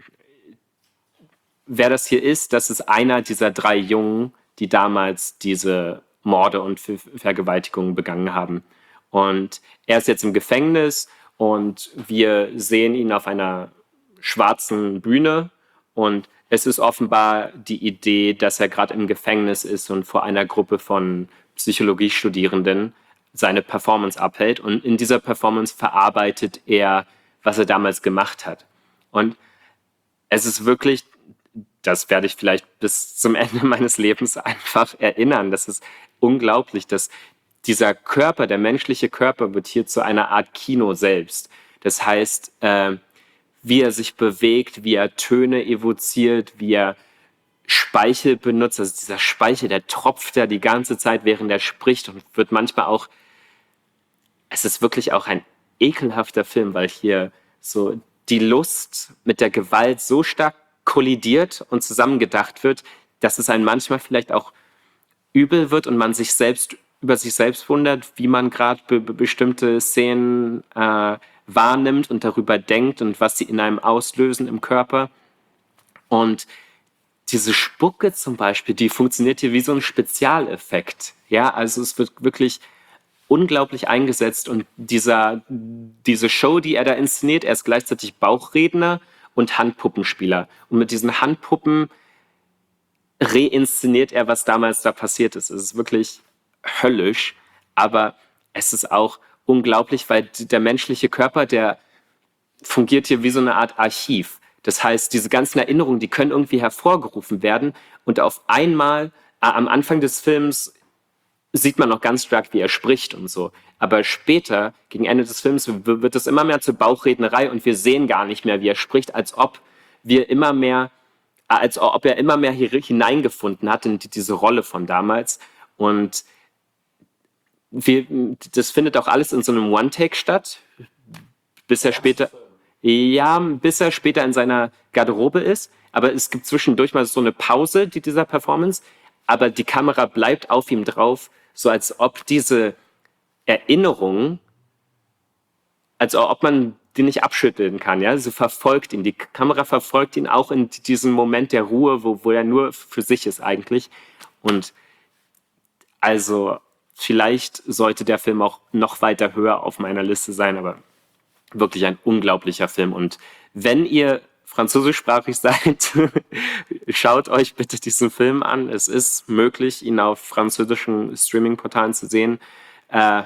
wer das hier ist, das ist einer dieser drei Jungen, die damals diese Morde und Ver- Vergewaltigungen begangen haben. Und er ist jetzt im Gefängnis und wir sehen ihn auf einer schwarzen Bühne und es ist offenbar die Idee, dass er gerade im Gefängnis ist und vor einer Gruppe von Psychologiestudierenden seine Performance abhält. Und in dieser Performance verarbeitet er, was er damals gemacht hat. Und es ist wirklich, das werde ich vielleicht bis zum Ende meines Lebens einfach erinnern. Das ist unglaublich, dass dieser Körper, der menschliche Körper, wird hier zu einer Art Kino selbst. Das heißt, äh, wie er sich bewegt, wie er Töne evoziert, wie er Speichel benutzt. Also dieser Speichel, der tropft da die ganze Zeit, während er spricht und wird manchmal auch, es ist wirklich auch ein ekelhafter Film, weil hier so die Lust mit der Gewalt so stark kollidiert und zusammengedacht wird, dass es einem manchmal vielleicht auch übel wird und man sich selbst über sich selbst wundert, wie man gerade be- be- bestimmte Szenen äh, wahrnimmt und darüber denkt und was sie in einem auslösen im Körper. Und diese Spucke zum Beispiel, die funktioniert hier wie so ein Spezialeffekt. Ja, also es wird wirklich unglaublich eingesetzt und dieser, diese Show, die er da inszeniert, er ist gleichzeitig Bauchredner und Handpuppenspieler. Und mit diesen Handpuppen reinszeniert er, was damals da passiert ist. Es ist wirklich höllisch, aber es ist auch unglaublich, weil der menschliche Körper, der fungiert hier wie so eine Art Archiv. Das heißt, diese ganzen Erinnerungen, die können irgendwie hervorgerufen werden und auf einmal, äh, am Anfang des Films sieht man noch ganz stark, wie er spricht und so. Aber später, gegen Ende des Films, w- wird es immer mehr zur Bauchrednerei und wir sehen gar nicht mehr, wie er spricht, als ob wir immer mehr, äh, als ob er immer mehr hier hineingefunden hat in die, diese Rolle von damals. Und wir, das findet auch alles in so einem One-Take statt, bis er später, ja, bis er später in seiner Garderobe ist. Aber es gibt zwischendurch mal so eine Pause die dieser Performance, aber die Kamera bleibt auf ihm drauf, so als ob diese Erinnerung, als ob man die nicht abschütteln kann, ja, sie verfolgt ihn, die Kamera verfolgt ihn auch in diesem Moment der Ruhe, wo, wo er nur für sich ist eigentlich. Und also vielleicht sollte der Film auch noch weiter höher auf meiner Liste sein, aber wirklich ein unglaublicher Film. Und wenn ihr französischsprachig seid, schaut euch bitte diesen Film an. Es ist möglich, ihn auf französischen Streaming-Portalen zu sehen. Äh,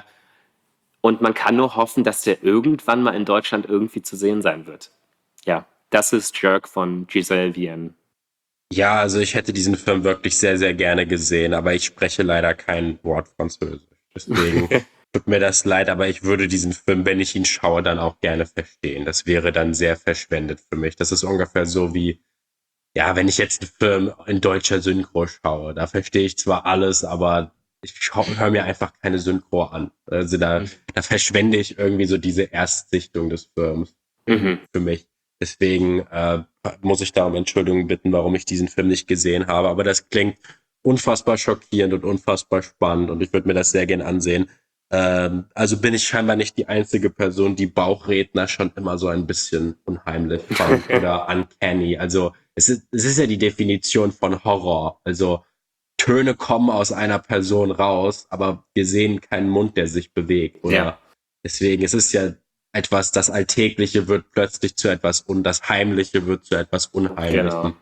und man kann nur hoffen, dass der irgendwann mal in Deutschland irgendwie zu sehen sein wird. Ja, das ist Jerk von Giselle Vienne. Ja, also ich hätte diesen Film wirklich sehr, sehr gerne gesehen, aber ich spreche leider kein Wort Französisch. Deswegen tut mir das leid, aber ich würde diesen Film, wenn ich ihn schaue, dann auch gerne verstehen. Das wäre dann sehr verschwendet für mich. Das ist ungefähr so wie, ja, wenn ich jetzt einen Film in deutscher Synchro schaue, da verstehe ich zwar alles, aber ich höre mir einfach keine Synchro an. Also da, da verschwende ich irgendwie so diese Erstsichtung des Films Mhm. für mich. Deswegen äh, muss ich da um Entschuldigung bitten, warum ich diesen Film nicht gesehen habe. Aber das klingt unfassbar schockierend und unfassbar spannend und ich würde mir das sehr gern ansehen. Ähm, also bin ich scheinbar nicht die einzige Person, die Bauchredner schon immer so ein bisschen unheimlich fand oder uncanny. Also es ist, es ist ja die Definition von Horror. Also Töne kommen aus einer Person raus, aber wir sehen keinen Mund, der sich bewegt. Oder Ja. deswegen, es ist ja etwas, das Alltägliche wird plötzlich zu etwas und das Heimliche wird zu etwas Unheimlichem. Genau.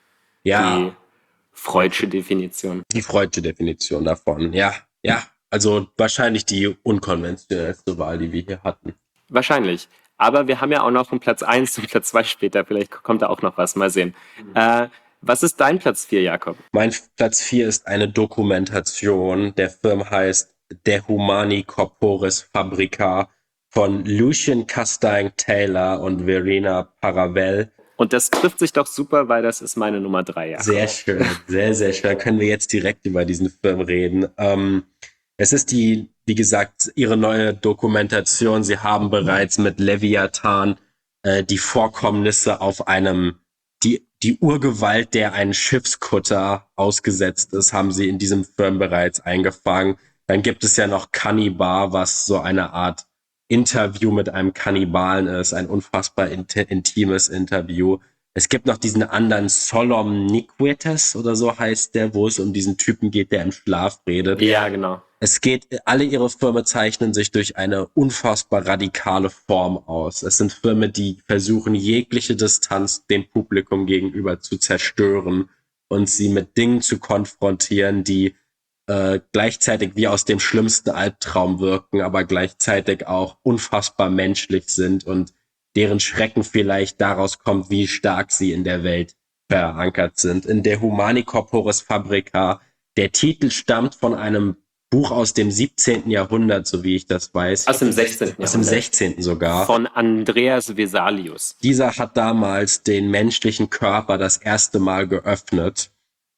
Ja, Die Freudsche Definition. die freudsche Definition davon. Ja, ja. Also wahrscheinlich die unkonventionellste Wahl, die wir hier hatten. Wahrscheinlich. Aber wir haben ja auch noch einen Platz eins und Platz zwei später. Vielleicht kommt da auch noch was. Mal sehen. Äh, was ist dein Platz vier, Jakob? Mein Platz vier ist eine Dokumentation. Der Film heißt De Humani Corporis Fabrica von Lucien Castaigne Taylor und Verena Paravel. Und das trifft sich doch super, weil das ist meine Nummer drei, Jakob. Sehr schön, sehr, sehr schön. Können wir jetzt direkt über diesen Film reden. Ähm, es ist die, wie gesagt, ihre neue Dokumentation. Sie haben bereits mit Leviathan äh, die Vorkommnisse auf einem, die, die Urgewalt, der einen Schiffskutter ausgesetzt ist, haben sie in diesem Film bereits eingefangen. Dann gibt es ja noch Cannibal, was so eine Art Interview mit einem Kannibalen ist, ein unfassbar int- intimes Interview. Es gibt noch diesen anderen Solemniquetes oder so heißt der, wo es um diesen Typen geht, der im Schlaf redet. Ja, genau. Es geht, alle ihre Filme zeichnen sich durch eine unfassbar radikale Form aus. Es sind Filme, die versuchen, jegliche Distanz dem Publikum gegenüber zu zerstören und sie mit Dingen zu konfrontieren, die äh, gleichzeitig wie aus dem schlimmsten Albtraum wirken, aber gleichzeitig auch unfassbar menschlich sind und deren Schrecken vielleicht daraus kommt, wie stark sie in der Welt verankert sind. In der Humani Corporis Fabrica, der Titel stammt von einem Buch aus dem siebzehnten Jahrhundert, so wie ich das weiß. Aus dem sechzehnten Aus dem Jahrhundert. sechzehnten sogar. Von Andreas Vesalius. Dieser hat damals den menschlichen Körper das erste Mal geöffnet.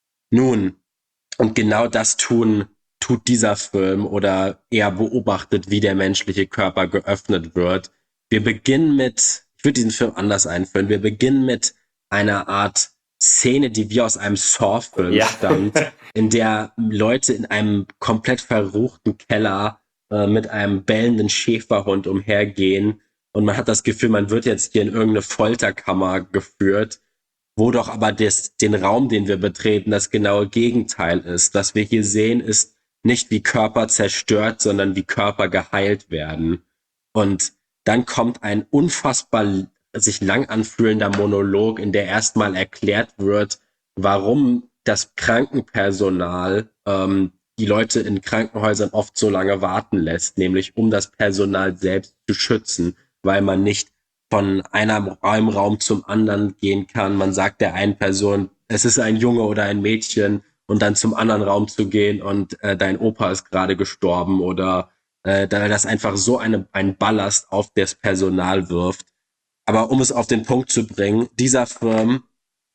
Nun, und genau das tun, tut dieser Film oder er beobachtet, wie der menschliche Körper geöffnet wird. Wir beginnen mit, ich würde diesen Film anders einführen, wir beginnen mit einer Art Szene, die wie aus einem Saw-Film Ja. stammt, in der Leute in einem komplett verruchten Keller äh, mit einem bellenden Schäferhund umhergehen und man hat das Gefühl, man wird jetzt hier in irgendeine Folterkammer geführt, wo doch aber das, den Raum, den wir betreten, das genaue Gegenteil ist. Was wir hier sehen, ist nicht wie Körper zerstört, sondern wie Körper geheilt werden. Und dann kommt ein unfassbar sich lang anfühlender Monolog, in der erstmal erklärt wird, warum das Krankenpersonal ähm, die Leute in Krankenhäusern oft so lange warten lässt, nämlich um das Personal selbst zu schützen, weil man nicht von einem Raum zum anderen gehen kann. Man sagt der einen Person, es ist ein Junge oder ein Mädchen und dann zum anderen Raum zu gehen und äh, dein Opa ist gerade gestorben oder äh, da das einfach so eine, ein Ballast auf das Personal wirft. Aber um es auf den Punkt zu bringen, dieser Film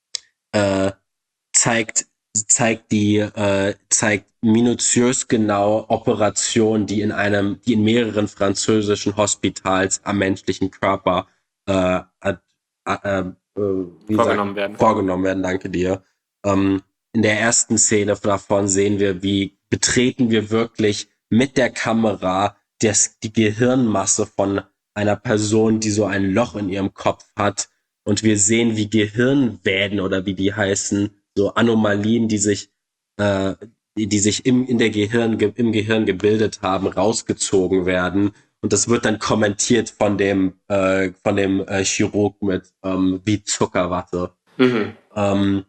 äh, zeigt zeigt die äh, zeigt minutiös genau Operationen, die in einem, die in mehreren französischen Hospitals am menschlichen Körper äh, äh, äh, äh, wie Vorgenommen sagt, werden. vorgenommen werden. Danke dir. Ähm, in der ersten Szene davon sehen wir, wie betreten wir wirklich mit der Kamera das, die Gehirnmasse von einer Person, die so ein Loch in ihrem Kopf hat. Und wir sehen, wie Gehirnwäden oder wie die heißen, so Anomalien, die sich, äh, die, die sich im, in der Gehirn, im Gehirn gebildet haben, rausgezogen werden. und das wird dann kommentiert von dem, äh, von dem äh, Chirurg mit ähm, wie Zuckerwatte. Mhm. Ähm,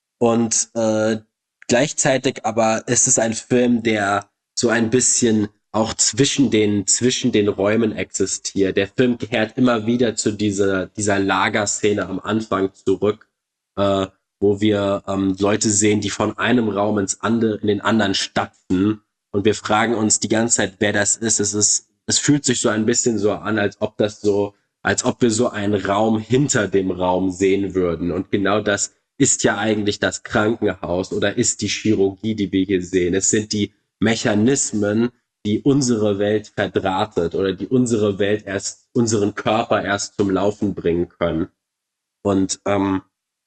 und äh, gleichzeitig aber ist es ein Film, der so ein bisschen auch zwischen den, zwischen den Räumen existiert. Der Film kehrt immer wieder zu dieser, dieser Lagerszene am Anfang zurück, äh, wo wir ähm, Leute sehen, die von einem Raum ins andere, in den anderen stapfen. Und wir fragen uns die ganze Zeit, wer das ist. Es ist, es fühlt sich so ein bisschen so an, als ob das so, als ob wir so einen Raum hinter dem Raum sehen würden. Und genau das ist ja eigentlich das Krankenhaus oder ist die Chirurgie, die wir hier sehen. Es sind die Mechanismen, die unsere Welt verdrahtet oder die unsere Welt erst, unseren Körper erst zum Laufen bringen können. Und ähm,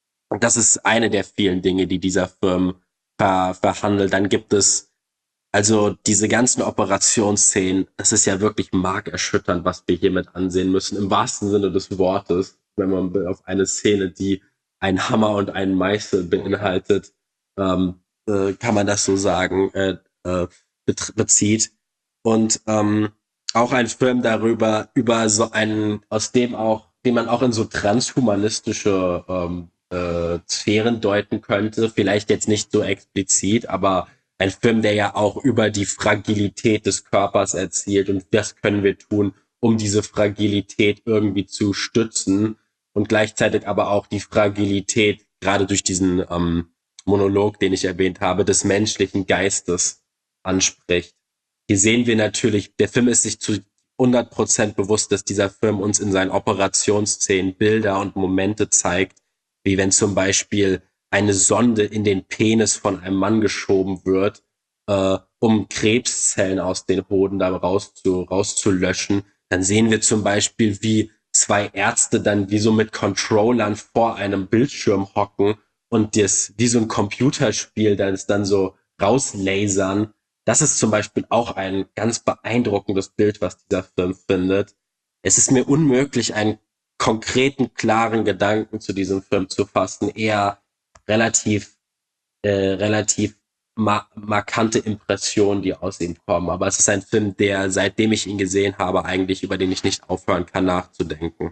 das ist eine der vielen Dinge, die dieser Film ver verhandelt. Dann gibt es also diese ganzen Operationsszenen, das ist ja wirklich markerschütternd, was wir hier mit ansehen müssen, im wahrsten Sinne des Wortes, wenn man auf eine Szene, die einen Hammer und einen Meißel beinhaltet, ähm, äh, kann man das so sagen, äh, äh, bezieht. Und ähm, auch ein Film darüber, über so einen, aus dem auch, den man auch in so transhumanistische ähm, äh, Sphären deuten könnte, vielleicht jetzt nicht so explizit, aber ein Film, der ja auch über die Fragilität des Körpers erzählt und was können wir tun, um diese Fragilität irgendwie zu stützen und gleichzeitig aber auch die Fragilität, gerade durch diesen ähm, Monolog, den ich erwähnt habe, des menschlichen Geistes anspricht. Hier sehen wir natürlich, der Film ist sich zu hundert Prozent bewusst, dass dieser Film uns in seinen Operationsszenen Bilder und Momente zeigt, wie wenn zum Beispiel eine Sonde in den Penis von einem Mann geschoben wird, äh, um Krebszellen aus den Hoden da rauszu, rauszulöschen. Dann sehen wir zum Beispiel, wie zwei Ärzte dann wie so mit Controllern vor einem Bildschirm hocken und das wie so ein Computerspiel dann dann so rauslasern. Das ist zum Beispiel auch ein ganz beeindruckendes Bild, was dieser Film findet. Es ist mir unmöglich, einen konkreten, klaren Gedanken zu diesem Film zu fassen. Eher relativ, äh, relativ ma markante Impressionen, die aus ihm kommen. Aber es ist ein Film, der, seitdem ich ihn gesehen habe, eigentlich über den ich nicht aufhören kann, nachzudenken.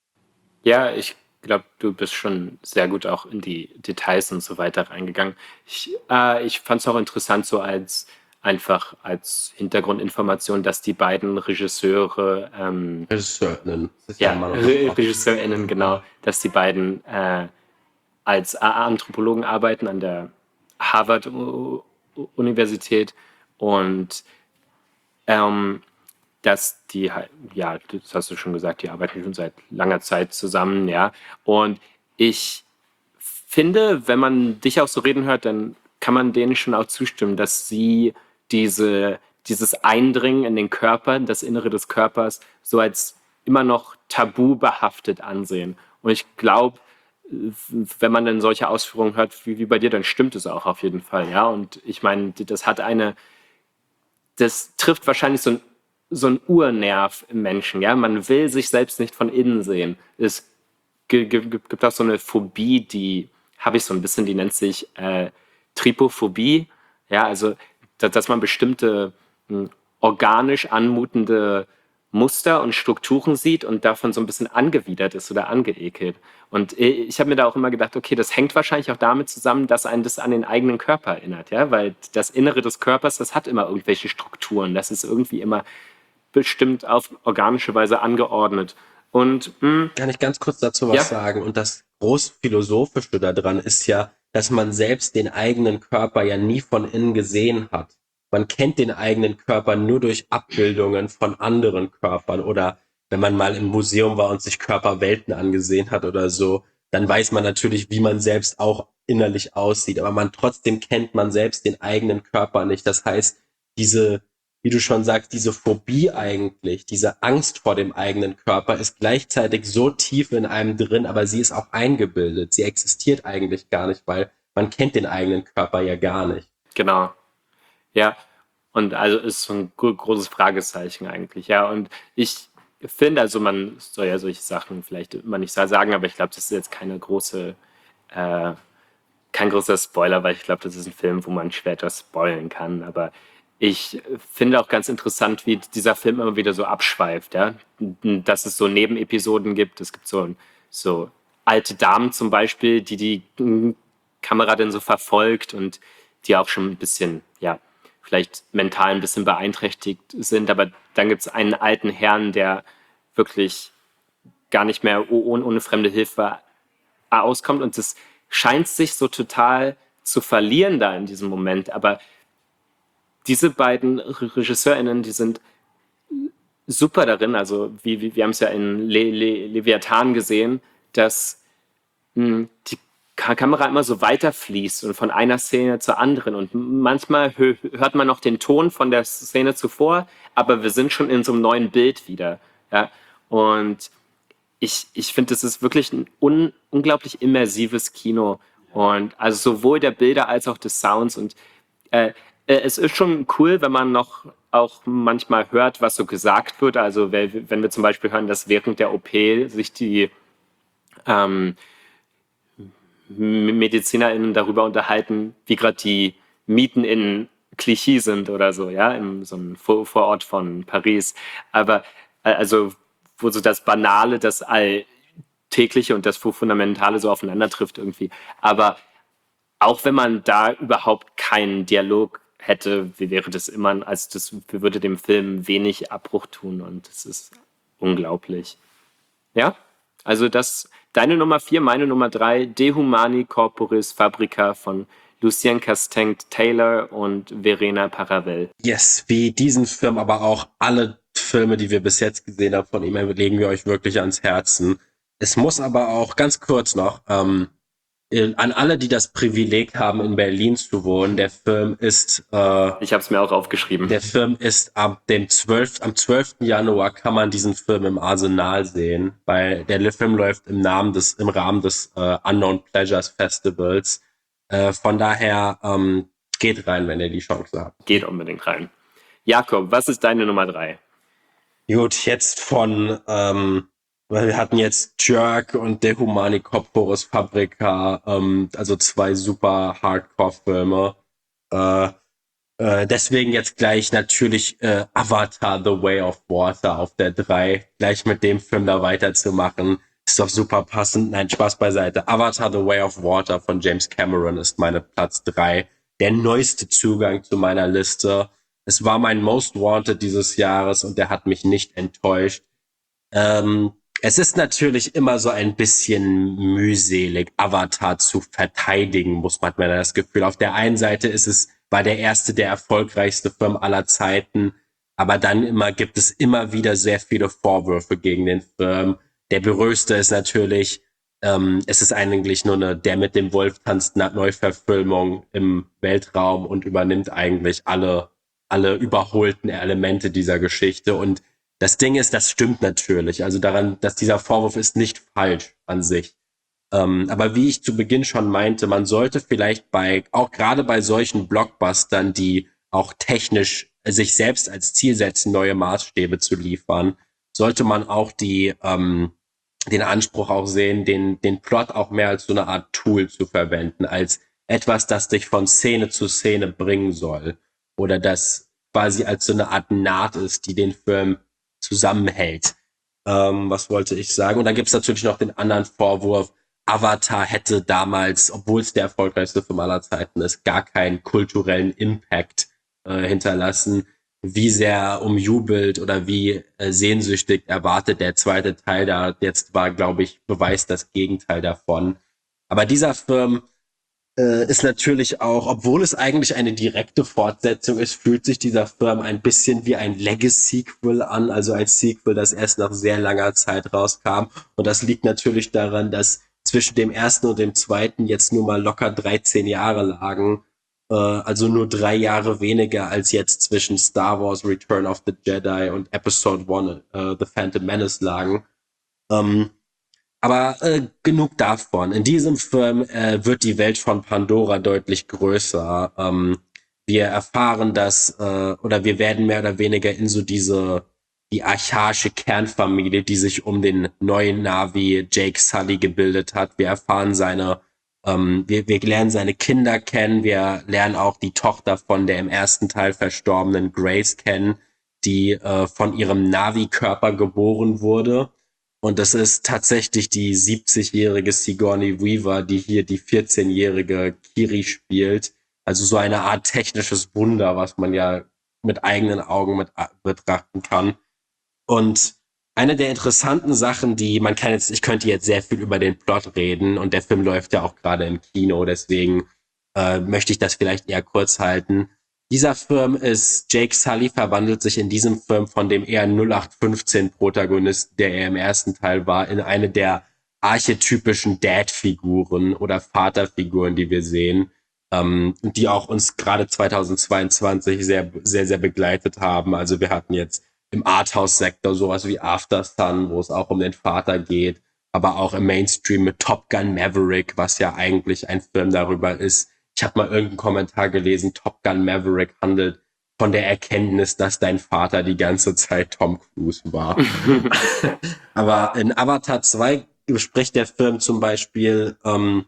Ja, ich glaube, du bist schon sehr gut auch in die Details und so weiter reingegangen. Ich, äh, ich fand es auch interessant, so als einfach als Hintergrundinformation, dass die beiden Regisseure, ähm, Regisseurinnen. Das ist ja, immer noch das Re Wort. RegisseurInnen, genau, dass die beiden äh, als A- Anthropologen arbeiten an der Harvard-Universität und ähm, dass die halt, ja, das hast du schon gesagt, die arbeiten schon seit langer Zeit zusammen, ja. Und ich finde, wenn man dich auch so reden hört, dann kann man denen schon auch zustimmen, dass sie diese, dieses Eindringen in den Körper, das Innere des Körpers, so als immer noch tabu behaftet ansehen. Und ich glaube, wenn man dann solche Ausführungen hört wie, wie bei dir, dann stimmt es auch auf jeden Fall, ja. Und ich meine, das hat eine, das trifft wahrscheinlich so ein, so ein Urnerv im Menschen, ja. Man will sich selbst nicht von innen sehen. Es gi- gi- gibt auch so eine Phobie, die habe ich so ein bisschen, die nennt sich äh, Trypophobie, ja, also da- dass man bestimmte mh, organisch anmutende Muster und Strukturen sieht und davon so ein bisschen angewidert ist oder angeekelt. Und äh, ich habe mir da auch immer gedacht, okay, das hängt wahrscheinlich auch damit zusammen, dass einen das an den eigenen Körper erinnert, ja, weil das Innere des Körpers, das hat immer irgendwelche Strukturen, das ist irgendwie immer bestimmt auf organische Weise angeordnet. Und mh, Kann ich ganz kurz dazu was Ja. sagen? Und das Großphilosophische daran ist ja, dass man selbst den eigenen Körper ja nie von innen gesehen hat. Man kennt den eigenen Körper nur durch Abbildungen von anderen Körpern oder wenn man mal im Museum war und sich Körperwelten angesehen hat oder so, dann weiß man natürlich, wie man selbst auch innerlich aussieht. Aber man trotzdem kennt man selbst den eigenen Körper nicht. Das heißt, diese, wie du schon sagst, diese Phobie eigentlich, diese Angst vor dem eigenen Körper ist gleichzeitig so tief in einem drin, aber sie ist auch eingebildet. Sie existiert eigentlich gar nicht, weil man kennt den eigenen Körper ja gar nicht. Genau. Ja, und also ist so ein gro- großes Fragezeichen eigentlich, ja. Und ich finde, also man soll ja solche Sachen vielleicht immer nicht so sagen, aber ich glaube, das ist jetzt keine große, äh, kein großer Spoiler, weil ich glaube, das ist ein Film, wo man schwer etwas spoilen kann. Aber ich finde auch ganz interessant, wie dieser Film immer wieder so abschweift, ja. Dass es so Nebenepisoden gibt. Es gibt so, so alte Damen zum Beispiel, die die mm, Kamera dann so verfolgt und die auch schon ein bisschen, ja, vielleicht mental ein bisschen beeinträchtigt sind. Aber dann gibt es einen alten Herrn, der wirklich gar nicht mehr oh- ohne, ohne fremde Hilfe auskommt. Und es scheint sich so total zu verlieren da in diesem Moment. Aber diese beiden Re- RegisseurInnen, die sind super darin. Also wie, wie, wir haben es ja in Le, Le, Leviathan gesehen, dass mh, die Ka- Kamera immer so weiterfließt und von einer Szene zur anderen. Und manchmal hö- hört man noch den Ton von der Szene zuvor, aber wir sind schon in so einem neuen Bild wieder. Ja? Und ich, ich finde, das ist wirklich ein un, unglaublich immersives Kino. Und also sowohl der Bilder als auch des Sounds. Und äh, äh, es ist schon cool, wenn man noch auch manchmal hört, was so gesagt wird. Also wenn, wenn wir zum Beispiel hören, dass während der O P sich die ähm, M- MedizinerInnen darüber unterhalten, wie gerade die Mieten in Clichy sind oder so, ja, in so einem Vor Vorort von Paris. Aber äh, also, wo so das Banale, das Alltägliche und das Fundamentale so aufeinander trifft irgendwie. Aber auch wenn man da überhaupt keinen Dialog hätte, wie wäre das immer, also das würde dem Film wenig Abbruch tun und das ist unglaublich. Ja, also das, deine Nummer vier, meine Nummer drei, De Humani Corporis Fabrica von Lucien Castaing-Taylor und Verena Paravel. Yes, wie diesen Film, aber auch alle Filme, die wir bis jetzt gesehen haben von ihm, legen wir euch wirklich ans Herzen. Es muss aber auch ganz kurz noch ähm, an alle, die das Privileg haben, in Berlin zu wohnen, der Film ist äh, Ich habe es mir auch aufgeschrieben. der Film ist ab dem zwölften am zwölften Januar kann man diesen Film im Arsenal sehen, weil der Film läuft im Namen des im Rahmen des äh, Unknown Pleasures Festivals. Äh, von daher ähm, geht rein, wenn ihr die Chance habt. Geht unbedingt rein. Jakob, was ist deine Nummer drei? Gut, jetzt von, ähm, weil wir hatten jetzt Jerk und De Humani Corporis Fabrica, ähm, also zwei super Hardcore-Filme. Äh, äh, deswegen jetzt gleich natürlich äh, Avatar The Way of Water auf der drei, gleich mit dem Film da weiterzumachen. Ist doch super passend. Nein, Spaß beiseite. Avatar The Way of Water von James Cameron ist meine Platz drei. Der neueste Zugang zu meiner Liste. Es war mein Most Wanted dieses Jahres und der hat mich nicht enttäuscht. Ähm, es ist natürlich immer so ein bisschen mühselig, Avatar zu verteidigen, muss man mir das Gefühl. Auf der einen Seite ist es, war der erste, der erfolgreichste Film aller Zeiten, aber dann immer gibt es immer wieder sehr viele Vorwürfe gegen den Film. Der berühmteste ist natürlich, ähm, es ist eigentlich nur eine Der mit dem Wolf tanzt Neuverfilmung im Weltraum und übernimmt eigentlich alle alle überholten Elemente dieser Geschichte. Und das Ding ist, das stimmt natürlich. Also daran, dass dieser Vorwurf ist nicht falsch an sich. Ähm, aber wie ich zu Beginn schon meinte, man sollte vielleicht bei, auch gerade bei solchen Blockbustern, die auch technisch sich selbst als Ziel setzen, neue Maßstäbe zu liefern, sollte man auch die, ähm, den Anspruch auch sehen, den, den Plot auch mehr als so eine Art Tool zu verwenden, als etwas, das dich von Szene zu Szene bringen soll. Oder das quasi als so eine Art Naht ist, die den Film zusammenhält. Ähm, was wollte ich sagen? Und dann gibt's natürlich noch den anderen Vorwurf, Avatar hätte damals, obwohl es der erfolgreichste Film aller Zeiten ist, gar keinen kulturellen Impact äh, hinterlassen. Wie sehr umjubelt oder wie äh, sehnsüchtig erwartet der zweite Teil da jetzt war, glaube ich, beweist das Gegenteil davon. Aber dieser Film äh, ist natürlich auch, obwohl es eigentlich eine direkte Fortsetzung ist, fühlt sich dieser Film ein bisschen wie ein Legacy-Sequel an, also ein Sequel, das erst nach sehr langer Zeit rauskam. Und das liegt natürlich daran, dass zwischen dem ersten und dem zweiten jetzt nur mal locker dreizehn Jahre lagen. Äh, also nur drei Jahre weniger als jetzt zwischen Star Wars Return of the Jedi und Episode One äh, The Phantom Menace lagen. Ähm, Aber äh, genug davon. In diesem Film äh, wird die Welt von Pandora deutlich größer. Ähm, wir erfahren, dass, äh, oder wir werden mehr oder weniger in so diese, die archaische Kernfamilie, die sich um den neuen Navi Jake Sully gebildet hat. Wir erfahren seine Ähm, wir, wir lernen seine Kinder kennen, wir lernen auch die Tochter von der im ersten Teil verstorbenen Grace kennen, die äh, von ihrem Navi-Körper geboren wurde. Und das ist tatsächlich die siebzigjährige Sigourney Weaver, die hier die vierzehnjährige Kiri spielt. Also so eine Art technisches Wunder, was man ja mit eigenen Augen mit betrachten kann. Und eine der interessanten Sachen, die man kann jetzt, ich könnte jetzt sehr viel über den Plot reden und der Film läuft ja auch gerade im Kino, deswegen äh, möchte ich das vielleicht eher kurz halten. Dieser Film ist, Jake Sully verwandelt sich in diesem Film von dem eher null acht fünfzehn Protagonisten, der er im ersten Teil war, in eine der archetypischen Dad-Figuren oder Vaterfiguren, die wir sehen, ähm, die auch uns gerade zweitausendzweiundzwanzig sehr, sehr, sehr begleitet haben. Also wir hatten jetzt im Arthouse-Sektor sowas wie After Sun, wo es auch um den Vater geht, aber auch im Mainstream mit Top Gun Maverick, was ja eigentlich ein Film darüber ist. Ich habe mal irgendeinen Kommentar gelesen, Top Gun Maverick handelt von der Erkenntnis, dass dein Vater die ganze Zeit Tom Cruise war. Aber in Avatar zwei bespricht der Film zum Beispiel ähm,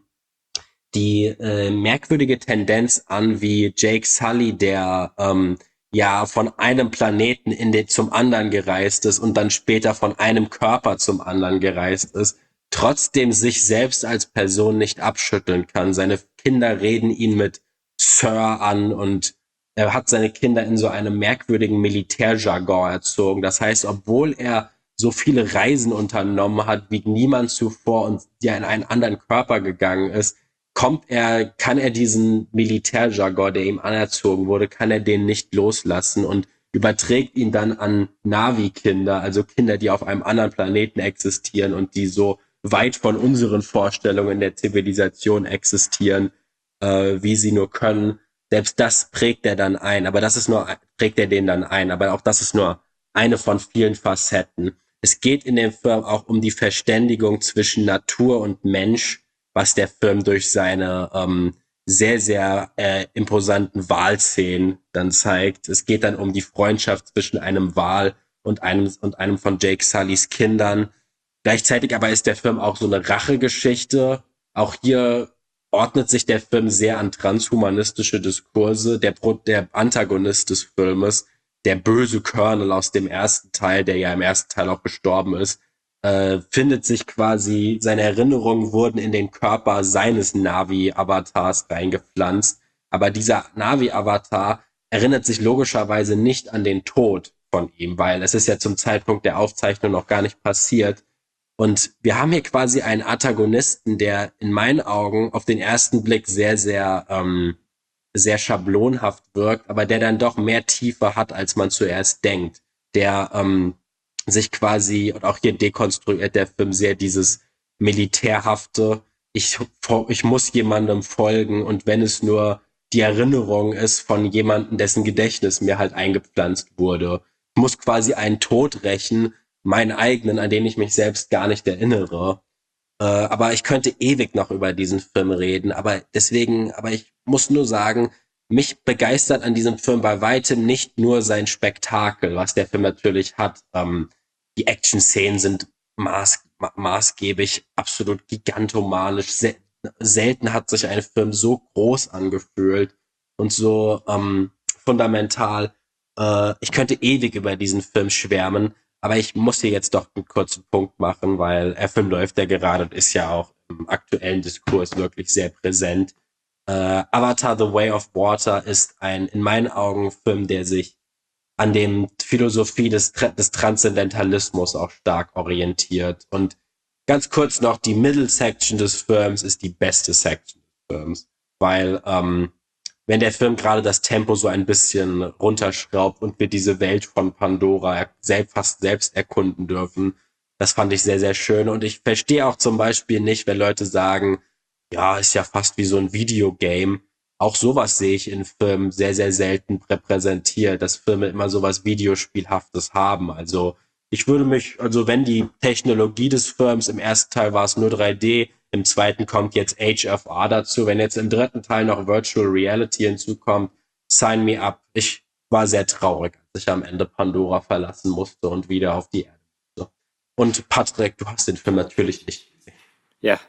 die äh, merkwürdige Tendenz an, wie Jake Sully, der ähm, ja von einem Planeten in den zum anderen gereist ist und dann später von einem Körper zum anderen gereist ist, trotzdem sich selbst als Person nicht abschütteln kann. Seine Kinder reden ihn mit Sir an und er hat seine Kinder in so einem merkwürdigen Militärjargon erzogen. Das heißt, obwohl er so viele Reisen unternommen hat, wie niemand zuvor und ja in einen anderen Körper gegangen ist, kommt er, kann er diesen Militärjargon, der ihm anerzogen wurde, kann er den nicht loslassen und überträgt ihn dann an Navi-Kinder, also Kinder, die auf einem anderen Planeten existieren und die so weit von unseren Vorstellungen der Zivilisation existieren, äh, wie sie nur können. Selbst das prägt er dann ein, aber das ist nur, prägt er den dann ein, aber auch das ist nur eine von vielen Facetten. Es geht in dem Film auch um die Verständigung zwischen Natur und Mensch, was der Film durch seine ähm, sehr, sehr äh, imposanten Walszenen dann zeigt. Es geht dann um die Freundschaft zwischen einem Wal und einem und einem von Jake Sullys Kindern. Gleichzeitig aber ist der Film auch so eine Rachegeschichte. Auch hier ordnet sich der Film sehr an transhumanistische Diskurse. Der, Pro- der Antagonist des Filmes, der böse Colonel aus dem ersten Teil, der ja im ersten Teil auch gestorben ist, äh, findet sich quasi, seine Erinnerungen wurden in den Körper seines Navi-Avatars reingepflanzt. Aber dieser Navi-Avatar erinnert sich logischerweise nicht an den Tod von ihm, weil es ist ja zum Zeitpunkt der Aufzeichnung noch gar nicht passiert. Und wir haben hier quasi einen Antagonisten, der in meinen Augen auf den ersten Blick sehr, sehr, ähm, sehr schablonhaft wirkt, aber der dann doch mehr Tiefe hat, als man zuerst denkt. Der ähm, sich quasi, und auch hier dekonstruiert der Film sehr dieses militärhafte, ich, ich muss jemandem folgen und wenn es nur die Erinnerung ist von jemandem, dessen Gedächtnis mir halt eingepflanzt wurde. Ich muss quasi einen Tod rächen, meinen eigenen, an den ich mich selbst gar nicht erinnere. Äh, aber ich könnte ewig noch über diesen Film reden, aber deswegen, aber ich muss nur sagen, mich begeistert an diesem Film bei weitem nicht nur sein Spektakel, was der Film natürlich hat. Ähm, die Action-Szenen sind maß, ma- maßgebig, absolut gigantomanisch. Se- selten hat sich ein Film so groß angefühlt und so ähm, fundamental. Äh, ich könnte ewig über diesen Film schwärmen, aber ich muss hier jetzt doch einen kurzen Punkt machen, weil der Film läuft ja gerade und ist ja auch im aktuellen Diskurs wirklich sehr präsent. Äh, Avatar The Way of Water ist ein, in meinen Augen, Film, der sich an dem Philosophie des, des Transzendentalismus auch stark orientiert. Und ganz kurz noch, die Middle Section des Films ist die beste Section des Films, weil ähm, wenn der Film gerade das Tempo so ein bisschen runterschraubt und wir diese Welt von Pandora selbst, fast selbst erkunden dürfen, das fand ich sehr, sehr schön. Und ich verstehe auch zum Beispiel nicht, wenn Leute sagen, ja, ist ja fast wie so ein Videogame. Auch sowas sehe ich in Filmen sehr, sehr selten repräsentiert, dass Filme immer sowas Videospielhaftes haben. Also ich würde mich, also wenn die Technologie des Films, im ersten Teil war es nur drei D, im zweiten kommt jetzt H F R dazu, wenn jetzt im dritten Teil noch Virtual Reality hinzukommt, sign me up. Ich war sehr traurig, als ich am Ende Pandora verlassen musste und wieder auf die Erde musste. Und Patrick, du hast den Film natürlich nicht gesehen. Ja,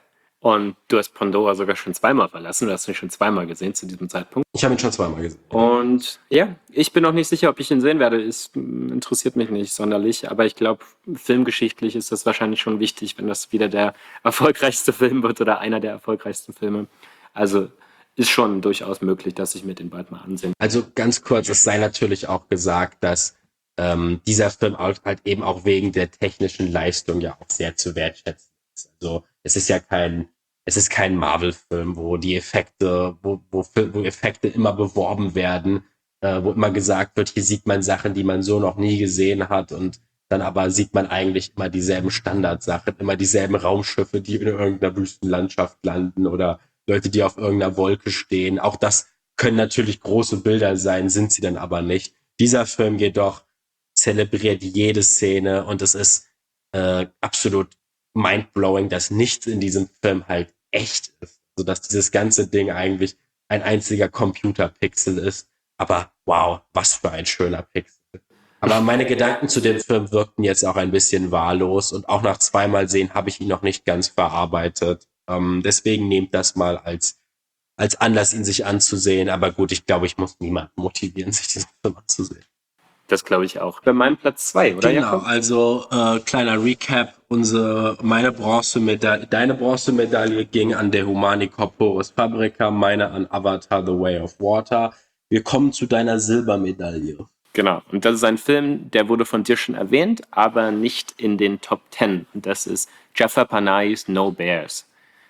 Und du hast Pandora sogar schon zweimal verlassen. Du hast ihn schon zweimal gesehen zu diesem Zeitpunkt. Ich habe ihn schon zweimal gesehen. Und ja, ich bin noch nicht sicher, ob ich ihn sehen werde. Es interessiert mich nicht sonderlich. Aber ich glaube, filmgeschichtlich ist das wahrscheinlich schon wichtig, wenn das wieder der erfolgreichste Film wird oder einer der erfolgreichsten Filme. Also ist schon durchaus möglich, dass ich mir den bald mal ansehen. Also ganz kurz, es sei natürlich auch gesagt, dass ähm, dieser Film halt eben auch wegen der technischen Leistung ja auch sehr zu wertschätzen ist. Also es ist ja kein, es ist kein Marvel-Film, wo die Effekte, wo, wo, wo Effekte immer beworben werden, äh, wo immer gesagt wird, hier sieht man Sachen, die man so noch nie gesehen hat, und dann aber sieht man eigentlich immer dieselben Standardsachen, immer dieselben Raumschiffe, die in irgendeiner Wüstenlandschaft landen, oder Leute, die auf irgendeiner Wolke stehen. Auch das können natürlich große Bilder sein, sind sie dann aber nicht. Dieser Film jedoch zelebriert jede Szene, und es ist äh, absolut mindblowing, dass nichts in diesem Film halt echt ist. Also dass dieses ganze Ding eigentlich ein einziger Computerpixel ist. Aber wow, was für ein schöner Pixel. Aber meine Gedanken zu dem Film wirkten jetzt auch ein bisschen wahllos, und auch nach zweimal sehen habe ich ihn noch nicht ganz verarbeitet. Ähm, deswegen nehmt das mal als, als Anlass, ihn sich anzusehen. Aber gut, ich glaube, ich muss niemanden motivieren, sich diesen Film anzusehen. Das glaube ich auch. Bei meinem Platz zwei, oder? Genau, Jakob? also äh, kleiner Recap. Unsere, meine Bronzemedaille, deine Bronzemedaille ging an der Humani Corporis Fabrica, meine an Avatar The Way of Water. Wir kommen zu deiner Silbermedaille. Genau, und das ist ein Film, der wurde von dir schon erwähnt, aber nicht in den Top Ten. Und das ist Jafar Panayis No Bears.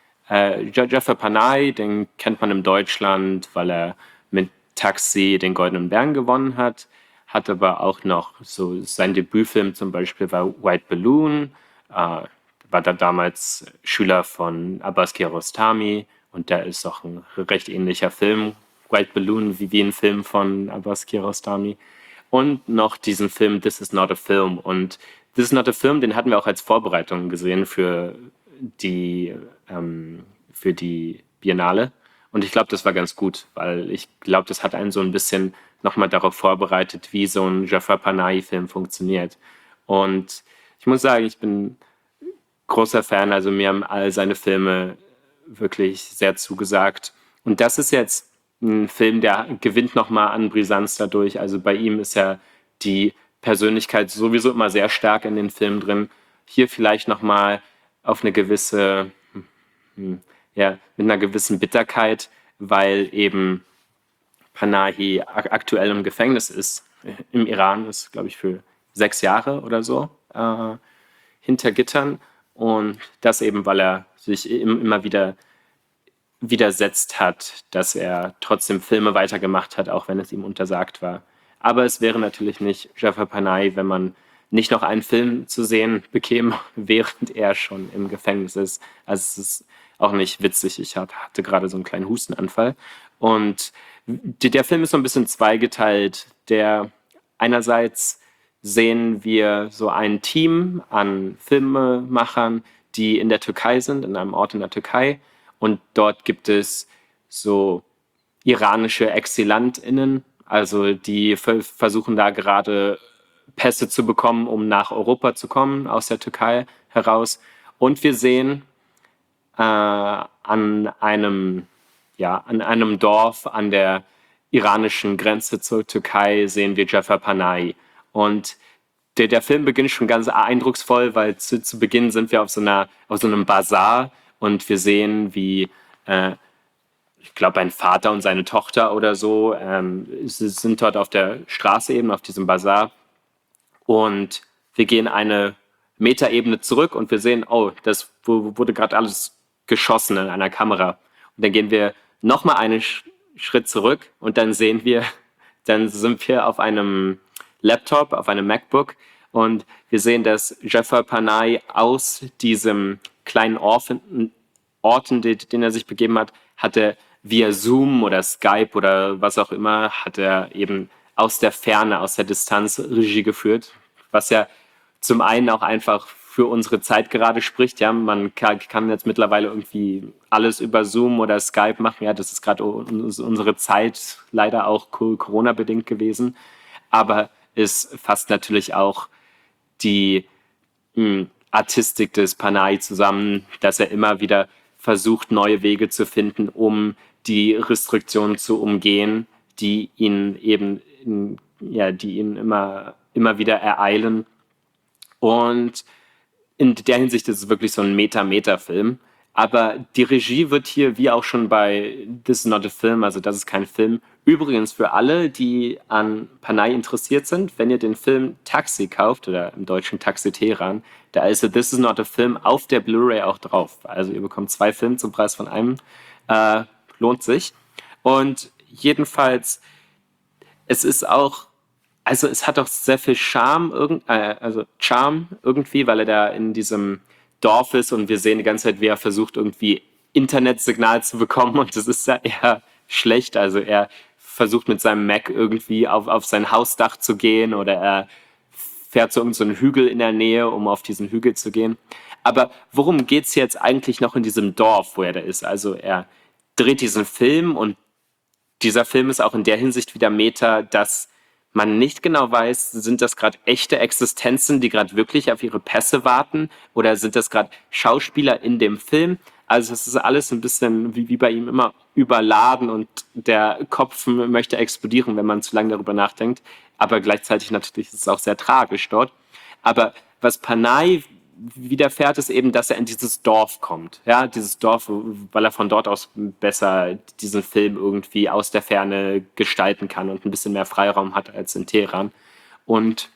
Äh, Jafar Panahi, den kennt man in Deutschland, weil er mit Taxi den Goldenen Bären gewonnen hat. Hat aber auch noch so, sein Debütfilm zum Beispiel war White Balloon, äh, war da damals Schüler von Abbas Kiarostami, und da ist auch ein recht ähnlicher Film, White Balloon, wie, wie ein Film von Abbas Kiarostami. Und noch diesen Film This Is Not a Film. Und This Is Not a Film, den hatten wir auch als Vorbereitung gesehen für die, ähm, für die Biennale. Und ich glaube, das war ganz gut, weil ich glaube, das hat einen so ein bisschen nochmal darauf vorbereitet, wie so ein Jafar Panahi-Film funktioniert. Und ich muss sagen, ich bin großer Fan, also mir haben all seine Filme wirklich sehr zugesagt. Und das ist jetzt ein Film, der gewinnt nochmal an Brisanz dadurch. Also bei ihm ist ja die Persönlichkeit sowieso immer sehr stark in den Filmen drin. Hier vielleicht nochmal auf eine gewisse, ja, mit einer gewissen Bitterkeit, weil eben Panahi aktuell im Gefängnis ist. Im Iran ist, glaube ich, für sechs Jahre oder so äh, hinter Gittern. Und das eben, weil er sich immer wieder widersetzt hat, dass er trotzdem Filme weitergemacht hat, auch wenn es ihm untersagt war. Aber es wäre natürlich nicht Jafar Panahi, wenn man nicht noch einen Film zu sehen bekäme, während er schon im Gefängnis ist. Also es ist auch nicht witzig. Ich hatte gerade so einen kleinen Hustenanfall. Und der Film ist so ein bisschen zweigeteilt. Der einerseits sehen wir so ein Team an Filmemachern, die in der Türkei sind, in einem Ort in der Türkei. Und dort gibt es so iranische ExilantInnen, also die versuchen da gerade Pässe zu bekommen, um nach Europa zu kommen, aus der Türkei heraus. Und wir sehen äh, an einem, ja, an einem Dorf an der iranischen Grenze zur Türkei sehen wir Jafar Panahi. Und der, der Film beginnt schon ganz eindrucksvoll, weil zu, zu Beginn sind wir auf so, einer, auf so einem Bazar und wir sehen, wie, äh, ich glaube, ein Vater und seine Tochter oder so ähm, sind dort auf der Straße eben, auf diesem Bazar. Und wir gehen eine Metaebene zurück und wir sehen, oh, das wurde gerade alles geschossen in einer Kamera. Und dann gehen wir nochmal einen Sch- Schritt zurück und dann sehen wir, dann sind wir auf einem Laptop, auf einem MacBook und wir sehen, dass Jafar Panahi aus diesem kleinen Orten, Orten, den er sich begeben hat, hat er via Zoom oder Skype oder was auch immer, hat er eben aus der Ferne, aus der Distanz Regie geführt, was ja zum einen auch einfach für unsere Zeit gerade spricht. Ja, man kann, kann jetzt mittlerweile irgendwie alles über Zoom oder Skype machen. Ja, das ist gerade unsere Zeit leider auch Corona-bedingt gewesen. Aber es fasst natürlich auch die mh, Artistik des Panahi zusammen, dass er immer wieder versucht, neue Wege zu finden, um die Restriktionen zu umgehen, die ihn eben, ja, die ihn immer, immer wieder ereilen. Und in der Hinsicht ist es wirklich so ein Meta-Meta-Film. Aber die Regie wird hier, wie auch schon bei This is not a Film, also das ist kein Film. Übrigens für alle, die an Panahi interessiert sind, wenn ihr den Film Taxi kauft, oder im Deutschen Taxi Teheran, da ist This is not a Film auf der Blu-ray auch drauf. Also ihr bekommt zwei Filme zum Preis von einem. Äh, lohnt sich. Und jedenfalls, es ist auch, also es hat auch sehr viel Charme, irgend, äh, also Charme irgendwie, weil er da in diesem Dorf ist und wir sehen die ganze Zeit, wie er versucht, irgendwie Internetsignal zu bekommen und das ist ja eher schlecht. Also er versucht mit seinem Mac irgendwie auf, auf sein Hausdach zu gehen oder er fährt zu irgendeinem Hügel in der Nähe, um auf diesen Hügel zu gehen. Aber worum geht es jetzt eigentlich noch in diesem Dorf, wo er da ist? Also er dreht diesen Film und dieser Film ist auch in der Hinsicht wieder Meta, dass man nicht genau weiß, sind das gerade echte Existenzen, die gerade wirklich auf ihre Pässe warten oder sind das gerade Schauspieler in dem Film? Also es ist alles ein bisschen wie, wie bei ihm immer überladen und der Kopf möchte explodieren, wenn man zu lange darüber nachdenkt. Aber gleichzeitig natürlich ist es auch sehr tragisch dort. Aber was Panahi widerfährt, ist eben, dass er in dieses Dorf kommt. Ja, dieses Dorf, weil er von dort aus besser diesen Film irgendwie aus der Ferne gestalten kann und ein bisschen mehr Freiraum hat als in Teheran. Und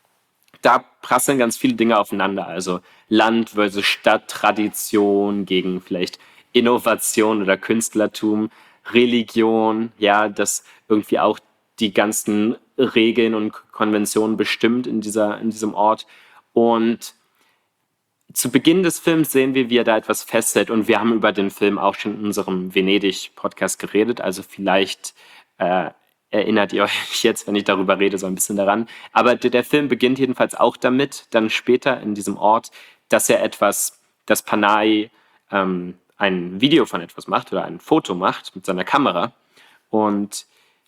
da prasseln ganz viele Dinge aufeinander. Also Land versus Stadt, Tradition gegen vielleicht Innovation oder Künstlertum, Religion, ja, das irgendwie auch die ganzen Regeln und Konventionen bestimmt in dieser, in diesem Ort. Und zu Beginn des Films sehen wir, wie er da etwas festhält. Und wir haben über den Film auch schon in unserem Venedig-Podcast geredet. Also vielleicht äh, erinnert ihr euch jetzt, wenn ich darüber rede, so ein bisschen daran. Aber der, der Film beginnt jedenfalls auch damit, dann später in diesem Ort, dass er etwas, dass Panahi ähm, ein Video von etwas macht oder ein Foto macht mit seiner Kamera. Und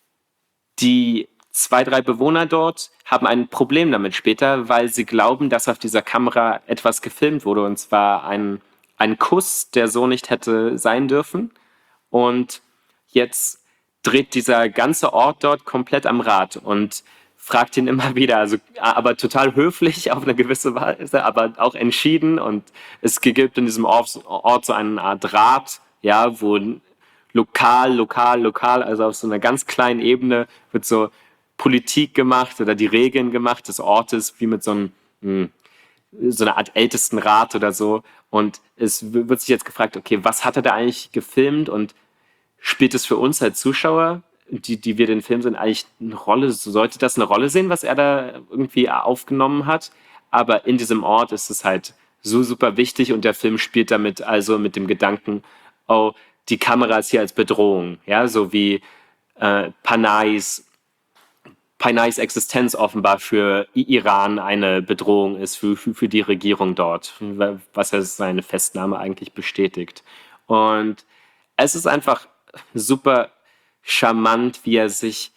die zwei, drei Bewohner dort haben ein Problem damit später, weil sie glauben, dass auf dieser Kamera etwas gefilmt wurde, und zwar ein, ein Kuss, der so nicht hätte sein dürfen. Und jetzt dreht dieser ganze Ort dort komplett am Rad und fragt ihn immer wieder, also aber total höflich auf eine gewisse Weise, aber auch entschieden. Und es gibt in diesem Ort, Ort so eine Art Rat, ja, wo lokal, lokal, lokal, also auf so einer ganz kleinen Ebene wird so Politik gemacht oder die Regeln gemacht des Ortes, wie mit so einem mh, so einer Art Ältestenrat oder so. Und es wird sich jetzt gefragt, okay, was hat er da eigentlich gefilmt und spielt es für uns als Zuschauer, die, die wir den Film sehen, eigentlich eine Rolle? Sollte das eine Rolle sehen, was er da irgendwie aufgenommen hat? Aber in diesem Ort ist es halt so super wichtig und der Film spielt damit also mit dem Gedanken, oh, die Kamera ist hier als Bedrohung, ja, so wie äh, Panahis Panahis Existenz offenbar für Iran eine Bedrohung ist, für, für, für die Regierung dort, was ja seine Festnahme eigentlich bestätigt. Und es ist einfach super charmant, wie er sich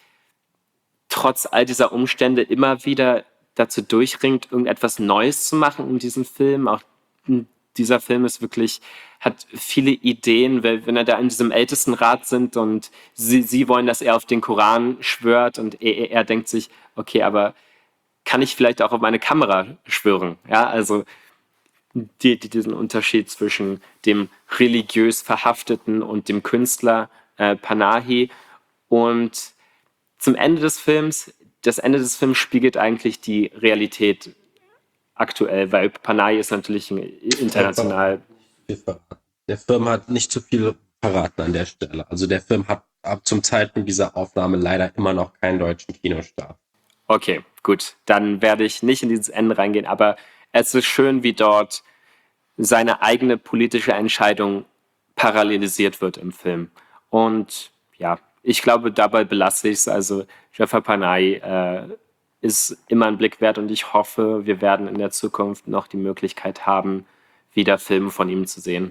trotz all dieser Umstände immer wieder dazu durchringt, irgendetwas Neues zu machen in diesem Film. Auch dieser Film ist wirklich, hat viele Ideen, weil wenn er da in diesem Ältestenrat sind und sie, sie wollen, dass er auf den Koran schwört und er, er denkt sich, okay, aber kann ich vielleicht auch auf meine Kamera schwören? Ja, also die, die, diesen Unterschied zwischen dem religiös Verhafteten und dem Künstler äh, Panahi. Und zum Ende des Films, das Ende des Films spiegelt eigentlich die Realität aktuell, weil Panahi ist natürlich international. Der Film hat nicht zu viel verraten an der Stelle. Also der Film hat ab zum Zeitpunkt dieser Aufnahme leider immer noch keinen deutschen Kinostart. Okay, gut. Dann werde ich nicht in dieses Ende reingehen, aber es ist schön, wie dort seine eigene politische Entscheidung parallelisiert wird im Film. Und ja, ich glaube, dabei belasse ich es. Also Jafar Panahi äh, ist immer ein Blick wert und ich hoffe, wir werden in der Zukunft noch die Möglichkeit haben, wieder Filme von ihm zu sehen.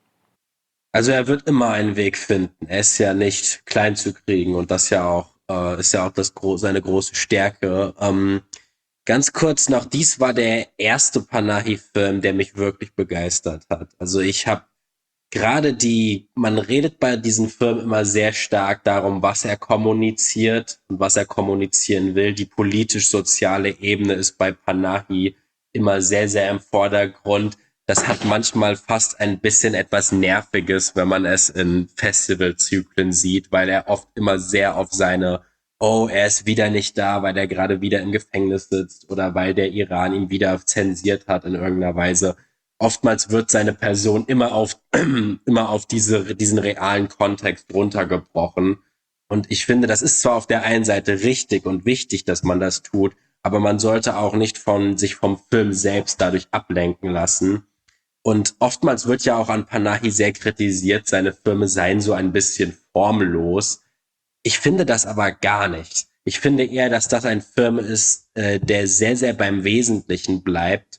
Also er wird immer einen Weg finden. Er ist ja nicht klein zu kriegen und das ja auch äh, ist ja auch das gro- seine große Stärke. Ähm, ganz kurz noch, dies war der erste Panahi-Film, der mich wirklich begeistert hat. Also ich habe gerade die, man redet bei diesen Firmen immer sehr stark darum, was er kommuniziert und was er kommunizieren will. Die politisch-soziale Ebene ist bei Panahi immer sehr, sehr im Vordergrund. Das hat manchmal fast ein bisschen etwas Nerviges, wenn man es in Festivalzyklen sieht, weil er oft immer sehr auf seine, oh, er ist wieder nicht da, weil er gerade wieder im Gefängnis sitzt oder weil der Iran ihn wieder zensiert hat in irgendeiner Weise. Oftmals wird seine Person immer auf, immer auf diese, diesen realen Kontext runtergebrochen. Und ich finde, das ist zwar auf der einen Seite richtig und wichtig, dass man das tut, aber man sollte auch nicht von, sich vom Film selbst dadurch ablenken lassen. Und oftmals wird ja auch an Panahi sehr kritisiert, seine Filme seien so ein bisschen formlos. Ich finde das aber gar nicht. Ich finde eher, dass das ein Film ist, äh, der sehr, sehr beim Wesentlichen bleibt.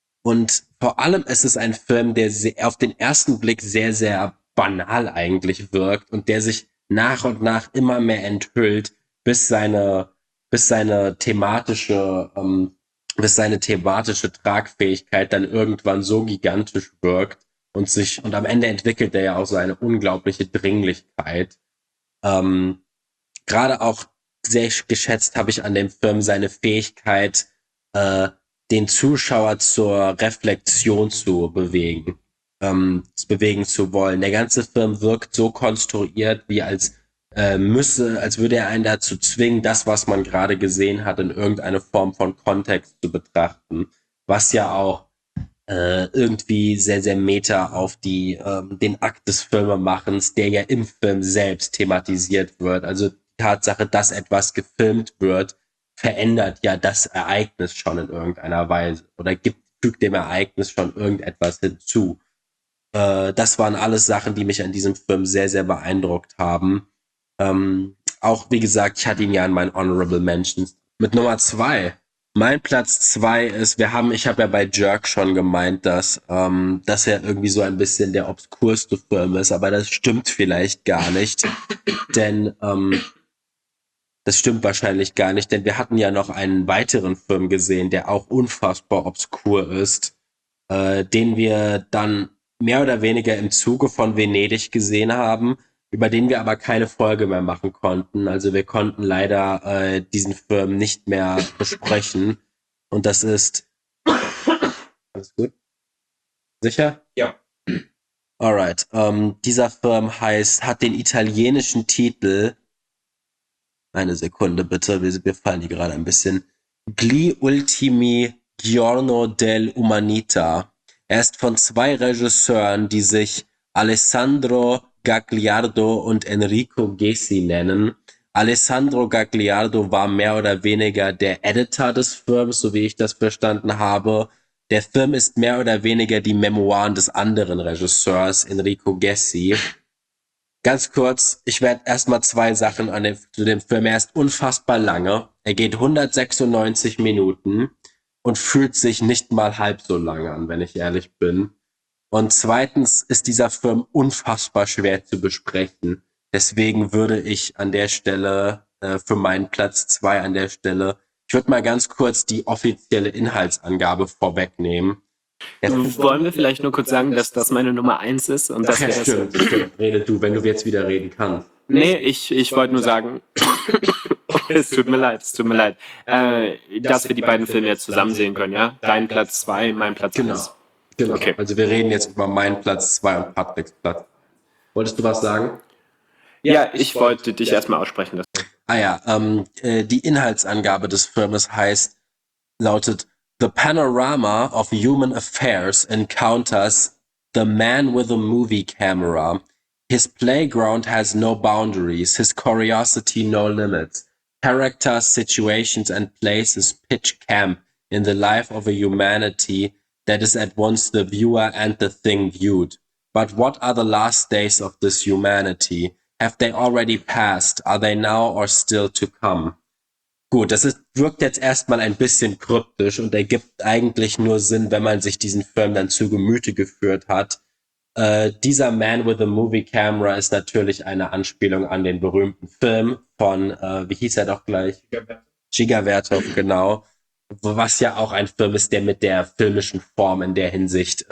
Und vor allem ist es ein Film, der sehr, auf den ersten Blick sehr, sehr banal eigentlich wirkt und der sich nach und nach immer mehr enthüllt, bis seine, bis seine thematische, ähm, bis seine thematische Tragfähigkeit dann irgendwann so gigantisch wirkt und sich, und am Ende entwickelt er ja auch so eine unglaubliche Dringlichkeit. Ähm, Gerade auch sehr geschätzt habe ich an dem Film seine Fähigkeit, äh, den Zuschauer zur Reflexion zu bewegen, ähm, zu bewegen zu wollen. Der ganze Film wirkt so konstruiert, wie als äh, müsse, als würde er einen dazu zwingen, das, was man gerade gesehen hat, in irgendeine Form von Kontext zu betrachten, was ja auch äh, irgendwie sehr, sehr meta auf die ähm, den Akt des Filmemachens, der ja im Film selbst thematisiert wird. Also die Tatsache, dass etwas gefilmt wird, verändert ja das Ereignis schon in irgendeiner Weise oder gibt, fügt dem Ereignis schon irgendetwas hinzu. Äh, das waren alles Sachen, die mich an diesem Film sehr, sehr beeindruckt haben. Ähm, auch, wie gesagt, ich hatte ihn ja in meinen Honorable Mentions. Mit Nummer zwei. Mein Platz zwei ist, wir haben, ich habe ja bei Jerk schon gemeint, dass, ähm, dass er irgendwie so ein bisschen der obskurste Film ist, aber das stimmt vielleicht gar nicht. Denn, ähm, Das stimmt wahrscheinlich gar nicht, denn wir hatten ja noch einen weiteren Film gesehen, der auch unfassbar obskur ist, äh, den wir dann mehr oder weniger im Zuge von Venedig gesehen haben, über den wir aber keine Folge mehr machen konnten. Also wir konnten leider äh, diesen Film nicht mehr besprechen. Und das ist... Alles gut? Sicher? Ja. Alright. Ähm, dieser Film heißt, hat den italienischen Titel... Eine Sekunde bitte, wir, wir fallen hier gerade ein bisschen. Gli ultimi giorno dell'umanità. Er ist von zwei Regisseuren, die sich Alessandro Gagliardo und Enrico Gessi nennen. Alessandro Gagliardo war mehr oder weniger der Editor des Films, so wie ich das verstanden habe. Der Film ist mehr oder weniger die Memoiren des anderen Regisseurs, Enrico Gessi. Ganz kurz, ich werde erstmal zwei Sachen an dem, zu dem Film. Er ist unfassbar lange. Er geht hundertsechsundneunzig Minuten und fühlt sich nicht mal halb so lange an, wenn ich ehrlich bin. Und zweitens ist dieser Film unfassbar schwer zu besprechen. Deswegen würde ich an der Stelle, äh, für meinen Platz zwei an der Stelle, ich würde mal ganz kurz die offizielle Inhaltsangabe vorwegnehmen. Jetzt wollen wir vielleicht nur kurz sagen, dass das meine Nummer eins ist und dass Ach ja, wir das. stimmt, stimmt. Rede du, wenn du jetzt wieder reden kannst. Nee, ich, ich wollte nur sagen, es tut mir leid, es tut mir leid, äh, dass wir die beiden Filme jetzt zusammen sehen können, ja? Dein Platz zwei, mein Platz Genau. eins. Genau. Okay. Also wir reden jetzt über meinen Platz zwei und Patricks Platz. Wolltest du was sagen? Ja, ich wollte dich erstmal aussprechen lassen. Ah ja, ähm, äh, die Inhaltsangabe des Filmes heißt, lautet, The panorama of human affairs encounters the man with a movie camera. His playground has no boundaries, his curiosity no limits. Characters, situations and places pitch camp in the life of a humanity that is at once the viewer and the thing viewed. But what are the last days of this humanity? Have they already passed? Are they now or still to come? Gut, das ist, wirkt jetzt erstmal ein bisschen kryptisch und ergibt eigentlich nur Sinn, wenn man sich diesen Film dann zu Gemüte geführt hat. Äh, dieser Man with a Movie Camera ist natürlich eine Anspielung an den berühmten Film von, äh, wie hieß er doch gleich? Dziga Vertov, genau. Was ja auch ein Film ist, der mit der filmischen Form in der Hinsicht äh,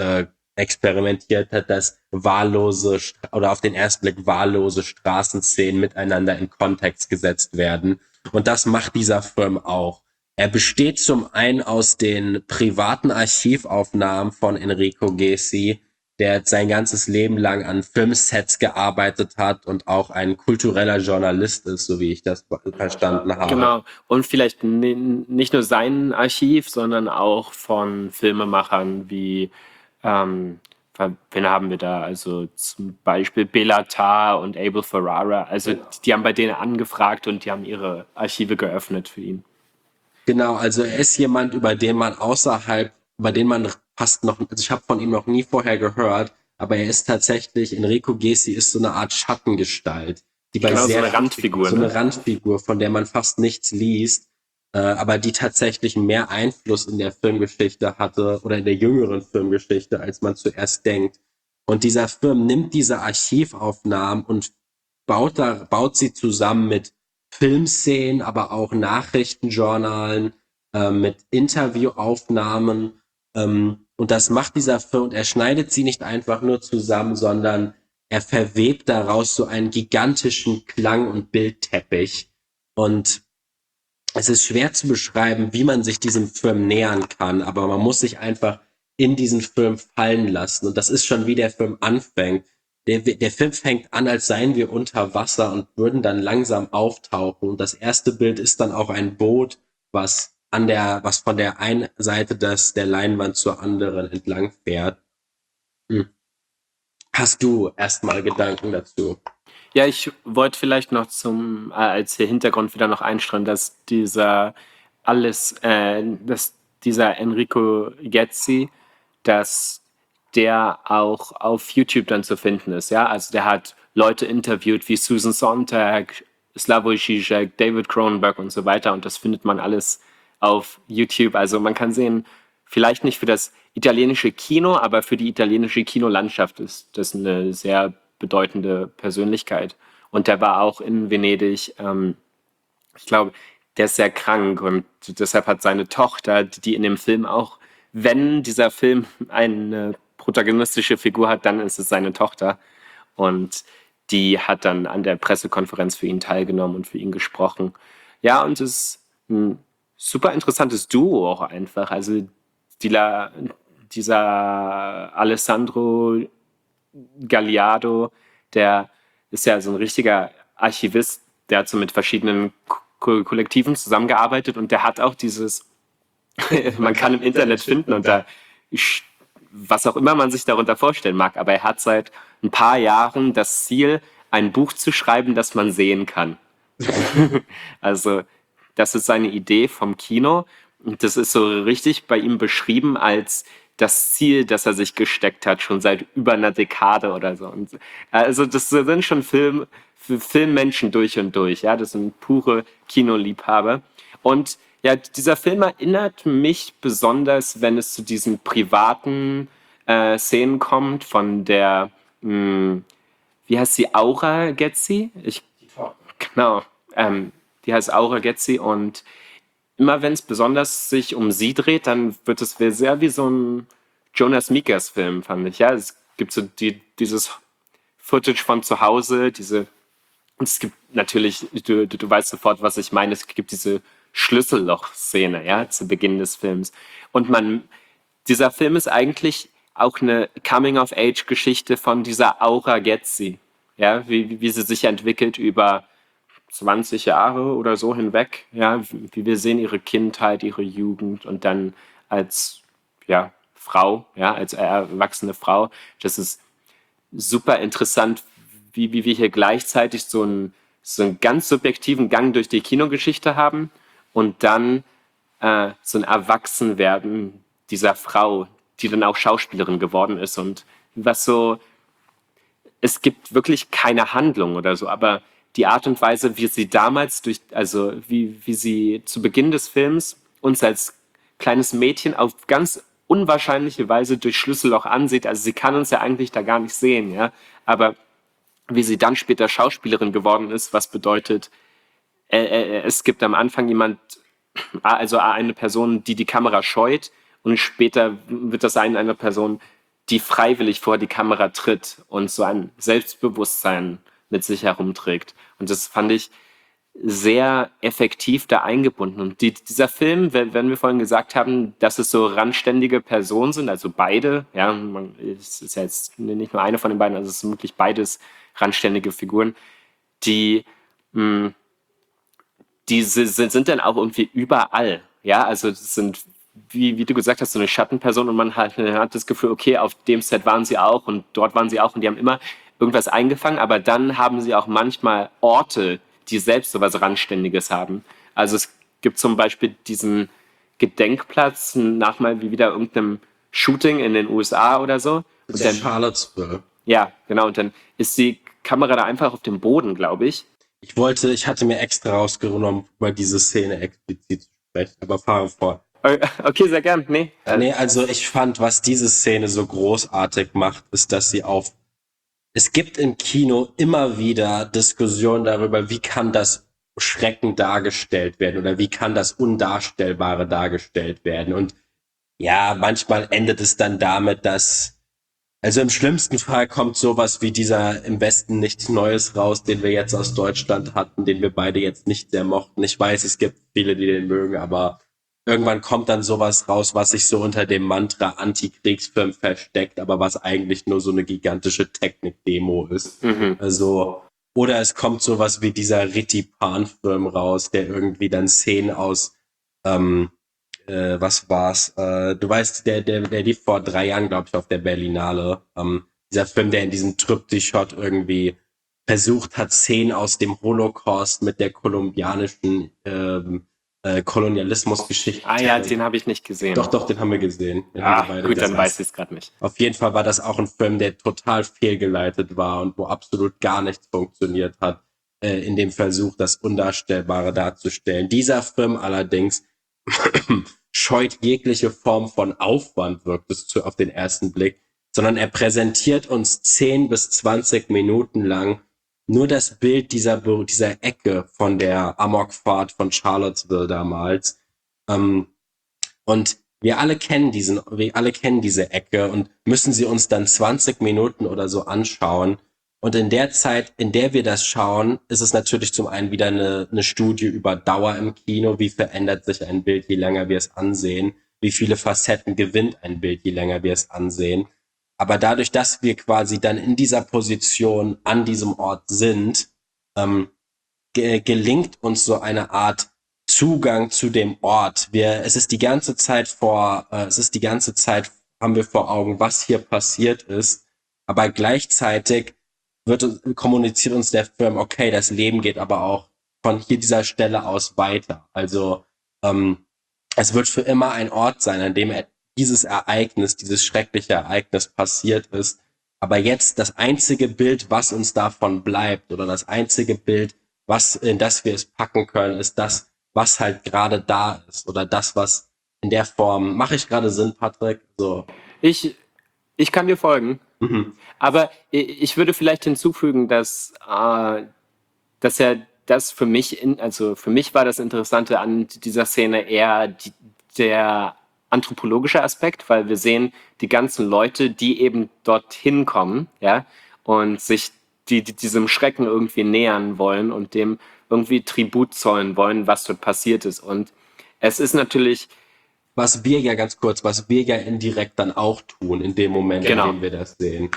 experimentiert hat, dass wahllose Stra- oder auf den ersten Blick wahllose Straßenszenen miteinander in Kontext gesetzt werden. Und das macht dieser Film auch. Er besteht zum einen aus den privaten Archivaufnahmen von Enrico Gessi, der sein ganzes Leben lang an Filmsets gearbeitet hat und auch ein kultureller Journalist ist, so wie ich das verstanden habe. Genau. Und vielleicht ni- nicht nur sein Archiv, sondern auch von Filmemachern wie, ähm, wer- wen haben wir da? Also zum Beispiel Bela Tarr und Abel Ferrara. Also die haben bei denen angefragt und die haben ihre Archive geöffnet für ihn. Genau, also er ist jemand, über den man außerhalb, über den man fast noch, also ich habe von ihm noch nie vorher gehört, aber er ist tatsächlich, Enrico Gessi ist so eine Art Schattengestalt, die bei Genau, so sehr eine Randfigur, so eine ne? Randfigur, von der man fast nichts liest, äh, aber die tatsächlich mehr Einfluss in der Filmgeschichte hatte oder in der jüngeren Filmgeschichte, als man zuerst denkt. Und dieser Film nimmt diese Archivaufnahmen und baut da, baut sie zusammen mit Filmszenen, aber auch Nachrichtenjournalen, äh, mit Interviewaufnahmen. Ähm, und das macht dieser Film, und er schneidet sie nicht einfach nur zusammen, sondern er verwebt daraus so einen gigantischen Klang- und Bildteppich. Und es ist schwer zu beschreiben, wie man sich diesem Film nähern kann, aber man muss sich einfach in diesen Film fallen lassen. Und das ist schon, wie der Film anfängt. Der, der Film fängt an, als seien wir unter Wasser und würden dann langsam auftauchen. Und das erste Bild ist dann auch ein Boot, was an der, was von der einen Seite des, der Leinwand zur anderen entlang fährt. Hm. Hast du erstmal Gedanken dazu? Ja, ich wollte vielleicht noch zum, äh, als hier Hintergrund wieder noch einstreuen, dass dieser alles, äh, dass dieser Enrico Gezzi, dass der auch auf YouTube dann zu finden ist, ja. Also der hat Leute interviewt wie Susan Sontag, Slavoj Žižek, David Cronenberg und so weiter und das findet man alles auf YouTube. Also man kann sehen, vielleicht nicht für das italienische Kino, aber für die italienische Kinolandschaft ist das eine sehr bedeutende Persönlichkeit. Und der war auch in Venedig, ähm, ich glaube, der ist sehr krank und deshalb hat seine Tochter, die in dem Film auch, wenn dieser Film eine protagonistische Figur hat, dann ist es seine Tochter. Und die hat dann an der Pressekonferenz für ihn teilgenommen und für ihn gesprochen. Ja, und es ist ein super interessantes Duo auch einfach. Also die, La- dieser Alessandro Galliardo, der ist ja so ein richtiger Archivist, der hat so mit verschiedenen Ko Kollektiven zusammengearbeitet und der hat auch dieses, man kann im Internet finden und da, was auch immer man sich darunter vorstellen mag, aber er hat seit ein paar Jahren das Ziel, ein Buch zu schreiben, das man sehen kann. Also das ist seine Idee vom Kino und das ist so richtig bei ihm beschrieben als das Ziel, das er sich gesteckt hat, schon seit über einer Dekade oder so. Und also das sind schon Film, Filmmenschen durch und durch, ja, das sind pure Kinoliebhaber. Und ja, dieser Film erinnert mich besonders, wenn es zu diesen privaten äh, Szenen kommt von der, mh, wie heißt sie, Aura Gezzi? Ich, genau, ähm, die heißt Aura Gezzi und immer wenn es besonders sich um sie dreht, dann wird es sehr wie so ein Jonas Mekas Film, fand ich. Ja, es gibt so die, dieses Footage von zu Hause, diese, und es gibt natürlich, du, du, du weißt sofort, was ich meine, es gibt diese Schlüsselloch-Szene, ja, zu Beginn des Films. Und man, dieser Film ist eigentlich auch eine Coming-of-Age-Geschichte von dieser Aura Gezzi, ja, wie, wie sie sich entwickelt über zwanzig Jahre oder so hinweg, ja, wie wir sehen ihre Kindheit, ihre Jugend und dann als, ja, Frau, ja, als erwachsene Frau. Das ist super interessant, wie, wie wir hier gleichzeitig so einen, so einen ganz subjektiven Gang durch die Kinogeschichte haben und dann äh, so ein Erwachsenwerden dieser Frau, die dann auch Schauspielerin geworden ist und was so, es gibt wirklich keine Handlung oder so, aber die Art und Weise, wie sie damals durch, also wie, wie sie zu Beginn des Films uns als kleines Mädchen auf ganz unwahrscheinliche Weise durch Schlüsselloch ansieht. Also sie kann uns ja eigentlich da gar nicht sehen, ja. Aber wie sie dann später Schauspielerin geworden ist, was bedeutet, äh, äh, es gibt am Anfang jemand, also eine Person, die die Kamera scheut und später wird das eine, eine Person, die freiwillig vor die Kamera tritt und so ein Selbstbewusstsein mit sich herumträgt. Und das fand ich sehr effektiv da eingebunden. Und die, dieser Film, wenn, wenn wir vorhin gesagt haben, dass es so randständige Personen sind, also beide, ja, man, es ist ja jetzt nicht nur eine von den beiden, also es sind wirklich beides randständige Figuren, die, mh, die sind, sind dann auch irgendwie überall. Ja, also es sind, wie, wie du gesagt hast, so eine Schattenperson und man hat, hat das Gefühl, okay, auf dem Set waren sie auch und dort waren sie auch und die haben immer irgendwas eingefangen, aber dann haben sie auch manchmal Orte, die selbst so was Randständiges haben. Also es gibt zum Beispiel diesen Gedenkplatz nach mal wie wieder irgendeinem Shooting in den U S A oder so. Das Und dann, ist Charlottesville. ja, genau. Und dann ist die Kamera da einfach auf dem Boden, glaube ich. Ich wollte, ich hatte mir extra rausgenommen, über diese Szene explizit zu sprechen, aber fahre vor. Okay, sehr gern. Nee. Nee, also ich fand, was diese Szene so großartig macht, ist, dass sie auf es gibt im Kino immer wieder Diskussionen darüber, wie kann das Schrecken dargestellt werden oder wie kann das Undarstellbare dargestellt werden. Und ja, manchmal endet es dann damit, dass, also im schlimmsten Fall kommt sowas wie dieser im Westen nichts Neues raus, den wir jetzt aus Deutschland hatten, den wir beide jetzt nicht sehr mochten. Ich weiß, es gibt viele, die den mögen, aber irgendwann kommt dann sowas raus, was sich so unter dem Mantra Antikriegsfilm versteckt, aber was eigentlich nur so eine gigantische Technik-Demo ist. Mhm. Also, oder es kommt sowas wie dieser Ritty-Pan-Film raus, der irgendwie dann Szenen aus, ähm, äh, was war's? Äh, du weißt, der, der, der lief vor drei Jahren, glaube ich, auf der Berlinale. Ähm, dieser Film, der in diesem Triptych-Shot irgendwie versucht hat, Szenen aus dem Holocaust mit der kolumbianischen ähm, Äh, Kolonialismusgeschichte. Ah ja, den habe ich nicht gesehen. Doch, doch, den haben wir gesehen. Den ah, haben wir beide gut, dann gesehen. weiß ich es gerade nicht. Auf jeden Fall war das auch ein Film, der total fehlgeleitet war und wo absolut gar nichts funktioniert hat, äh, in dem Versuch, das Undarstellbare darzustellen. Dieser Film allerdings scheut jegliche Form von Aufwand, wirkt es zu, auf den ersten Blick, sondern er präsentiert uns zehn bis zwanzig Minuten lang nur das Bild dieser, dieser Ecke von der Amokfahrt von Charlottesville damals. Ähm, und wir alle kennen diesen, wir alle kennen diese Ecke und müssen sie uns dann zwanzig Minuten oder so anschauen. Und in der Zeit, in der wir das schauen, ist es natürlich zum einen wieder eine, eine Studie über Dauer im Kino. Wie verändert sich ein Bild, je länger wir es ansehen? Wie viele Facetten gewinnt ein Bild, je länger wir es ansehen? Aber dadurch, dass wir quasi dann in dieser Position an diesem Ort sind, ähm, ge- gelingt uns so eine Art Zugang zu dem Ort. Wir, es ist die ganze Zeit vor, äh, es ist die ganze Zeit, haben wir vor Augen, was hier passiert ist. Aber gleichzeitig wird kommuniziert uns der Film, okay, das Leben geht aber auch von hier dieser Stelle aus weiter. Also ähm, es wird für immer ein Ort sein, an dem er dieses Ereignis, dieses schreckliche Ereignis passiert ist. Aber jetzt das einzige Bild, was uns davon bleibt oder das einzige Bild, was, in das wir es packen können, ist das, was halt gerade da ist oder das, was in der Form, mache ich gerade Sinn, Patrick? So. Ich, ich kann dir folgen. Mhm. Aber ich würde vielleicht hinzufügen, dass, äh, dass ja das für mich, in, also für mich war das Interessante an dieser Szene eher die, der anthropologische Aspekt, weil wir sehen die ganzen Leute, die eben dorthin kommen, ja, und sich die, die diesem Schrecken irgendwie nähern wollen und dem irgendwie Tribut zollen wollen, was dort passiert ist. Und es ist natürlich, was wir ja ganz kurz, was wir ja indirekt dann auch tun, in dem Moment, genau, in dem wir das sehen.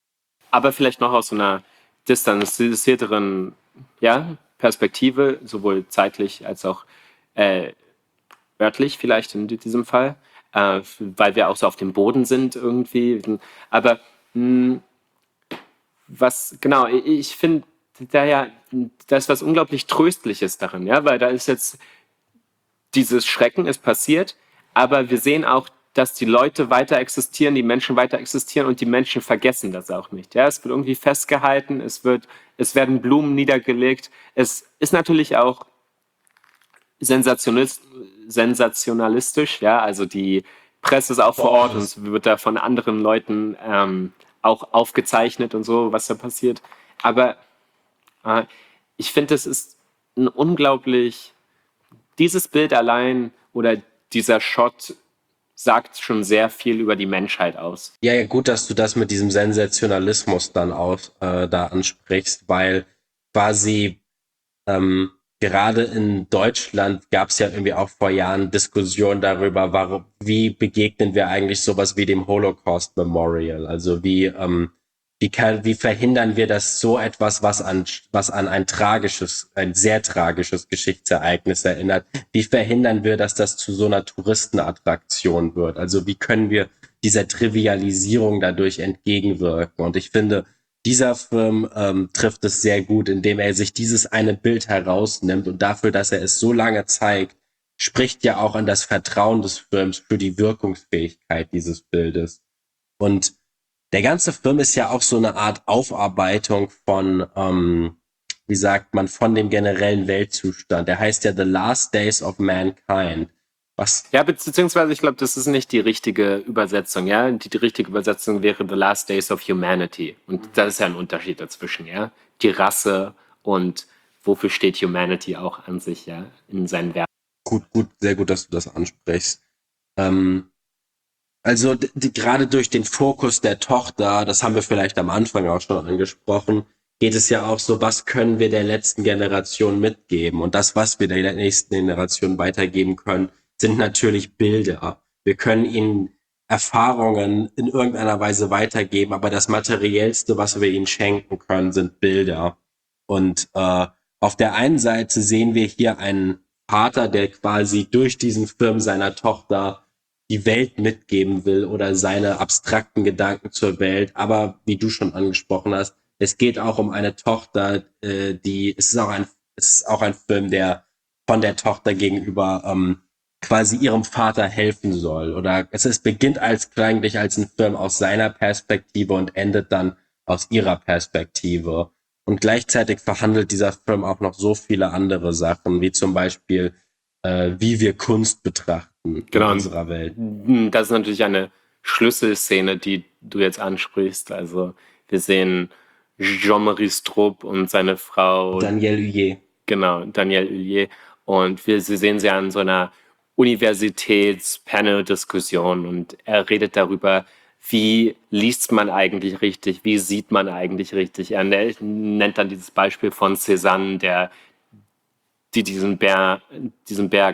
Aber vielleicht noch aus so einer distanzierteren, ja, Perspektive, sowohl zeitlich als auch äh, örtlich vielleicht in diesem Fall, äh, weil wir auch so auf dem Boden sind irgendwie. Aber mh, was, genau, ich finde, da ja, da ist was unglaublich Tröstliches darin, ja, weil da ist jetzt dieses Schrecken ist passiert, aber wir sehen auch, dass die Leute weiter existieren, die Menschen weiter existieren und die Menschen vergessen das auch nicht. Ja, es wird irgendwie festgehalten, es wird, es werden Blumen niedergelegt. Es ist natürlich auch sensationalistisch, ja, also die Presse ist auch vor Ort und es wird da von anderen Leuten ähm, auch aufgezeichnet und so, was da passiert. Aber äh, ich finde, es ist ein unglaublich, dieses Bild allein oder dieser Shot sagt schon sehr viel über die Menschheit aus. Ja, ja, gut, dass du das mit diesem Sensationalismus dann auch äh, da ansprichst, weil quasi ähm, gerade in Deutschland gab es ja irgendwie auch vor Jahren Diskussionen darüber, warum, wie begegnen wir eigentlich sowas wie dem Holocaust Memorial? Also wie ähm, wie kann, wie verhindern wir, dass so etwas, was an was an ein tragisches, ein sehr tragisches Geschichtsereignis erinnert, wie verhindern wir, dass das zu so einer Touristenattraktion wird? Also wie können wir dieser Trivialisierung dadurch entgegenwirken? Und ich finde, dieser Film ähm, trifft es sehr gut, indem er sich dieses eine Bild herausnimmt und dafür, dass er es so lange zeigt, spricht ja auch an das Vertrauen des Films für die Wirkungsfähigkeit dieses Bildes. Und der ganze Film ist ja auch so eine Art Aufarbeitung von, ähm, wie sagt man, von dem generellen Weltzustand. Der heißt ja The Last Days of Mankind. Was? Ja, beziehungsweise ich glaube, das ist nicht die richtige Übersetzung, ja. Die, die richtige Übersetzung wäre The Last Days of Humanity. Und da ist ja ein Unterschied dazwischen, ja. Die Rasse und wofür steht Humanity auch an sich, ja, in seinen Werken. Gut, gut, sehr gut, dass du das ansprichst. Ähm, also d- d- gerade durch den Fokus der Tochter, das haben wir vielleicht am Anfang auch schon angesprochen, geht es ja auch so, was können wir der letzten Generation mitgeben? Und das, was wir der nächsten Generation weitergeben können, sind natürlich Bilder. Wir können ihnen Erfahrungen in irgendeiner Weise weitergeben, aber das Materiellste, was wir ihnen schenken können, sind Bilder. Und äh, auf der einen Seite sehen wir hier einen Vater, der quasi durch diesen Film seiner Tochter die Welt mitgeben will oder seine abstrakten Gedanken zur Welt. Aber wie du schon angesprochen hast, es geht auch um eine Tochter, äh, die, es ist auch ein, es ist auch ein Film, der von der Tochter gegenüber ähm, quasi ihrem Vater helfen soll. Oder es ist, beginnt als eigentlich als ein Film aus seiner Perspektive und endet dann aus ihrer Perspektive. Und gleichzeitig verhandelt dieser Film auch noch so viele andere Sachen, wie zum Beispiel, äh, wie wir Kunst betrachten Genau. in unserer Welt. Das ist natürlich eine Schlüsselszene, die du jetzt ansprichst. Also wir sehen Jean-Marie Strupp und seine Frau Danielle Huyer. Genau, Danielle Huyer. Und wir sie sehen sie an so einer Universitäts-Panel-Diskussion und er redet darüber, wie liest man eigentlich richtig, wie sieht man eigentlich richtig. Er nennt dann dieses Beispiel von Cézanne, der die diesen, Ber, diesen Berg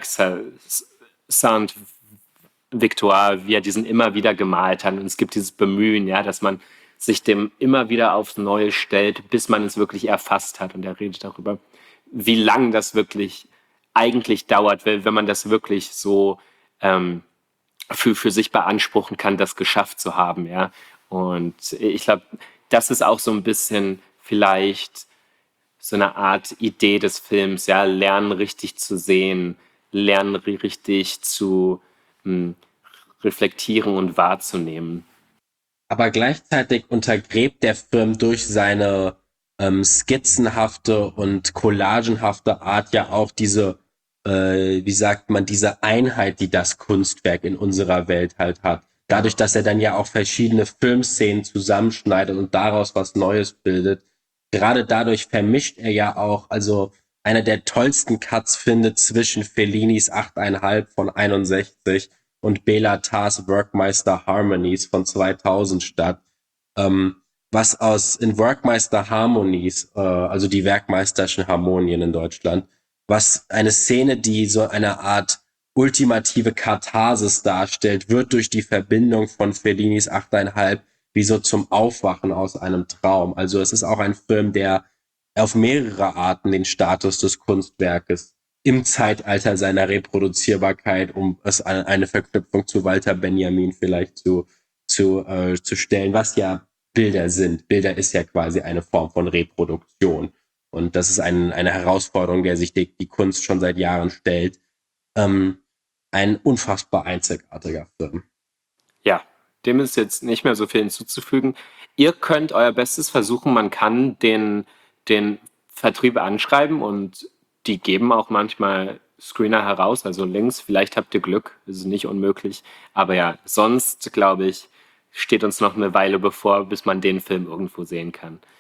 Saint-Victoire, wie er diesen immer wieder gemalt hat. Und es gibt dieses Bemühen, ja, dass man sich dem immer wieder aufs Neue stellt, bis man es wirklich erfasst hat. Und er redet darüber, wie lang das wirklich eigentlich dauert, wenn man das wirklich so ähm, für, für sich beanspruchen kann, das geschafft zu haben. Ja? Und ich glaube, das ist auch so ein bisschen vielleicht so eine Art Idee des Films, ja, lernen richtig zu sehen, lernen richtig zu hm, reflektieren und wahrzunehmen. Aber gleichzeitig untergräbt der Film durch seine ähm, skizzenhafte und collagenhafte Art ja auch diese, äh, wie sagt man, diese Einheit, die das Kunstwerk in unserer Welt halt hat. Dadurch, dass er dann ja auch verschiedene Filmszenen zusammenschneidet und daraus was Neues bildet. Gerade dadurch vermischt er ja auch, also einer der tollsten Cuts findet zwischen Fellinis achteinhalb von einundsechzig und Bela Tarrs Workmeister Harmonies von zweitausend statt. Ähm, was aus in Workmeister Harmonies, äh, also die Werkmeisterschen Harmonien in Deutschland, was eine Szene, die so eine Art ultimative Katharsis darstellt, wird durch die Verbindung von Fellinis achteinhalb wie so zum Aufwachen aus einem Traum. Also es ist auch ein Film, der auf mehrere Arten den Status des Kunstwerkes im Zeitalter seiner Reproduzierbarkeit, um es eine Verknüpfung zu Walter Benjamin vielleicht zu, zu, äh, zu stellen, was ja Bilder sind. Bilder ist ja quasi eine Form von Reproduktion. Und das ist ein, eine Herausforderung, der sich die, die Kunst schon seit Jahren stellt. Ähm, ein unfassbar einzigartiger Film. Ja, dem ist jetzt nicht mehr so viel hinzuzufügen. Ihr könnt euer Bestes versuchen, man kann den, den Vertrieb anschreiben und die geben auch manchmal Screener heraus, also Links. Vielleicht habt ihr Glück, das ist nicht unmöglich. Aber ja, sonst, glaube ich, steht uns noch eine Weile bevor, bis man den Film irgendwo sehen kann.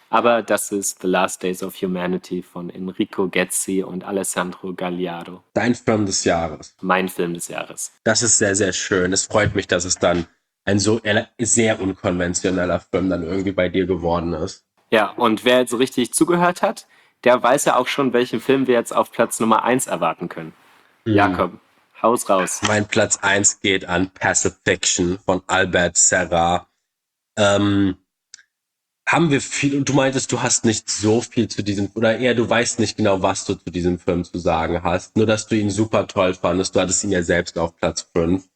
Aber das ist The Last Days of Humanity von Enrico Gezzi und Alessandro Galliardo. Dein Film des Jahres. Mein Film des Jahres. Das ist sehr, sehr schön. Es freut mich, dass es dann ein so sehr unkonventioneller Film dann irgendwie bei dir geworden ist. Ja, und wer jetzt richtig zugehört hat, der weiß ja auch schon, welchen Film wir jetzt auf Platz Nummer eins erwarten können. Hm. Jakob, haus raus. Mein Platz eins geht an Pacifiction von Albert Serra. Ähm, haben wir viel, und du meintest, du hast nicht so viel zu diesem, oder eher du weißt nicht genau, was du zu diesem Film zu sagen hast, nur dass du ihn super toll fandest. Du hattest ihn ja selbst auf Platz fünf.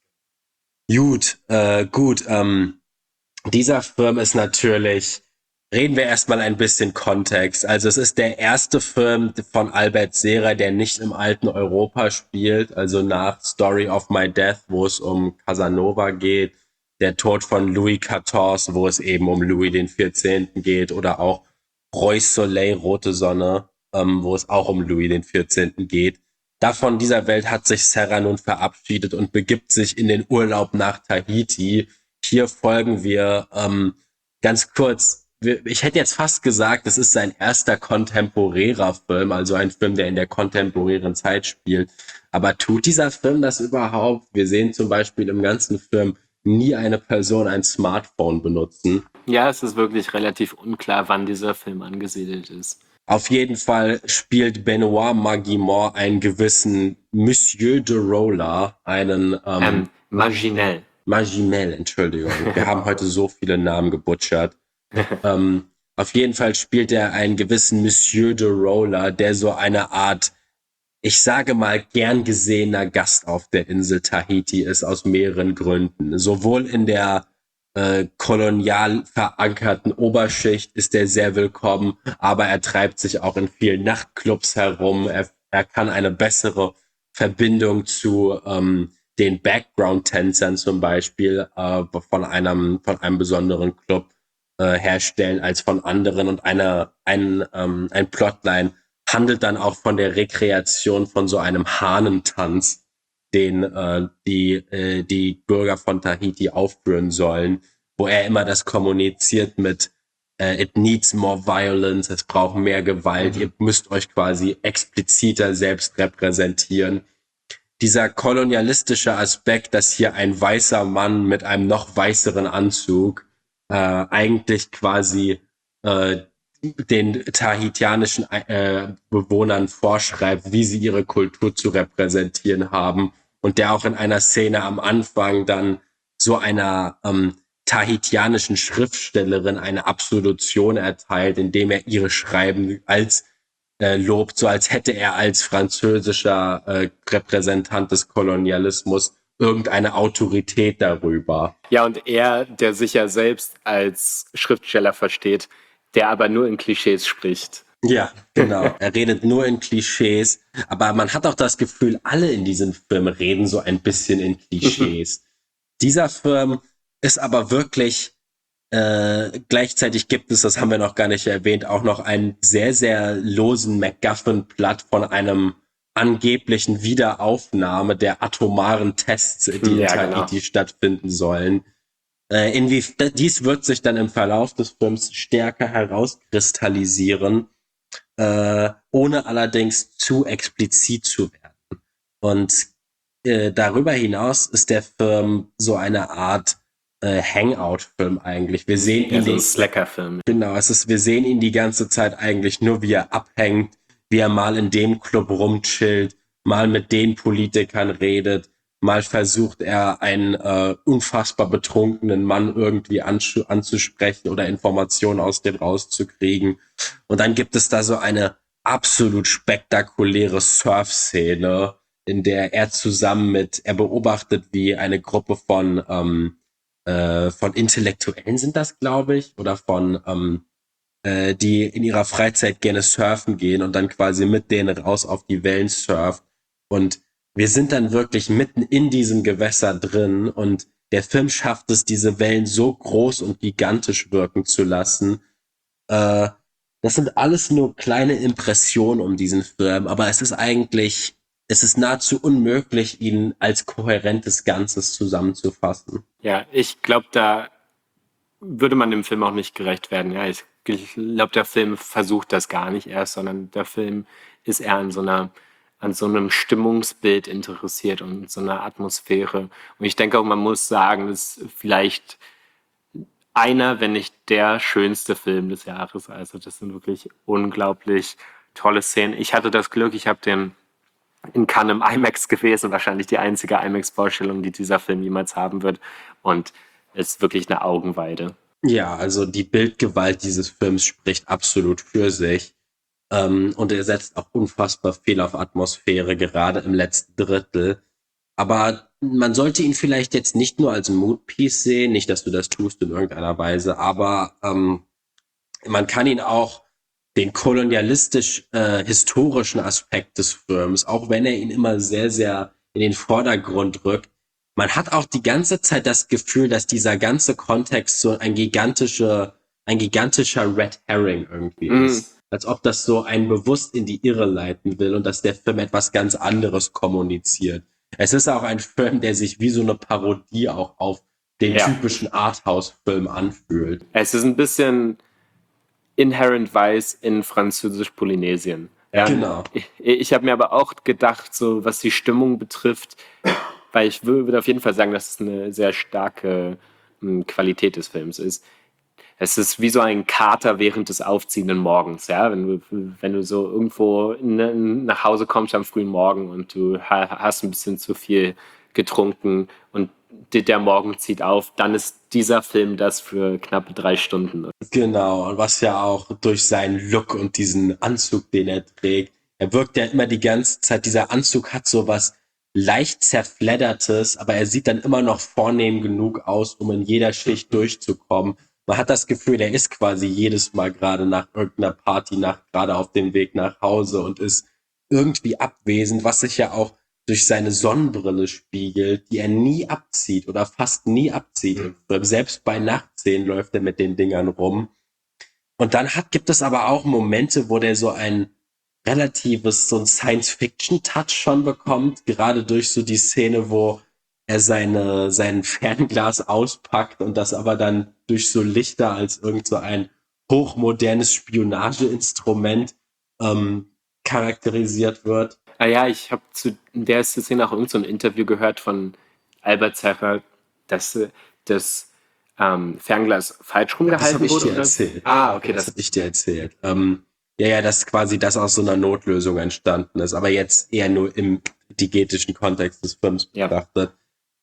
Gut, äh, gut. Ähm, dieser Film ist natürlich, reden wir erstmal ein bisschen Kontext. Also es ist der erste Film von Albert Serra, der nicht im alten Europa spielt, also nach Story of My Death, wo es um Casanova geht, der Tod von Louis vierzehn, wo es eben um Louis den vierzehnten geht, oder auch Roi Soleil, Rote Sonne, ähm, wo es auch um Louis den vierzehnten geht. Davon dieser Welt hat sich Serra nun verabschiedet und begibt sich in den Urlaub nach Tahiti. Hier folgen wir ähm, ganz kurz, ich hätte jetzt fast gesagt, das ist sein erster kontemporärer Film, also ein Film, der in der kontemporären Zeit spielt. Aber tut dieser Film das überhaupt? Wir sehen zum Beispiel im ganzen Film nie eine Person ein Smartphone benutzen. Ja, es ist wirklich relativ unklar, wann dieser Film angesiedelt ist. Auf jeden Fall spielt Benoit Magimont einen gewissen Monsieur de Rolla, einen ähm, ähm, Maginel. Maginel, Entschuldigung. Wir haben heute so viele Namen gebutschert. ähm, auf jeden Fall spielt er einen gewissen Monsieur de Rolla, der so eine Art, ich sage mal, gern gesehener Gast auf der Insel Tahiti ist, aus mehreren Gründen. Sowohl in der äh, kolonial verankerten Oberschicht ist er sehr willkommen, aber er treibt sich auch in vielen Nachtclubs herum. Er, er kann eine bessere Verbindung zu ähm, den Background-Tänzern zum Beispiel äh, von einem von einem besonderen Club äh, herstellen als von anderen, und eine ein ähm, ein Plotline handelt dann auch von der Rekreation von so einem Hahnentanz, den äh, die äh, die Bürger von Tahiti aufführen sollen, wo er immer das kommuniziert mit äh, it needs more violence, es braucht mehr Gewalt, mhm. Ihr müsst euch quasi expliziter selbst repräsentieren. Dieser kolonialistische Aspekt, dass hier ein weißer Mann mit einem noch weißeren Anzug äh, eigentlich quasi äh, den tahitianischen äh, Bewohnern vorschreibt, wie sie ihre Kultur zu repräsentieren haben, und der auch in einer Szene am Anfang dann so einer ähm, tahitianischen Schriftstellerin eine Absolution erteilt, indem er ihre Schreiben als äh, lobt, so als hätte er als französischer äh, Repräsentant des Kolonialismus irgendeine Autorität darüber. Ja, und er, der sich ja selbst als Schriftsteller versteht, der aber nur in Klischees spricht. Ja, genau. Er redet nur in Klischees, aber man hat auch das Gefühl, alle in diesem Film reden so ein bisschen in Klischees. Dieser Film ist aber wirklich, äh, gleichzeitig gibt es, das haben wir noch gar nicht erwähnt, auch noch einen sehr, sehr losen MacGuffin-Plot von einem angeblichen Wiederaufnahme der atomaren Tests, die ja, in Tahiti genau. stattfinden sollen. Äh, inwie dies wird sich dann im Verlauf des Films stärker herauskristallisieren, äh, ohne allerdings zu explizit zu werden. Und äh, darüber hinaus ist der Film so eine Art äh, Hangout-Film eigentlich. Wir sehen ihn, ja, so ein Slacker-Film. Genau, es ist, wir sehen ihn die ganze Zeit eigentlich nur, wie er abhängt, wie er mal in dem Club rumchillt, mal mit den Politikern redet, mal versucht er einen äh, unfassbar betrunkenen Mann irgendwie ansch- anzusprechen oder Informationen aus dem rauszukriegen. Und dann gibt es da so eine absolut spektakuläre Surf-Szene, in der er zusammen mit, er beobachtet, wie eine Gruppe von ähm, äh, von Intellektuellen sind das, glaube ich, oder von ähm, äh, die in ihrer Freizeit gerne surfen gehen und dann quasi mit denen raus auf die Wellen surft. Und wir sind dann wirklich mitten in diesem Gewässer drin, und der Film schafft es, diese Wellen so groß und gigantisch wirken zu lassen. Äh, das sind alles nur kleine Impressionen um diesen Film, aber es ist eigentlich, es ist nahezu unmöglich, ihn als kohärentes Ganzes zusammenzufassen. Ja, ich glaube, da würde man dem Film auch nicht gerecht werden. Ja, ich ich glaube, der Film versucht das gar nicht erst, sondern der Film ist eher an so einer, an so einem Stimmungsbild interessiert und so einer Atmosphäre. Und ich denke auch, man muss sagen, das ist vielleicht einer, wenn nicht der schönste Film des Jahres. Also das sind wirklich unglaublich tolle Szenen. Ich hatte das Glück, ich habe den in Cannes im IMAX gewesen, wahrscheinlich die einzige IMAX-Vorstellung, die dieser Film jemals haben wird. Und es ist wirklich eine Augenweide. Ja, also die Bildgewalt dieses Films spricht absolut für sich. Ähm, und er setzt auch unfassbar viel auf Atmosphäre, gerade im letzten Drittel. Aber man sollte ihn vielleicht jetzt nicht nur als Moodpiece sehen, nicht, dass du das tust in irgendeiner Weise, aber ähm, man kann ihn auch den kolonialistisch-historischen äh, Aspekt des Films, auch wenn er ihn immer sehr, sehr in den Vordergrund rückt, man hat auch die ganze Zeit das Gefühl, dass dieser ganze Kontext so ein gigantischer, ein gigantischer Red Herring irgendwie Mm. ist. Als ob das so einen bewusst in die Irre leiten will und dass der Film etwas ganz anderes kommuniziert. Es ist auch ein Film, der sich wie so eine Parodie auch auf den Ja. typischen Arthouse-Film anfühlt. Es ist ein bisschen Inherent Vice in Französisch-Polynesien. Ja, Genau. Ich, ich habe mir aber auch gedacht, so was die Stimmung betrifft, weil ich würde auf jeden Fall sagen, dass es eine sehr starke m, Qualität des Films ist. Es ist wie so ein Kater während des aufziehenden Morgens, ja, wenn du, wenn du so irgendwo ne, nach Hause kommst am frühen Morgen und du ha, hast ein bisschen zu viel getrunken und der, der Morgen zieht auf, dann ist dieser Film das für knappe drei Stunden. Genau, und was ja auch durch seinen Look und diesen Anzug, den er trägt, er wirkt ja immer die ganze Zeit, dieser Anzug hat so was leicht zerfleddertes, aber er sieht dann immer noch vornehm genug aus, um in jeder Schicht durchzukommen. Man hat das Gefühl, er ist quasi jedes Mal gerade nach irgendeiner Partynacht gerade auf dem Weg nach Hause und ist irgendwie abwesend, was sich ja auch durch seine Sonnenbrille spiegelt, die er nie abzieht oder fast nie abzieht. Mhm. Selbst bei Nachtszenen läuft er mit den Dingern rum. Und dann hat, gibt es aber auch Momente, wo der so ein relatives, so ein Science-Fiction-Touch schon bekommt, gerade durch so die Szene, wo er seine, sein Fernglas auspackt und das aber dann durch so Lichter als irgend so ein hochmodernes Spionageinstrument ähm, charakterisiert wird. Ah ja, ich habe zu der Szene auch irgend so ein Interview gehört von Albert Serra, dass äh, das ähm, Fernglas falsch rumgehalten das hab ich wurde. Dir oder? erzählt. Ah, okay. Das, Das, das habe ich dir erzählt. Ähm, ja, ja, dass quasi das aus so einer Notlösung entstanden ist, aber jetzt eher nur im digetischen Kontext des Films Ja. betrachtet.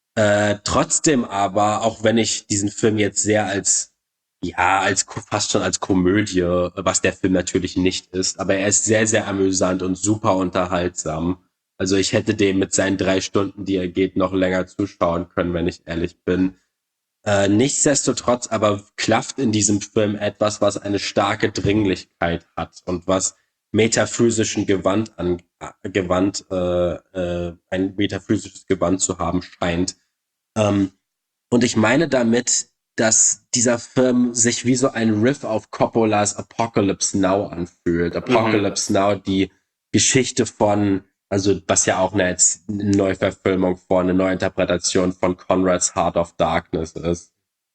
Äh, trotzdem aber, auch wenn ich diesen Film jetzt sehr als, ja, als fast schon als Komödie, was der Film natürlich nicht ist, aber er ist sehr, sehr amüsant und super unterhaltsam. Also ich hätte dem mit seinen drei Stunden, die er geht, noch länger zuschauen können, wenn ich ehrlich bin. Äh, nichtsdestotrotz aber klafft in diesem Film etwas, was eine starke Dringlichkeit hat und was metaphysischen Gewand an äh, Gewand äh, äh, ein metaphysisches Gewand zu haben scheint. Ähm, und ich meine damit, dass dieser Film sich wie so ein Riff auf Coppolas Apocalypse Now anfühlt. Apocalypse Now, die Geschichte von, also was ja auch eine, jetzt eine Neuverfilmung von, eine Neuinterpretation von Conrads Heart of Darkness ist.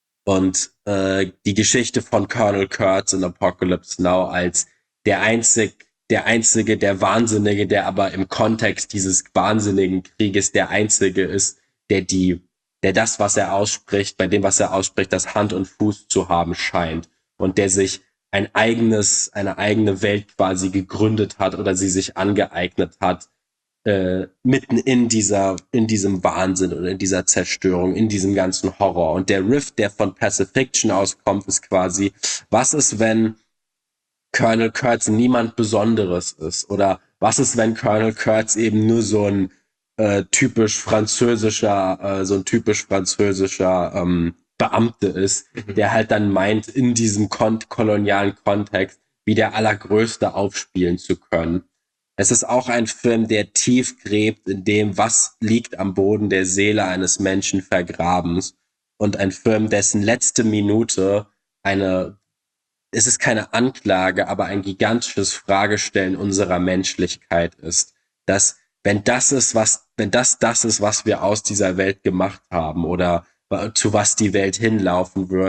Und äh, die Geschichte von Colonel Kurtz in Apocalypse Now als der einzig, der einzige, der Wahnsinnige, der aber im Kontext dieses wahnsinnigen Krieges der einzige ist, der die, der das, was er ausspricht, bei dem, was er ausspricht, das Hand und Fuß zu haben scheint und der sich ein eigenes, eine eigene Welt quasi gegründet hat oder sie sich angeeignet hat, äh, mitten in dieser, in diesem Wahnsinn und in dieser Zerstörung, in diesem ganzen Horror. Und der Riff, der von Pacifiction auskommt, ist quasi, was ist, wenn Colonel Kurtz niemand Besonderes ist? Oder was ist, wenn Colonel Kurtz eben nur so ein äh, typisch französischer, äh, so ein typisch französischer ähm, Beamte ist, der halt dann meint, in diesem kon- kolonialen Kontext wie der Allergrößte aufspielen zu können. Es ist auch ein Film, der tief gräbt in dem, was liegt am Boden der Seele eines Menschen vergrabens. Und ein Film, dessen letzte Minute eine, es ist keine Anklage, aber ein gigantisches Fragestellen unserer Menschlichkeit ist. Dass, wenn das ist, was, wenn das das ist, was wir aus dieser Welt gemacht haben oder zu was die Welt hinlaufen wird,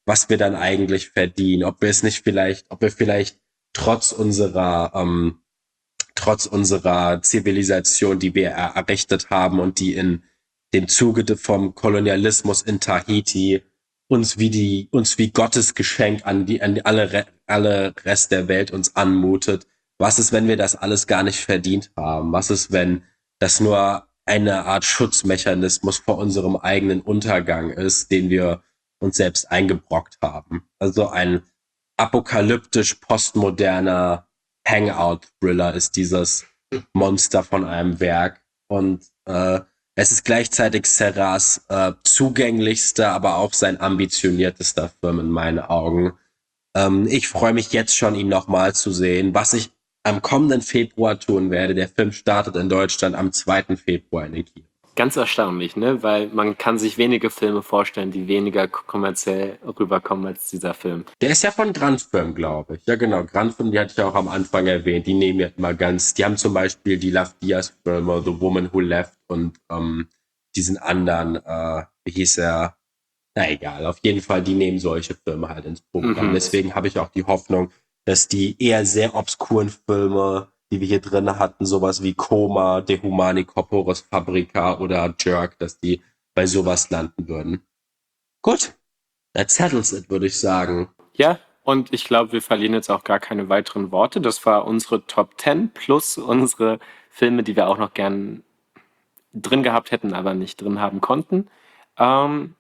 was wir dann eigentlich verdienen, ob wir es nicht vielleicht, ob wir vielleicht trotz unserer, ähm, trotz unserer Zivilisation, die wir er- errichtet haben und die in dem Zuge de- vom Kolonialismus in Tahiti uns wie die, uns wie Gottes Geschenk an die, an alle, Re- alle Rest der Welt uns anmutet. Was ist, wenn wir das alles gar nicht verdient haben? Was ist, wenn das nur eine Art Schutzmechanismus vor unserem eigenen Untergang ist, den wir uns selbst eingebrockt haben? Also ein apokalyptisch postmoderner Hangout-Thriller ist dieses Monster von einem Werk. Und äh, es ist gleichzeitig Serras äh, zugänglichster, aber auch sein ambitioniertester Film in meinen Augen. Ähm, ich freue mich jetzt schon, ihn nochmal zu sehen. Was ich am kommenden Februar tun werde, der Film startet in Deutschland am zweiten Februar in den Kinos. Ganz erstaunlich, ne? Weil man kann sich wenige Filme vorstellen, die weniger kommerziell rüberkommen als dieser Film. Der ist ja von Grandfilm, glaube ich. Ja, genau. Grandfilm, die hatte ich ja auch am Anfang erwähnt. Die nehmen ja immer ganz, die haben zum Beispiel die Love Diaz-Filme, The Woman Who Left und ähm, diesen anderen, äh, wie hieß er? Na egal, auf jeden Fall, die nehmen solche Filme halt ins Programm. Mhm. Deswegen habe ich auch die Hoffnung, dass die eher sehr obskuren Filme, die wir hier drin hatten, sowas wie Coma, De Humani Corporis Fabrica oder Jerk, dass die bei sowas landen würden. Gut, that settles it, würde ich sagen. Ja, und ich glaube, wir verlieren jetzt auch gar keine weiteren Worte. Das war unsere Top zehn plus unsere Filme, die wir auch noch gern drin gehabt hätten, aber nicht drin haben konnten. Ähm,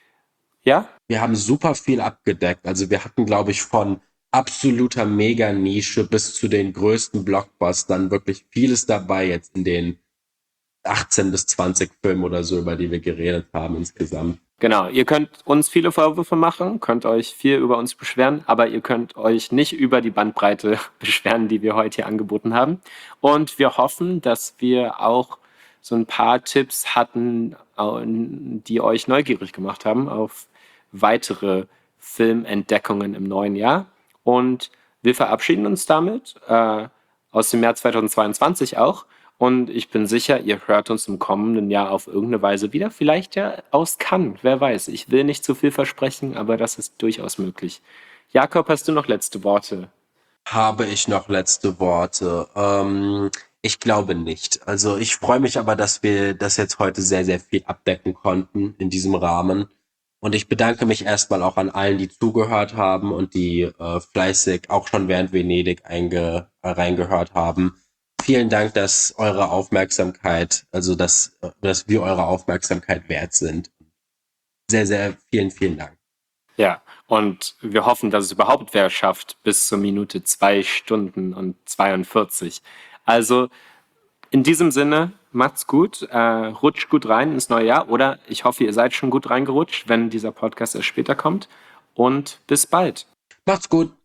ja, Wir haben super viel abgedeckt. Also wir hatten, glaube ich, von absoluter Mega-Nische bis zu den größten Blockbustern wirklich vieles dabei jetzt in den achtzehn bis zwanzig Filmen oder so, über die wir geredet haben insgesamt. genau. Ihr könnt uns viele Vorwürfe machen, könnt euch viel über uns beschweren, aber ihr könnt euch nicht über die Bandbreite beschweren, die wir heute hier angeboten haben. Und wir hoffen, dass wir auch so ein paar Tipps hatten, die euch neugierig gemacht haben auf weitere Filmentdeckungen im neuen Jahr. Und wir verabschieden uns damit äh, aus dem Jahr zweitausendzweiundzwanzig auch. Und ich bin sicher, ihr hört uns im kommenden Jahr auf irgendeine Weise wieder. Vielleicht ja aus Cannes, wer weiß. Ich will nicht zu viel versprechen, aber das ist durchaus möglich. Jakob, hast du noch letzte Worte? Habe ich noch letzte Worte? Ähm, ich glaube nicht. Also ich freue mich aber, dass wir das jetzt heute sehr, sehr viel abdecken konnten in diesem Rahmen. Und ich bedanke mich erstmal auch an allen, die zugehört haben und die äh, fleißig auch schon während Venedig einge äh, reingehört haben. Vielen Dank, dass eure Aufmerksamkeit, also dass, dass wir eure Aufmerksamkeit wert sind. Sehr, sehr vielen, vielen Dank. Ja, und wir hoffen, dass es überhaupt wer schafft bis zur Minute zwei Stunden und zweiundvierzig. Also in diesem Sinne, macht's gut, äh, rutscht gut rein ins neue Jahr oder ich hoffe, ihr seid schon gut reingerutscht, wenn dieser Podcast erst später kommt und bis bald. Macht's gut.